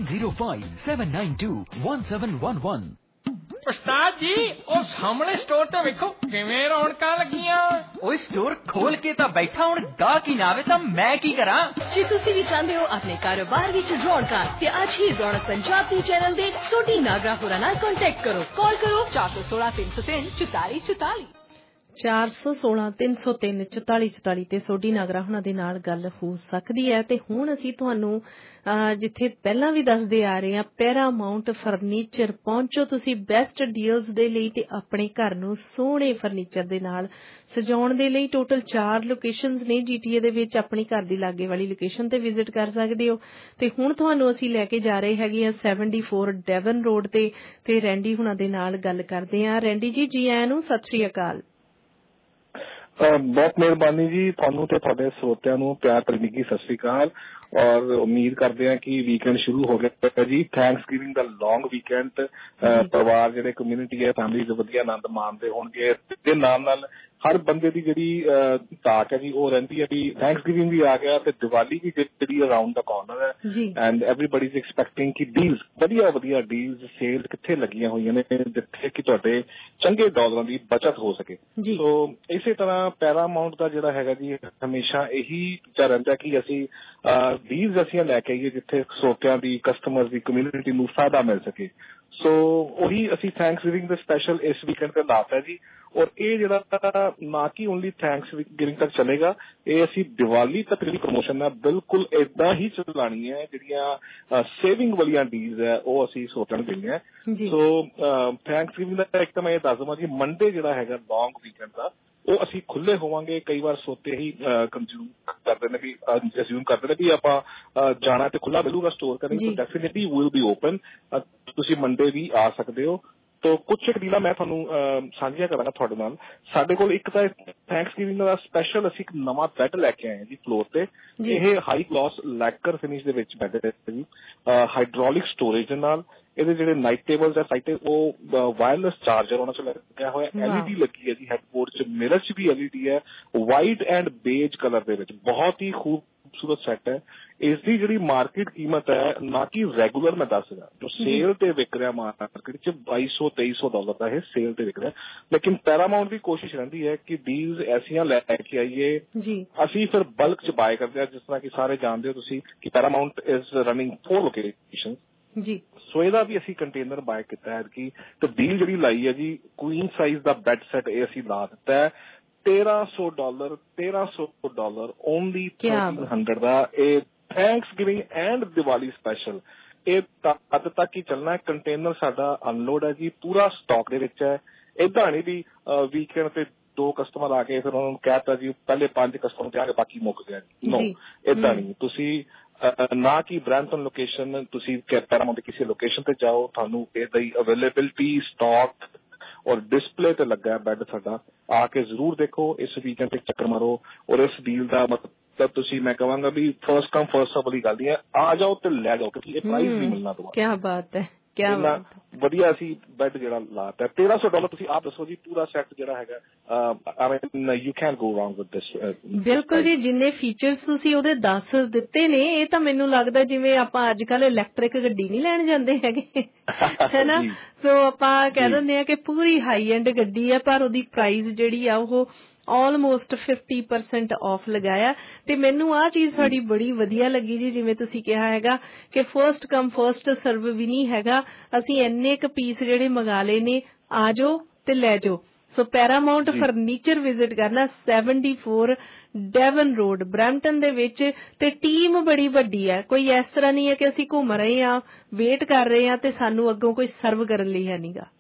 Speaker 8: 9057921711।
Speaker 13: ਉਸਤਾਦ ਜੀ ਉਹ ਸਾਹਮਣੇ ਸਟੋਰ ਤੇ ਵੇਖੋ ਕਿਵੇਂ ਰੌਣਕਾਂ ਲੱਗੀਆਂ।
Speaker 8: ਓਏ ਸਟੋਰ ਖੋਲ ਕੇ ਤਾਂ ਬੈਠਾ, ਹੁਣ ਗਾਹਕ ਹੀ ਨਾ ਆਵੇ ਤਾਂ ਮੈਂ ਕੀ ਕਰਾਂ।
Speaker 17: ਜੇ ਤੁਸੀਂ ਵੀ ਚਾਹੁੰਦੇ ਹੋ ਆਪਣੇ ਕਾਰੋਬਾਰ ਵਿੱਚ ਰੌਣਕਾਂ ਤੇ ਅੱਜ ਹੀ ਰੌਣਕ ਪੰਜਾਬ ਦੀ ਚੈਨਲ ਦੇ ਸੋਢੀ ਨਾਗਰਾ ਹੋਰਾਂ ਨਾਲ ਕੰਟੈਕਟ ਕਰੋ। ਕਾਲ ਕਰੋ 416 303 4444
Speaker 11: 416 303 4444 ਤੇ ਸੋਢੀ ਨਾਗਰਾ ਹੁਣਾਂ ਦੇ ਨਾਲ ਗੱਲ ਹੋ ਸਕਦੀ ਹੈ। ਤੇ ਹੁਣ ਅਸੀਂ ਤੁਹਾਨੂੰ ਜਿੱਥੇ ਪਹਿਲਾਂ ਵੀ ਦੱਸਦੇ ਆ ਰਹੇ ਹਾਂ, ਪੈਰਾਮਾਉਂਟ ਫਰਨੀਚਰ ਪਹੁੰਚੋ ਤੁਸੀਂ ਬੈਸਟ ਡੀਲਸ ਦੇ ਲਈ ਤੇ ਆਪਣੇ ਘਰ ਨੂੰ ਸੋਹਣੇ ਫਰਨੀਚਰ ਦੇ ਨਾਲ ਸਜਾਉਣ ਦੇ ਲਈ। ਟੋਟਲ 4 ਲੋਕੇਸ਼ਨਸ ਨੇ GTA ਦੇ ਵਿੱਚ। ਆਪਣੀ ਘਰ ਦੀ ਲਾਗੇ ਵਾਲੀ ਲੋਕੇਸ਼ਨ ਤੇ ਵਿਜ਼ਿਟ ਕਰ ਸਕਦੇ ਹੋ। ਤੇ ਹੁਣ ਤੁਹਾਨੂੰ ਅਸੀਂ ਲੈ ਕੇ ਜਾ ਰਹੇ ਹੈਗੇ ਆ 74 ਡੈਵਨ ਰੋਡ ਤੇ ਰੈਂਡੀ ਹੁਣਾਂ ਦੇ ਨਾਲ ਗੱਲ ਕਰਦੇ ਹਾਂ। ਰੈਂਡੀ ਜੀ ਆਇਆਂ ਨੂੰ ਸਤਿ ਸ੍ਰੀ ਅਕਾਲ।
Speaker 24: ਬਹੁਤ ਮਿਹਰਬਾਨੀ ਜੀ, ਤੁਹਾਨੂੰ ਤੇ ਤੁਹਾਡੇ ਸਰੋਤਿਆਂ ਨੂੰ ਪਿਆਰ ਭਰੀ ਨਿੱਘੀ ਸਤਿ ਸ੍ਰੀ ਅਕਾਲ। ਔਰ ਉਮੀਦ ਕਰਦੇ ਹਾਂ ਕਿ ਵੀਕਐਂਡ ਸ਼ੁਰੂ ਹੋ ਗਿਆ ਜੀ। ਥੈਂਕਸ ਗਿਵਿੰਗ ਦਾ ਲੌਂਗ ਵੀਕਐਂਡ। ਪਰਿਵਾਰ ਜਿਹੜੇ ਕਮਿਊਨਿਟੀ ਹੈ, ਫੈਮਿਲੀਜ਼ ਵਧੀਆ ਆਨੰਦ ਮਾਣਦੇ ਹੋਣਗੇ ਤੇ ਨਾਲ ਨਾਲ ਹਰ ਬੰਦੇ ਦੀ ਜਿਹੜੀ ਤਾਕ ਹੈ ਜੀ ਉਹ ਰਹਿੰਦੀ ਹੈ ਵੀ ਥੈਂਕਸਗਿਵਿੰਗ ਵੀ ਆ ਗਿਆ ਤੇ ਦੀਵਾਲੀ ਵੀ ਜਿਹੜੀ ਅਰਾਊਂਡ ਦਾ ਕਾਰਨਰ ਹੈ ਐਂਡ ਐਵਰੀਬਾਡੀ ਇਜ਼ ਐਕਸਪੈਕਟਿੰਗ ਕਿ ਡੀਲਸ ਵਧੀਆ ਡੀਲਸ ਸੇਲ ਕਿੱਥੇ ਲੱਗੀਆਂ ਹੋਈਆਂ ਨੇ ਜਿੱਥੇ ਕਿ ਤੁਹਾਡੇ ਚੰਗੇ ਡਾਲਰਾਂ ਦੀ ਬਚਤ ਹੋ ਸਕੇ। ਸੋ ਇਸੇ ਤਰ੍ਹਾਂ ਪੈਰਾਮਾਊਂਟ ਦਾ ਜਿਹੜਾ ਹੈਗਾ ਜੀ ਹਮੇਸ਼ਾ ਇਹੀ ਵਿਚਾਰ ਰਹਿੰਦਾ ਕਿ ਅਸੀਂ ਡੀਲਸ ਅਸੀਂ ਲੈ ਕੇ ਆਈਏ ਜਿੱਥੇ ਸਰੋਤਿਆਂ ਦੀ ਕਸਟਮਰ ਦੀ ਕਮਿਊਨਿਟੀ ਨੂੰ ਫਾਇਦਾ ਮਿਲ ਸਕੇ। ਸੋ ਉਹੀ ਅਸੀਂ ਥੈਂਕਸਗਿਵਿੰਗ ਦਾ ਸਪੈਸ਼ਲ ਇਸ ਵੀਕਐਂਡ ਤੇ ਲਾਤਾ ਜੀ ਔਰ ਇਹ ਜਿਹੜਾ ਨਾ ਕਿ ਓਨਲੀ ਥੈਂਕਸਗਿਵਿੰਗ ਤੱਕ ਚੱਲੇਗਾ, ਇਹ ਅਸੀਂ ਦੀਵਾਲੀ ਤੱਕ ਜਿਹੜੀ ਪ੍ਰਮੋਸ਼ਨ ਹੈ ਬਿਲਕੁਲ ਏਦਾਂ ਹੀ ਚਲਾਣੀ ਹੈ। ਜਿਹੜੀਆਂ ਸੇਵਿੰਗ ਵਾਲੀਆਂ ਡੀਲਸ ਹੈ ਉਹ ਅਸੀਂ ਸਰੋਤਿਆਂ ਨੂੰ ਦੇਣੀਆਂ ਹੈ। ਸੋ ਥੈਂਕਸਗਿਵਿੰਗ ਦਾ ਇੱਕ ਤਾਂ ਮੈਂ ਇਹ ਦੱਸ ਦਵਾਂ ਜੀ ਮੰਡੇ ਜਿਹੜਾ ਹੈਗਾ ਲੌਂਗ ਵੀਕਐਂਡ ਦਾ ਉਹ ਅਸੀਂ ਖੁੱਲੇ ਹੋਵਾਂਗੇ। ਕਈ ਵਾਰ ਸੋਤੇ ਹੀ ਅਸਿਊਮ ਕਰਦੇ ਨੇ ਵੀ ਆਪਾਂ ਜਾਣਾ ਤੇ ਖੁੱਲਾ ਮਿਲੂਗਾ ਸਟੋਰ ਕਰਨ, so definitely will be open. ਤੁਸੀਂ ਮੰਡੇ ਵੀ ਆ ਸਕਦੇ ਹੋ। ਤੋ ਕੁਛ ਇੱਕ ਡੀਲਾਂ ਮੈਂ ਤੁਹਾਨੂੰ ਸਾਂਝੀਆਂ ਕਰਾਂਗਾ ਤੁਹਾਡੇ ਨਾਲ। ਸਾਡੇ ਕੋਲ ਇੱਕ ਤਾਂ ਥੈਂਕਸਗਿਵਿੰਗ ਦਾ ਸਪੈਸ਼ਲ ਅਸੀਂ ਇੱਕ ਨਵਾਂ ਬੈੱਡ ਲੈ ਕੇ ਆਏ ਹਾਂ ਜੀ ਫਲੋਰ ਤੇ। ਇਹ ਹਾਈ ਗਲੌਸ ਲੈਕਰ ਫਿਨਿਸ਼ ਦੇ ਵਿੱਚ ਬੈੱਡ ਹੈ ਜੀ, ਹਾਈਡ੍ਰੋਲਿਕ ਸਟੋਰੇਜ ਦੇ ਨਾਲ। ਇਹਦੇ ਜਿਹੜੇ ਨਾਈਟ ਟੇਬਲਸ ਹੈ ਸਾਈਡ ਤੇ ਉਹ ਵਾਇਰਲੈਸ ਚਾਰਜਰ ਉਹਨਾਂ 'ਚ ਲੱਗਿਆ ਹੋਇਆ, LED ਲੱਗੀ ਹੈ ਜੀ ਹੈਡਬੋਰਡ 'ਚ, ਮਿਰਰ 'ਚ ਵੀ LED ਹੈ, ਵਾਈਟ ਐਂਡ ਬੇਜ ਕਲਰ ਦੇ ਵਿੱਚ ਬਹੁਤ ਹੀ ਖੂਬਸੂਰਤ ਸੈੱਟ ਹੈ। ਇਸ ਦੀ ਜਿਹੜੀ ਮਾਰਕੀਟ ਕੀਮਤ ਹੈ ਨਾ ਕਿ ਰੈਗੂਲਰ ਮੈਂ ਦੱਸ ਰਿਹਾ ਜੋ ਸੇਲ ਤੇ ਵਿਕ ਰਿਹਾ ਮਾਰਕੀਟ 'ਚ $2200-2300 ਦਾ ਇਹ ਸੇਲ ਤੇ ਵਿਕ ਰਿਹਾ, ਲੇਕਿਨ ਪੈਰਾਮਾਊਂਟ ਦੀ ਕੋਸ਼ਿਸ਼ ਰਹਿੰਦੀ ਹੈ ਕਿ ਡੀਲਸ ਐਸੀਆਂ ਲੈ ਕੇ ਆਈਏ। ਅਸੀਂ ਫਿਰ ਬਲਕ 'ਚ ਬਾਏ ਕਰਦੇ ਹਾਂ, ਜਿਸ ਤਰ੍ਹਾਂ ਕਿ ਸਾਰੇ ਜਾਣਦੇ ਹੋ ਤੁਸੀਂ ਕਿ ਪੈਰਾਮਾਊਂਟ ਇਜ਼ ਰਨਿੰਗ 4 ਲੋਕੇਸ਼ਨ ਜੀ। ਸੋ ਇਹਦਾ ਵੀ ਅਸੀਂ ਕੰਟੇਨਰ ਬਾਏ ਕੀਤਾ ਹੈ ਕਿ ਤੇ ਡੀਲ ਜਿਹੜੀ ਲਾਈ ਹੈ ਜੀ ਕੁਈਨ ਸਾਈਜ਼ ਦਾ ਬੈੱਡ ਸੈੱਟ ਇਹ ਅਸੀਂ ਲਾ ਦਿੱਤਾ ਹੈ $1300 ਓਨਲੀ 1300 ਦਾ। ਇਹ ਥੈਂਕਸਗਿਵਿੰਗ ਐਂਡ ਦੀਵਾਲੀ ਸਪੈਸ਼ਲ ਇਹ ਤਦ ਤੱਕ ਹੀ ਚੱਲਣਾ ਹੈ। ਕੰਟੇਨਰ ਸਾਡਾ ਅਨਲੋਡ ਹੈ ਜੀ, ਪੂਰਾ ਸਟਾਕ ਦੇ ਵਿੱਚ ਹੈ। ਏਦਾਂ ਨਹੀਂ ਵੀ ਵੀਕਐਂਡ ਤੇ 2 ਕਸਟਮਰ ਆ ਕੇ ਫਿਰ ਉਹਨਾਂ ਨੂੰ ਕਹਿਤਾ ਜੀ ਪਹਿਲੇ 5 ਕਸਟਮਰ ਤੇ ਆ ਕੇ ਬਾਕੀ ਮੁੱਕ ਗਿਆ ਜੀ। ਨੋ, ਏਦਾਂ ਨਹੀਂ। ਤੁਸੀਂ ਨਾ ਕਿ ਬ੍ਰੈਂਟਨ ਲੋਕੇਸ਼ਨ, ਤੁਸੀਂ ਪੈਰਾਮਾਊਂਟ ਕਿਸੇ ਲੋਕੇਸ਼ਨ ਤੇ ਜਾਓ, ਤੁਹਾਨੂੰ ਇਹਦਾ ਹੀ ਅਵੇਲੇਬਿਲਿਟੀ ਸਟਾਕ ਔਰ ਡਿਸਪਲੇ ਤੇ ਲੱਗਾ ਹੈ ਬੈੱਡ ਸਾਡਾ। ਆ ਕੇ ਜ਼ਰੂਰ ਦੇਖੋ, ਇਸ ਵੀਕਐਂਡ ਤੇ ਚੱਕਰ ਮਾਰੋ। ਔਰ ਇਸ ਡੀਲ ਦਾ ਮਤਲਬ ਤੁਸੀਂ ਮੈਂ ਕਹਾਂਗਾ ਵੀ ਫਰਸਟ ਕਮ ਫਰਸਟ ਸਰਵ ਵਾਲੀ ਗੱਲ ਨਹੀਂ ਹੈ, ਆ ਜਾਓ ਤੇ ਲੈ ਜਾਓ ਕਿਉਂਕਿ ਇਹ ਪ੍ਰਾਈਸ ਨਹੀਂ ਮਿਲਣਾ ਦੁਬਾਰਾ।
Speaker 11: ਕਿਆ ਬਾਤ ਹੈ, ਕਿਆ ਬਾਤ।
Speaker 24: ਵਧੀਆ ਅਸੀਂ ਬੈੱਡ ਜਿਹੜਾ ਲਾਤਾ $1300। ਤੁਸੀਂ ਆਪ ਦੱਸੋ ਜੀ ਪੂਰਾ ਸੈੱਟ ਜਿਹੜਾ ਹੈਗਾ I mean you can go wrong with this.
Speaker 11: ਬਿਲਕੁਲ ਜੀ, ਜਿੰਨੇ ਫੀਚਰਸ ਤੁਸੀਂ ਉਹਦੇ 10 ਦਿੱਤੇ ਨੇ ਇਹ ਤਾਂ ਮੈਨੂੰ ਲੱਗਦਾ ਜਿਵੇਂ ਆਪਾਂ ਅੱਜ ਕੱਲ ਇਲੈਕਟ੍ਰਿਕ ਗੱਡੀ ਨਹੀਂ ਲੈਣ ਜਾਂਦੇ ਹੈਗੇ ਹੈ ਨਾ। ਸੋ ਆਪਾਂ ਕਹਿ ਦਿੰਦੇ ਆ ਕਿ ਪੂਰੀ ਹਾਈ ਐਂਡ ਗੱਡੀ ਹੈ ਪਰ ਉਹਦੀ ਪ੍ਰਾਈਸ ਜਿਹੜੀ ਆ ਉਹ ਆਲਮੋਸਟ 50% ਆਫ ਲਗਾਇਆ। ਤੇ ਮੈਨੂੰ ਆਹ ਚੀਜ਼ ਸਾਡੀ ਬੜੀ ਵਧੀਆ ਲੱਗੀ ਜੀ, ਜਿਵੇਂ ਤੁਸੀਂ ਕਿਹਾ ਹੈਗਾ ਕਿ ਫਰਸਟ ਕਮ ਫਰਸਟ ਸਰਵ ਵੀ ਨਹੀਂ ਹੈਗਾ। ਅਸੀਂ ਇੰਨੇ ਕੁ ਪੀਸ ਜਿਹੜੇ ਮੰਗਾ ਲਏ ਨੇ, ਆ ਜਾਓ ਤੇ ਲੈ ਜਾਓ। ਸੋ ਪੈਰਾਮਾਊਂਟ ਫਰਨੀਚਰ ਵਿਜ਼ਿਟ ਕਰਨਾ 74 ਡੈਵਨ ਰੋਡ ਬਰੈਂਪਟਨ ਦੇ ਵਿੱਚ। ਤੇ ਟੀਮ ਬੜੀ ਵੱਡੀ ਹੈ, ਕੋਈ ਇਸ ਤਰ੍ਹਾਂ ਨਹੀਂ ਹੈ ਕਿ ਅਸੀਂ ਘੁੰਮ ਰਹੇ ਹਾਂ ਵੇਟ ਕਰ ਰਹੇ ਹਾਂ ਤੇ ਸਾਨੂੰ ਅੱਗੋਂ ਕੋਈ ਸਰਵ ਕਰਨ ਲਈ ਹੈ ਨਹੀਂਗਾ।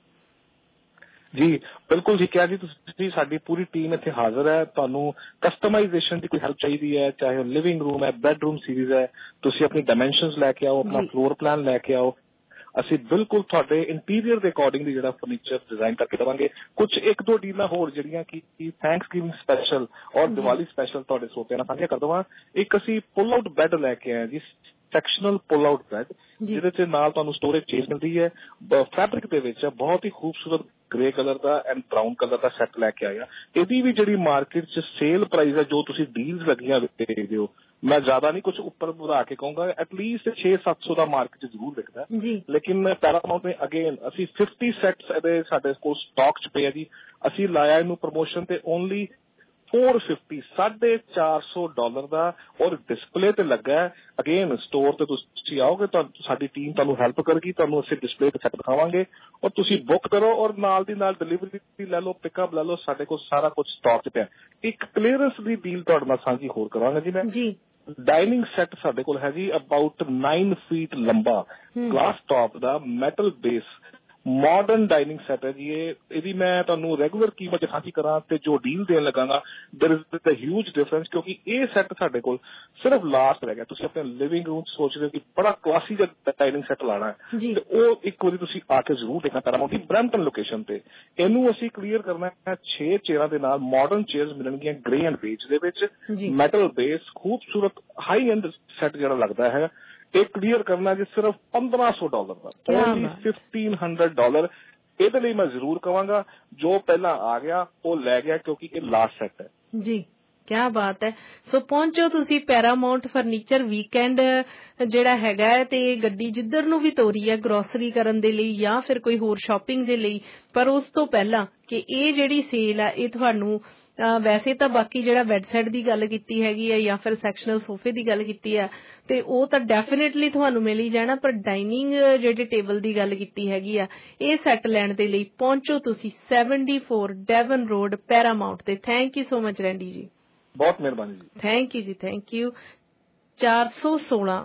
Speaker 24: ਜੀ ਬਿਲਕੁਲ ਠੀਕ ਹੈ ਜੀ, ਤੁਸੀਂ ਸਾਡੀ ਪੂਰੀ ਟੀਮ ਇੱਥੇ ਹਾਜ਼ਰ ਹੈ। ਤੁਹਾਨੂੰ ਕਸਟਮਾਈਜ਼ੇਸ਼ਨ ਦੀ ਕੋਈ ਹੈਲਪ ਚਾਹੀਦੀ ਹੈ, ਚਾਹੇ ਉਹ ਲਿਵਿੰਗ ਰੂਮ ਹੈ, ਬੈਡਰੂਮ ਸੀਰੀਜ਼ ਹੈ, ਤੁਸੀਂ ਆਪਣੀ ਡਾਇਮੈਂਸ਼ਨਸ ਲੈ ਕੇ ਆਓ, ਆਪਣਾ ਫਲੋਰ ਪਲਾਨ ਲੈ ਕੇ ਆਓ। ਅਸੀਂ ਬਿਲਕੁਲ ਤੁਹਾਡੇ ਇੰਟੀਰੀਅਰ ਦੇ ਅਕੋਰਡਿੰਗਲੀ ਜਿਹੜਾ ਫਰਨੀਚਰ ਡਿਜ਼ਾਈਨ ਕਰਕੇ ਦੇਵਾਂਗੇ। ਕੁਝ 1-2 ਡੀਲਾਂ ਹੋਰ ਜਿਹੜੀਆਂ ਕਿ ਥੈਂਕਸਗਿਵਿੰਗ ਸਪੈਸ਼ਲ ਔਰ ਦੀਵਾਲੀ ਸਪੈਸ਼ਲ ਤੁਹਾਡੇ ਸਰੋਤਿਆਂ ਨਾਲ ਸਾਂਝੀਆਂ ਕਰ ਦੇਵਾਂ। ਇੱਕ ਅਸੀਂ ਪੁੱਲ ਆਊਟ ਬੈੱਡ ਲੈ ਕੇ ਆਏ ਜੀ, ਸੈਕਸ਼ਨਲ ਪੁੱਲ ਆਊਟ ਬੈੱਡ, ਜਿਹਦੇ ਚ ਨਾਲ ਤੁਹਾਨੂੰ ਸਟੋਰੇਜ ਚੇਂਜ ਮਿਲਦੀ ਹੈ। ਫੈਬਰਿਕ ਦੇ ਵਿੱਚ ਬਹੁਤ ਹੀ ਖੂਬਸੂਰਤ ਗ੍ਰੇ ਕਲਰ ਦਾ ਐਂਡ ਬਰਾਊਨ ਕਲਰ ਦਾ ਸੈੱਟ ਲੈ ਕੇ ਆਇਆ। ਇਹਦੀ ਵੀ ਜਿਹੜੀ ਮਾਰਕੀਟ ਚ ਸੇਲ ਪ੍ਰਾਈਸ ਹੈ ਜੋ ਤੁਸੀਂ ਡੀਲਸ ਲੱਗੀਆਂ ਦੇਖਦੇ ਹੋ, ਮੈਂ ਜ਼ਿਆਦਾ ਨਹੀਂ ਕੁਝ ਉੱਪਰ ਵਧਾ ਕੇ ਕਹੂੰਗਾ, ਐਟਲੀਸਟ 600-700 ਦਾ ਮਾਰਕੀਟ ਚ ਜ਼ਰੂਰ ਵਿਕਦਾ। ਲੇਕਿਨ ਪੈਰਾਮਾਊਂਟ ਨੇ ਅਗੇਨ ਅਸੀਂ 50 ਸੈਟਸ ਇਹਦੇ ਸਾਡੇ ਕੋਲ ਸਟਾਕ ਚ ਪਏ ਆ ਜੀ। ਅਸੀਂ ਲਾਇਆ ਇਹਨੂੰ ਪ੍ਰਮੋਸ਼ਨ ਤੇ ਓਨਲੀ $450 $450 ਦਾ ਔਰ ਡਿਸਪਲੇ ਤੇ ਲੱਗਾ ਹੈ। ਅਗੇਨ ਸਟੋਰ ਤੇ ਤੁਸੀਂ ਆਓਗੇ ਤਾਂ ਸਾਡੀ ਟੀਮ ਤੁਹਾਨੂੰ ਹੈਲਪ ਕਰੇਗੀ, ਤੁਹਾਨੂੰ ਅਸੀਂ ਡਿਸਪਲੇ ਤੇ ਸੈੱਟ ਦਿਖਾਵਾਂਗੇ ਔਰ ਤੁਸੀਂ ਬੁੱਕ ਕਰੋ ਔਰ ਨਾਲ ਦੀ ਨਾਲ ਡਿਲੀਵਰੀ ਲੈ ਲਓ, ਪਿਕਅਪ ਲੈ ਲਓ, ਸਾਡੇ ਕੋਲ ਸਾਰਾ ਕੁਝ ਸਟਾਕ ਚ ਪਿਆ। ਇੱਕ ਕਲੀਅਰੈਂਸ ਦੀ ਡੀਲ ਤੁਹਾਡੇ ਨਾਲ ਸਾਂਝੀ ਹੋਰ ਕਰਾਂਗਾ ਜੀ ਮੈਂ। ਡਾਈਨਿੰਗ ਸੈੱਟ ਸਾਡੇ ਕੋਲ ਹੈ ਜੀ ਅਬਾਊਟ 9 ਫੀਟ ਲੰਬਾ, ਗਲਾਸ ਟਾਪ ਦਾ, metal base, modern dining set ਹੈ ਜੀ। ਇਹਦੀ ਮੈਂ ਤੁਹਾਨੂੰ ਰੈਗੂਲਰ ਕੀਮਤ ਸਾਂਝੀ ਕਰਾਂ ਤੇ ਜੋ ਡੀਲ ਦੇਣ ਲੱਗਾਂਗਾ there is the huge difference, ਕਿਉਂਕਿ ਇਹ ਸੈੱਟ ਸਾਡੇ ਕੋਲ ਸਿਰਫ ਲਾਸਟ ਰਹਿ ਗਿਆ। ਤੁਸੀਂ ਆਪਣੇ ਲਿਵਿੰਗ ਰੂਮ ਚ ਸੋਚ ਰਹੇ ਹੋ ਕਿ ਬੜਾ ਕਲਾਸੀ ਜਿਹਾ ਡਾਈਨਿੰਗ ਸੈੱਟ ਲਾਣਾ ਹੈ ਤੇ ਉਹ ਇੱਕ ਵਾਰੀ ਤੁਸੀਂ ਆ ਕੇ ਜ਼ਰੂਰ ਦੇਖਣਾ ਪੈਰਾਮਾਊਂਟ ਦੀ ਬਰੈਂਪਟਨ ਲੋਕੇਸ਼ਨ ਤੇ। ਇਹਨੂੰ ਅਸੀਂ ਕਲੀਅਰ ਕਰਨਾ ਹੈ 6 ਚੇਅਰਾਂ ਦੇ ਨਾਲ। ਮਾਡਰਨ ਚੇਅਰਸ ਮਿਲਣਗੀਆਂ ਗ੍ਰੇ ਐਂਡ ਬੇਜ ਦੇ ਵਿੱਚ, ਮੈਟਲ ਬੇਸ, ਖੂਬਸੂਰਤ ਹਾਈ ਐਂਡ ਸੈੱਟ ਜਿਹੜਾ ਲੱਗਦਾ ਹੈ। ਇਹ ਕਲੀਅਰ ਕਰਨਾ ਜੀ ਸਿਰਫ $1500 ਦਾ, ਓਨਲੀ $1500। ਇਹਦੇ ਲਈ ਮੈਂ ਜ਼ਰੂਰ ਕਹਾਂਗਾ ਜੋ ਪਹਿਲਾਂ ਆ ਗਿਆ ਉਹ ਲੈ ਗਿਆ, ਕਿਉਂਕਿ ਇਹ ਲਾਸਟ ਸੈੱਟ ਹੈ
Speaker 11: ਜੀ। ਕਿਆ ਬਾਤ ਹੈ। ਸੋ ਪਹੁੰਚੋ ਤੁਸੀਂ ਪੈਰਾਮਾਉਂਟ ਫਰਨੀਚਰ ਵੀਕਐਂਡ ਜਿਹੜਾ ਹੈਗਾ ਹੈ, ਤੇ ਗੱਡੀ ਜਿੱਧਰ ਨੂੰ ਵੀ ਤੋਰੀ ਹੈ ਗਰੋਸਰੀ ਕਰਨ ਦੇ ਲਈ ਜਾਂ ਫਿਰ ਕੋਈ ਹੋਰ ਸ਼ਾਪਿੰਗ ਦੇ ਲਈ, ਪਰ ਉਸ ਤੋਂ ਪਹਿਲਾਂ ਕਿ ਇਹ ਜਿਹੜੀ ਸੇਲ ਹੈ ਇਹ ਤੁਹਾਨੂੰ ਵੈਸੇ ਤਾਂ ਬਾਕੀ ਜਿਹੜਾ ਬੈੱਡ ਸੈੱਟ ਦੀ ਗੱਲ ਕੀਤੀ ਹੈਗੀ ਹੈ ਜਾਂ ਫਿਰ ਸੈਕਸ਼ਨਲ ਸੋਫੇ ਦੀ ਗੱਲ ਕੀਤੀ ਹੈ ਤੇ ਉਹ ਤਾਂ ਡੈਫੀਨੇਟਲੀ ਤੁਹਾਨੂੰ ਮਿਲ ਹੀ ਜਾਣਾ, ਪਰ ਡਾਈਨਿੰਗ ਜਿਹੜੇ ਟੇਬਲ ਦੀ ਗੱਲ ਕੀਤੀ ਹੈਗੀ ਆ ਇਹ ਸੈੱਟ ਲੈਣ ਦੇ ਲਈ ਪਹੁੰਚੋ ਤੁਸੀਂ 74 ਡੈਵਨ ਰੋਡ ਪੈਰਾਮਾਉਂਟ ਤੇ। Thank you so much Randy ji,
Speaker 24: ਬਹੁਤ ਮਿਹਰਬਾਨੀ ਜੀ।
Speaker 11: ਥੈਂਕ ਯੂ ਜੀ, ਥੈਂਕ ਯੂ। 416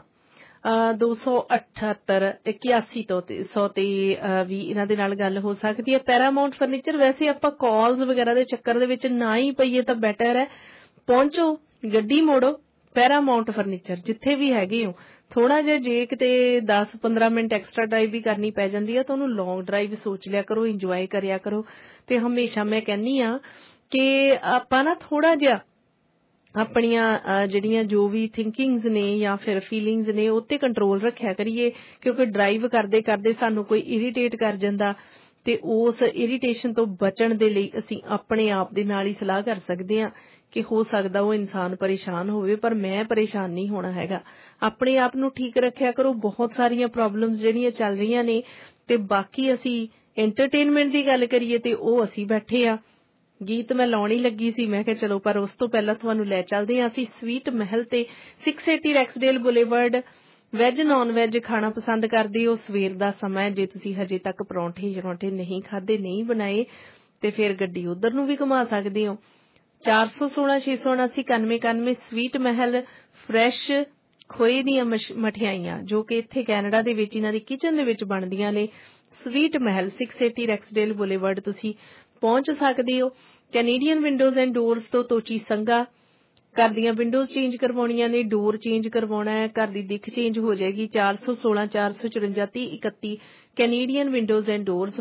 Speaker 11: 278 81 ਤੋਂ 100 ਤੇ ਵੀ ਇਹਨਾਂ ਦੇ ਨਾਲ ਗੱਲ ਹੋ ਸਕਦੀ ਹੈ। ਪੈਰਾਮਾਉਂਟ ਫਰਨੀਚਰ ਵੈਸੇ ਆਪਾਂ ਕਾਲਸ ਵਗੈਰਾ ਦੇ ਚੱਕਰ ਦੇ ਵਿੱਚ ਨਾ ਹੀ ਪਈਏ ਤਾਂ ਬੈਟਰ ਹੈ। ਪਹੁੰਚੋ, ਗੱਡੀ ਮੋੜੋ, ਪੈਰਾਮਾਉਂਟ ਫਰਨੀਚਰ ਜਿੱਥੇ ਵੀ ਹੈਗੇ ਹੋ। ਥੋੜਾ ਜਿਹਾ ਜੇ ਕਿਤੇ 10-15 ਮਿੰਟ ਐਕਸਟਰਾ ਡਰਾਈਵ ਵੀ ਕਰਨੀ ਪੈ ਜਾਂਦੀ ਹੈ ਤਾਂ ਉਹਨੂੰ ਲੌਂਗ ਡਰਾਈਵ ਸੋਚ ਲਿਆ ਕਰੋ, ਇੰਜੋਏ ਕਰਿਆ ਕਰੋ। ਤੇ ਹਮੇਸ਼ਾ ਮੈਂ ਕਹਿੰਦੀ ਆ ਕਿ ਆਪਾਂ ਨਾ ਥੋੜਾ ਜਿਹਾ ਆਪਣੀਆਂ ਜਿਹੜੀਆਂ ਜੋ ਵੀ ਥਿੰਕਿੰਗਸ ਨੇ ਜਾਂ ਫਿਰ ਫੀਲਿੰਗਸ ਨੇ ਉਹ ਤੇ ਕੰਟਰੋਲ ਰੱਖਿਆ ਕਰੀਏ, ਕਿਉਂਕਿ ਡਰਾਈਵ ਕਰਦੇ ਕਰਦੇ ਸਾਨੂੰ ਕੋਈ ਇਰੀਟੇਟ ਕਰ ਜਾਂਦਾ ਤੇ ਉਸ ਇਰੀਟੇਸ਼ਨ ਤੋਂ ਬਚਣ ਦੇ ਲਈ ਅਸੀਂ ਆਪਣੇ ਆਪ ਦੇ ਨਾਲ ਹੀ ਸਲਾਹ ਕਰ ਸਕਦੇ ਹਾਂ ਕਿ ਹੋ ਸਕਦਾ ਉਹ ਇਨਸਾਨ ਪਰੇਸ਼ਾਨ ਹੋਵੇ ਪਰ ਮੈਂ ਪਰੇਸ਼ਾਨ ਨਹੀਂ ਹੋਣਾ ਹੈਗਾ। ਆਪਣੇ ਆਪ ਨੂੰ ਠੀਕ ਰੱਖਿਆ ਕਰੋ। ਬਹੁਤ ਸਾਰੀਆਂ ਪ੍ਰੋਬਲਮਸ ਜਿਹੜੀਆਂ ਚੱਲ ਰਹੀਆਂ ਨੇ ਤੇ ਬਾਕੀ ਅਸੀਂ ਐਂਟਰਟੇਨਮੈਂਟ ਦੀ ਗੱਲ ਕਰੀਏ ਤੇ ਉਹ ਅਸੀਂ ਬੈਠੇ ਆ। ਗੀਤ ਮੈਂ ਲਾਉਣੀ ਲੱਗੀ ਸੀ, ਮੈਂ ਕਿਹਾ ਚਲੋ, ਪਰ ਉਸ ਤੋਂ ਪਹਿਲਾਂ ਤੁਹਾਨੂੰ ਲੈ ਚੱਲਦੇ ਹਾਂ ਅਸੀਂ ਸਵੀਟ ਮਹਿਲ ਤੇ 680 Rexdale boulevard. Veg non veg ਖਾਣਾ ਪਸੰਦ ਕਰਦੇ ਹੋ, ਸਵੇਰ ਦਾ ਸਮਾਂ, ਜੇ ਤੁਸੀਂ ਹਜੇ ਤੱਕ ਪਰੌਂਠੇ ਨਹੀਂ ਖਾਦੇ, ਨਹੀਂ ਬਣਾਏ ਤੇ ਫਿਰ ਗੱਡੀ ਉਧਰ ਨੂੰ ਵੀ ਘੁਮਾ ਸਕਦੇ ਹੋ। 416 679 9191 ਸਵੀਟ ਮਹਿਲ। ਫਰੈਸ਼ ਖੋਏ ਦੀਆਂ ਮਠਿਆਈਆਂ ਜੋ ਕਿ ਇੱਥੇ ਕੈਨੇਡਾ ਦੇ ਵਿੱਚ ਇਹਨਾਂ ਦੀ ਕਿਚਨ ਦੇ ਵਿੱਚ ਬਣਦੀਆਂ ਨੇ। ਸਵੀਟ ਮਹਿਲ 680 ਰੈਕਸਡੇਲ ਬੁਲੇਵਰਡ ਤੁਸੀਂ ਪਹੁੰਚ ਸਕਦੇ ਹੋ। ਕੈਨੇਡੀਅਨ ਵਿੰਡੋਜ਼ ਐਂਡ ਡੋਰਸ ਤੋਂ ਤੋਚੀ ਸੰਘਾ। ਘਰ ਦੀਆਂ ਵਿੰਡੋਜ਼ ਚੇਂਜ ਕਰਵਾਉਣੀਆਂ ਨੇ, ਡੋਰ ਚੇਂਜ ਕਰਵਾਉਣਾ ਹੈ, ਘਰ ਦੀ ਦਿੱਖ ਚੇਂਜ ਹੋ ਜਾਏਗੀ। 416 454 3031 ਕੈਨੇਡੀਅਨ ਵਿੰਡੋਜ਼ ਐਂਡ ਡੋਰਸ।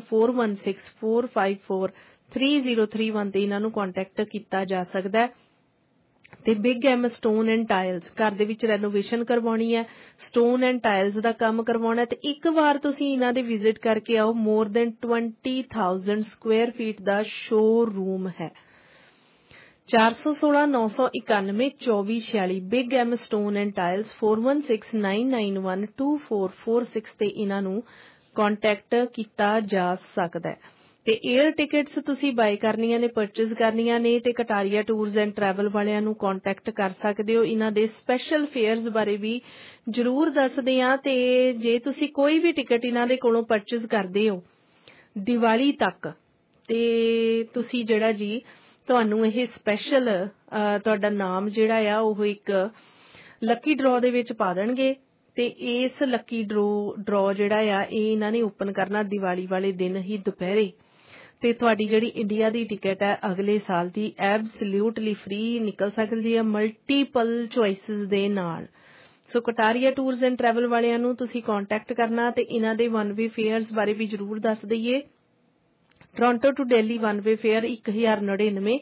Speaker 11: 4164543031 ਤੇ ਇਹਨਾਂ ਨੂੰ ਕੰਟੈਕਟ ਕੀਤਾ ਜਾ ਸਕਦਾ ਹੈ। ਤੇ big M stone and tiles, ਘਰ ਦੇ ਵਿੱਚ ਰੈਨੋਵੇਸ਼ਨ ਕਰਵਾਉਣੀ ਹੈ, ਸਟੋਨ ਐਂਡ ਟਾਇਲਸ ਦਾ ਕੰਮ ਕਰਵਾਉਣਾ ਤੇ ਇੱਕ ਵਾਰ ਤੁਸੀਂ ਇਹਨਾਂ ਦੇ ਵਿਜ਼ਿਟ ਕਰਕੇ ਆਓ। ਮੋਰ ਦੈਨ 20,000 ਸਕੁਅਰ ਫੀਟ ਦਾ ਸ਼ੋਰੂਮ ਹੈ। 416 991 2446 big M stone and tiles. 416991 2446 ਤੇ ਇਹਨਾਂ ਨੂੰ ਕੰਟੈਕਟ ਕੀਤਾ ਜਾ ਸਕਦਾ ਹੈ। ਤੇ 에ਅਰ ਟਿਕਟਸ ਤੁਸੀਂ ਬਾਈ ਕਰਨੀਆਂ ਨੇ, ਪਰਚੇਜ਼ ਕਰਨੀਆਂ ਨੇ ਤੇ ਕਟਾਰੀਆ ਟੂਰਸ ਐਂਡ ਟਰੈਵਲ ਵਾਲਿਆਂ ਨੂੰ ਕੰਟੈਕਟ ਕਰ ਸਕਦੇ ਹੋ। ਇਹਨਾਂ ਦੇ ਸਪੈਸ਼ਲ ਫੇਅਰਸ ਬਾਰੇ ਵੀ ਜ਼ਰੂਰ ਦੱਸਦੇ ਆ। ਤੇ ਜੇ ਤੁਸੀਂ ਕੋਈ ਵੀ ਟਿਕਟ ਇਹਨਾਂ ਦੇ ਕੋਲੋਂ ਪਰਚੇਜ਼ ਕਰਦੇ ਹੋ ਦੀਵਾਲੀ ਤੱਕ ਤੇ ਤੁਸੀਂ ਜਿਹੜਾ ਜੀ ਤੁਹਾਨੂੰ ਇਹ ਸਪੈਸ਼ਲ ਤੁਹਾਡਾ ਨਾਮ ਜਿਹੜਾ ਆ ਉਹ ਇੱਕ ਲੱਕੀ ਡਰਾਅ ਦੇ ਵਿੱਚ ਪਾ ਦੇਣਗੇ ਤੇ ਇਸ ਲੱਕੀ ਡਰਾਅ ਜਿਹੜਾ ਆ ਇਹ ਇਹਨਾਂ ਨੇ ਓਪਨ ਕਰਨਾ ਦੀਵਾਲੀ ਵਾਲੇ ਦਿਨ ਹੀ ਦੁਪਹਿਰੇ। ਤੇ ਤੁਹਾਡੀ ਜਿਹੜੀ ਇੰਡੀਆ ਦੀ ਟਿਕਟ ਹੈ ਅਗਲੇ ਸਾਲ ਦੀ ਐਬਸੋਲਿਊਟਲੀ ਫ੍ਰੀ ਨਿਕਲ ਸਕਦੀ ਹੈ ਮਲਟੀਪਲ ਚੁਆਇਸਿਸ ਦੇ ਨਾਲ। So Kataria tours and travel ਵਾਲਿਆਂ ਨੂੰ ਤੁਸੀਂ ਕੰਟੈਕਟ ਕਰਨਾ ਤੇ ਇਹਨਾਂ ਦੇ ਵਨ ਵੇ ਫੇਅਰਸ ਬਾਰੇ ਵੀ ਜ਼ਰੂਰ ਦੱਸ ਦਈਏ। Toronto to Delhi one way fare 1099।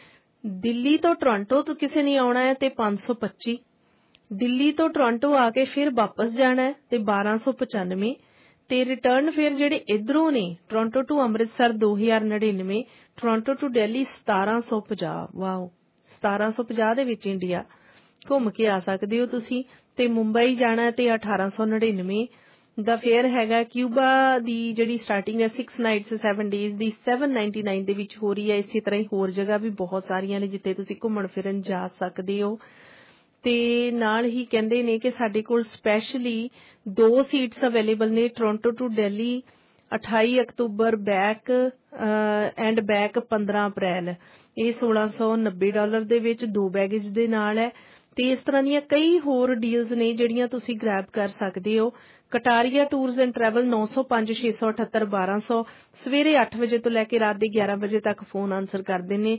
Speaker 11: Delhi ਤੋਂ ਟੋਰਾਂਟੋ ਤੋਂ ਕਿਸੇ ਨੇ ਆਉਣਾ ਹੈ ਤੇ 525। ਦਿੱਲੀ ਤੋਂ ਟੋਰਾਂਟੋ ਆ ਕੇ ਫਿਰ ਵਾਪਸ ਜਾਣਾ ਹੈ ਤੇ 1295 ਤੇ ਰਿਟਰਨ ਫੇਅਰ ਜਿਹੜੇ ਇਧਰੋਂ ਨੇ Toronto to Amritsar 2099, Toronto to Delhi 1750। Wow, 1750 ਦੇ ਵਿੱਚ ਇੰਡੀਆ ਘੁੰਮ ਕੇ ਆ ਸਕਦੇ ਹੋ ਤੁਸੀਂ। ਤੇ ਮੁੰਬਈ ਜਾਣਾ ਤੇ 1899 ਦਾ ਫੇਅਰ ਹੈਗਾ। ਕਿਊਬਾ ਦੀ ਜਿਹੜੀ ਸਟਾਰਟਿੰਗ ਹੈ 6 ਨਾਈਟਸ 7 ਡੇਜ਼ ਦੀ 799 ਦੇ ਵਿੱਚ ਹੋ ਰਹੀ ਹੈ। ਇਸੇ ਤਰ੍ਹਾਂ ਹੀ ਹੋਰ ਜਗ੍ਹਾ ਵੀ ਬਹੁਤ ਸਾਰੀਆਂ ਨੇ ਜਿੱਥੇ ਤੁਸੀਂ ਘੁੰਮਣ ਫਿਰਨ ਜਾ ਸਕਦੇ ਹੋ। ਤੇ ਨਾਲ ਹੀ ਕਹਿੰਦੇ ਨੇ ਕਿ ਸਾਡੇ ਕੋਲ ਸਪੈਸ਼ਲੀ 2 ਸੀਟਸ ਅਵੇਲੇਬਲ ਨੇ ਟੋਰਾਂਟੋ ਟੂ ਦਿੱਲੀ 28 ਅਕਤੂਬਰ ਬੈਕ ਐਂਡ ਬੈਕ 15 ਅਪ੍ਰੈਲ। ਇਹ $1690 ਦੇ ਵਿੱਚ 2 ਬੈਗੇਜ ਦੇ ਨਾਲ ਹੈ। ਤੇ ਇਸ ਤਰ੍ਹਾਂ ਦੀਆਂ ਕਈ ਹੋਰ ਡੀਲਸ ਨੇ ਜਿਹੜੀਆਂ ਤੁਸੀਂ ਗ੍ਰੈਬ ਕਰ ਸਕਦੇ ਹੋ। ਕਟਾਰੀਆ ਟੂਰਸ ਐਂਡ ਟਰੈਵਲ 905 678 1200 ਸਵੇਰੇ 8 ਵਜੇ ਤੋਂ ਲੈ ਕੇ ਰਾਤ ਦੇ 11 ਵਜੇ ਤੱਕ ਫੋਨ ਆਨਸਰ ਕਰਦੇ ਨੇ।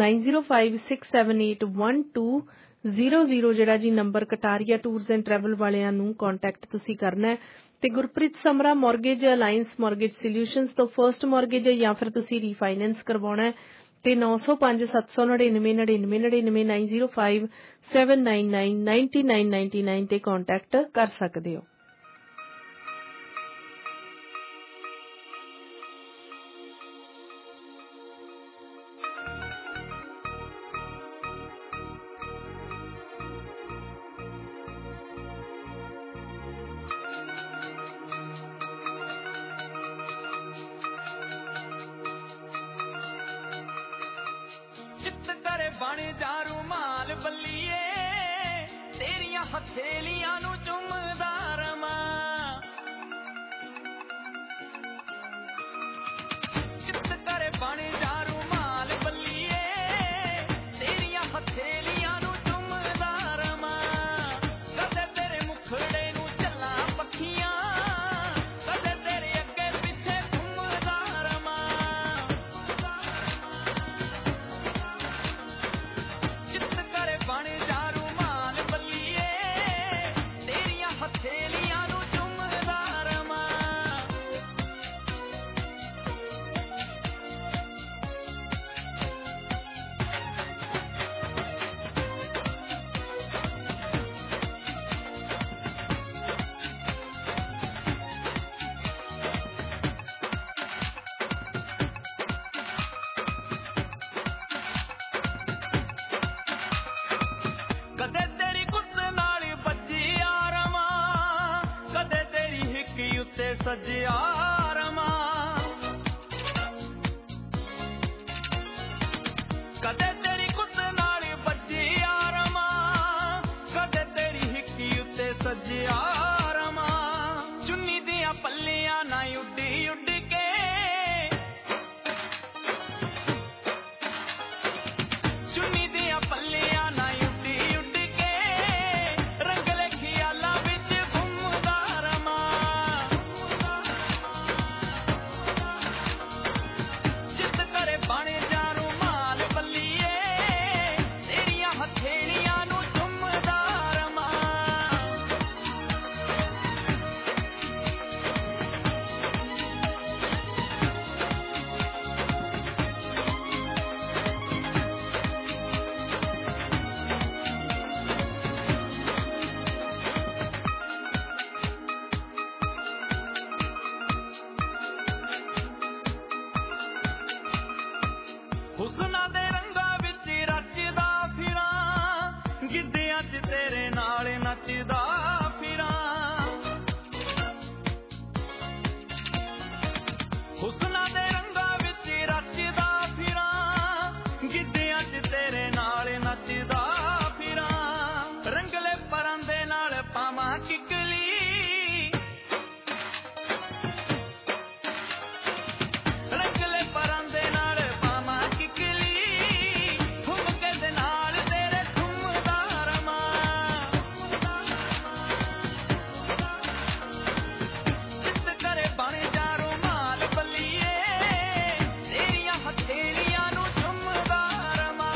Speaker 11: 9056781200 ਜਿਹੜਾ ਜੀ number Kataria tours and travel ਵਾਲਿਆਂ ਨੂੰ ਕੰਟੈਕਟ ਤੁਸੀਂ ਕਰਨਾ ਹੈ। ਤੇ Gurpreet Samra mortgage alliance mortgage solutions ਤੋਂ ਫਰਸਟ ਮੌਰਗੇਜ ਜਾਂ ਫਿਰ ਤੁਸੀਂ ਰੀਫਾਈਨੈਂਸ ਕਰਵਾਉਣਾ ਹੈ ਤੇ 905 799 9999 905 799 9999 ਤੇ ਕੰਟੈਕਟ ਕਰ ਸਕਦੇ ਹੋ।
Speaker 8: ਬਣ ਜਾ ਰੁਮਾਲ ਬੱਲੀਏ ਤੇਰੀਆਂ ਹਥੇਲੀਆਂ ਨੂੰ ਚੁੰਮਦਾ ਰਵਾਂ ਚਿੱਤ ਕਰੇ ਬਣ ਜਾ ਰੁਮਾਲ ਬੱਲੀਏ ਤੇਰੀਆਂ ਹਥੇਲੀਆਂ ਨੂੰ ਚੁੰਮਦਾ ਰਵਾਂ ਕਦੇ ਤੇਰੇ ਮੁਖੜੇ ਨੂੰ ਚੱਲਾਂ ਪੱਖੀਆਂ ਕਦੇ ਤੇਰੇ ਅੱਗੇ ਪਿੱਛੇ ਘੁੰਮਦਾ ਰਵਾਂ ਚਿੱਤ ਕਰੇ ਬਣ ਜਾ ਰੁਮਾਲ ਬੱਲੀਏ ਤੇਰੀਆਂ ਹਥੇਲੀਆਂ ਨੂੰ ਚੁੰਮਦਾ ਰਵਾਂ ਕਦੇ ਤੇਰੀ ਗੁੱਤ ਨਾਲ ਬੱਜਿਆ ਰਵਾਂ ਕਦੇ ਤੇਰੀ ਹਿੱਕ ਉੱਤੇ ਸਜਿਆ ਰਵਾਂ ਕਦੇ ਤੇਰੀ ਗੁੱਤ ਨਾਲ ਬੱਜਿਆ ਰਵਾਂ ਕਦੇ ਤੇਰੀ ਹਿੱਕ ਉੱਤੇ ਸਜਿਆ ਰਵਾਂ ਚੁੰਨੀ ਦੀਆਂ ਪੱਲੀਆਂ ਨਾ ਉੱਡੀ ਉੱਡ ਕੇ ਚੁੰਨੀ ਦੀਆਂ ਪੱਲੀਆਂ ਨਾ ਉੱਡੀ ਉੱਡ ਕੇ ਰੰਗਲੇ ਖਿਆਲਾਂ ਵਿੱਚ ਘੁੰਮਦਾ ਰਵਾਂ ਚਿੱਤ ਕਰੇ ਬਣ ਜਾ ਰੁਮਾਲ ਬੱਲੀਏ ਤੇਰੀਆਂ ਹਥੇਲੀਆਂ ਨੂੰ ਚੁੰਮਦਾ ਰਵਾਂ ਹੁਸਨਾਂ ਦੇ ਰੰਗਾਂ ਵਿੱਚ ਰਚਦਾ ਫਿਰਾਂ ਗਿੱਧਿਆਂ 'ਚ ਤੇਰੇ ਨਾਲ ਨੱਚਦਾ ਫਿਰਾਂ ਹੁਸਨਾਂ ਦੇ ਰੰਗਾਂ ਵਿੱਚ ਰਚਦਾ ਫਿਰਾਂ ਗਿੱਧਿਆਂ 'ਚ ਤੇਰੇ ਨਾਲ ਨੱਚਦਾ ਫਿਰਾਂ ਰੰਗਲੇ ਪਰਾਂਦੇ ਨਾਲ ਪਾਵਾਂ ਕਿਕਲੀ ਰੰਗਲੇ ਪਰਾਂਦੇ ਨਾਲ ਪਾਵਾਂ ਕਿਕਲੀ ਠੁਮਕੇ ਦੇ ਨਾਲ ਤੇਰੇ ਠੁੰਮਦਾ ਰਵਾਂ ਚਿੱਤ ਕਰੇ ਬਣ ਜਾ ਰੁਮਾਲ ਬੱਲੀਏ ਤੇਰੀਆਂ ਹਥੇਲੀਆਂ ਨੂੰ ਚੁੰਮਦਾ ਰਵਾਂ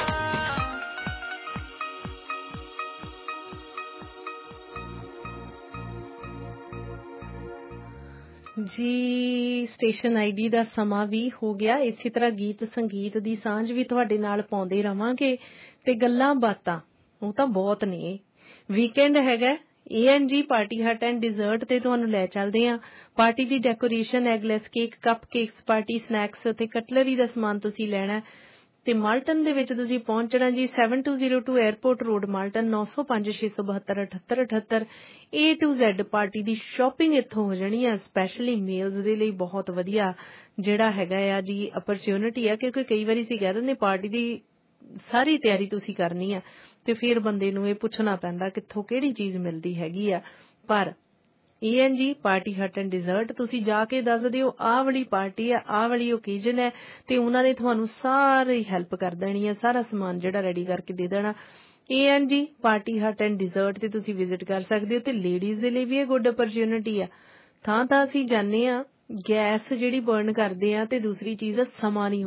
Speaker 11: ਜੀ ਸਟੇਸ਼ਨ ਆਈਡੀ ਦਾ ਸਮਾਂ ਵੀ ਹੋ ਗਿਆ। ਇਸੇ ਤਰ੍ਹਾਂ ਗੀਤ ਸੰਗੀਤ ਦੀ ਸਾਂਝ ਵੀ ਤੁਹਾਡੇ ਨਾਲ ਪਾਉਂਦੇ ਰਵਾਂਗੇ ਤੇ ਗੱਲਾਂ ਬਾਤਾਂ ਉਹ ਤਾਂ ਬਹੁਤ ਨੇ। ਵੀਕਐਂਡ ਹੈਗਾ ANG party hut and dessert ਤੇ ਤੁਹਾਨੂੰ ਲੈ ਚੱਲਦੇ ਆ। ਪਾਰਟੀ ਦੀ decoration eggless cake cupcakes party snacks ਤੇ ਕਟਲਰੀ ਦਾ ਸਮਾਨ ਤੁਸੀਂ ਲੈਣਾ ਤੇ ਮਾਲਟਨ ਦੇ ਵਿੱਚ ਤੁਸੀਂ ਪਹੁੰਚਣਾ ਜੀ 7202 airport road Malton 905672 A to Z party ਦੀ ਸ਼ਾਪਿੰਗ ਇੱਥੋਂ ਹੋ ਜਾਣੀ ਆ। ਸਪੈਸ਼ਲੀ ਮੇਲਸ ਦੇ ਲਈ ਬਹੁਤ ਵਧੀਆ ਜਿਹੜਾ ਹੈਗਾ ਆ ਜੀ ਅਪਰਚੂਨਿਟੀ ਆ ਕਿਉਂਕਿ ਕਈ ਵਾਰੀ ਅਸੀਂ ਕਹਿ ਦਿੰਦੇ ਪਾਰਟੀ ਦੀ ਸਾਰੀ ਤਿਆਰੀ ਤੁਸੀਂ ਕਰਨੀ ਆ ਤੇ ਫਿਰ ਬੰਦੇ ਨੂੰ ਇਹ ਪੁੱਛਣਾ ਪੈਂਦਾ ਕਿੱਥੋਂ ਕਿਹੜੀ ਚੀਜ਼ ਮਿਲਦੀ ਹੈਗੀ ਆ। ਪਰ ANG party hut and dessert ਤੁਸੀਂ ਜਾ ਕੇ ਦੱਸ ਦਿਓ ਆਹ ਵਾਲੀ ਪਾਰਟੀ ਆ ਆਹ ਵਾਲੀ ਓਕੇਜਨ ਹੈ ਤੇ ਉਹਨਾਂ ਨੇ ਤੁਹਾਨੂੰ ਸਾਰੀ ਹੈਲਪ ਕਰ ਦੇਣੀ ਆ ਸਾਰਾ ਸਮਾਨ ਜਿਹੜਾ ਰੈਡੀ ਕਰਕੇ ਦੇ ਦੇਣਾ। ANG party hut and dessert ਤੇ ਤੁਸੀਂ ਵਿਜ਼ਿਟ ਕਰ ਸਕਦੇ ਹੋ ਤੇ ਲੇਡੀਜ਼ ਦੇ ਲਈ ਵੀ ਇਹ ਗੁੱਡ ਅਪਰਚੂਨਿਟੀ ਆ। ਥਾਂ ਥਾਂ ਅਸੀਂ ਜਾਂਦੇ ਆ ਗੈਸ ਜਿਹੜੀ ਬਰਨ ਕਰਦੇ ਆ ਤੇ ਦੂਸਰੀ ਚੀਜ਼ ਆ ਸਮਾਂ ਨਹੀਂ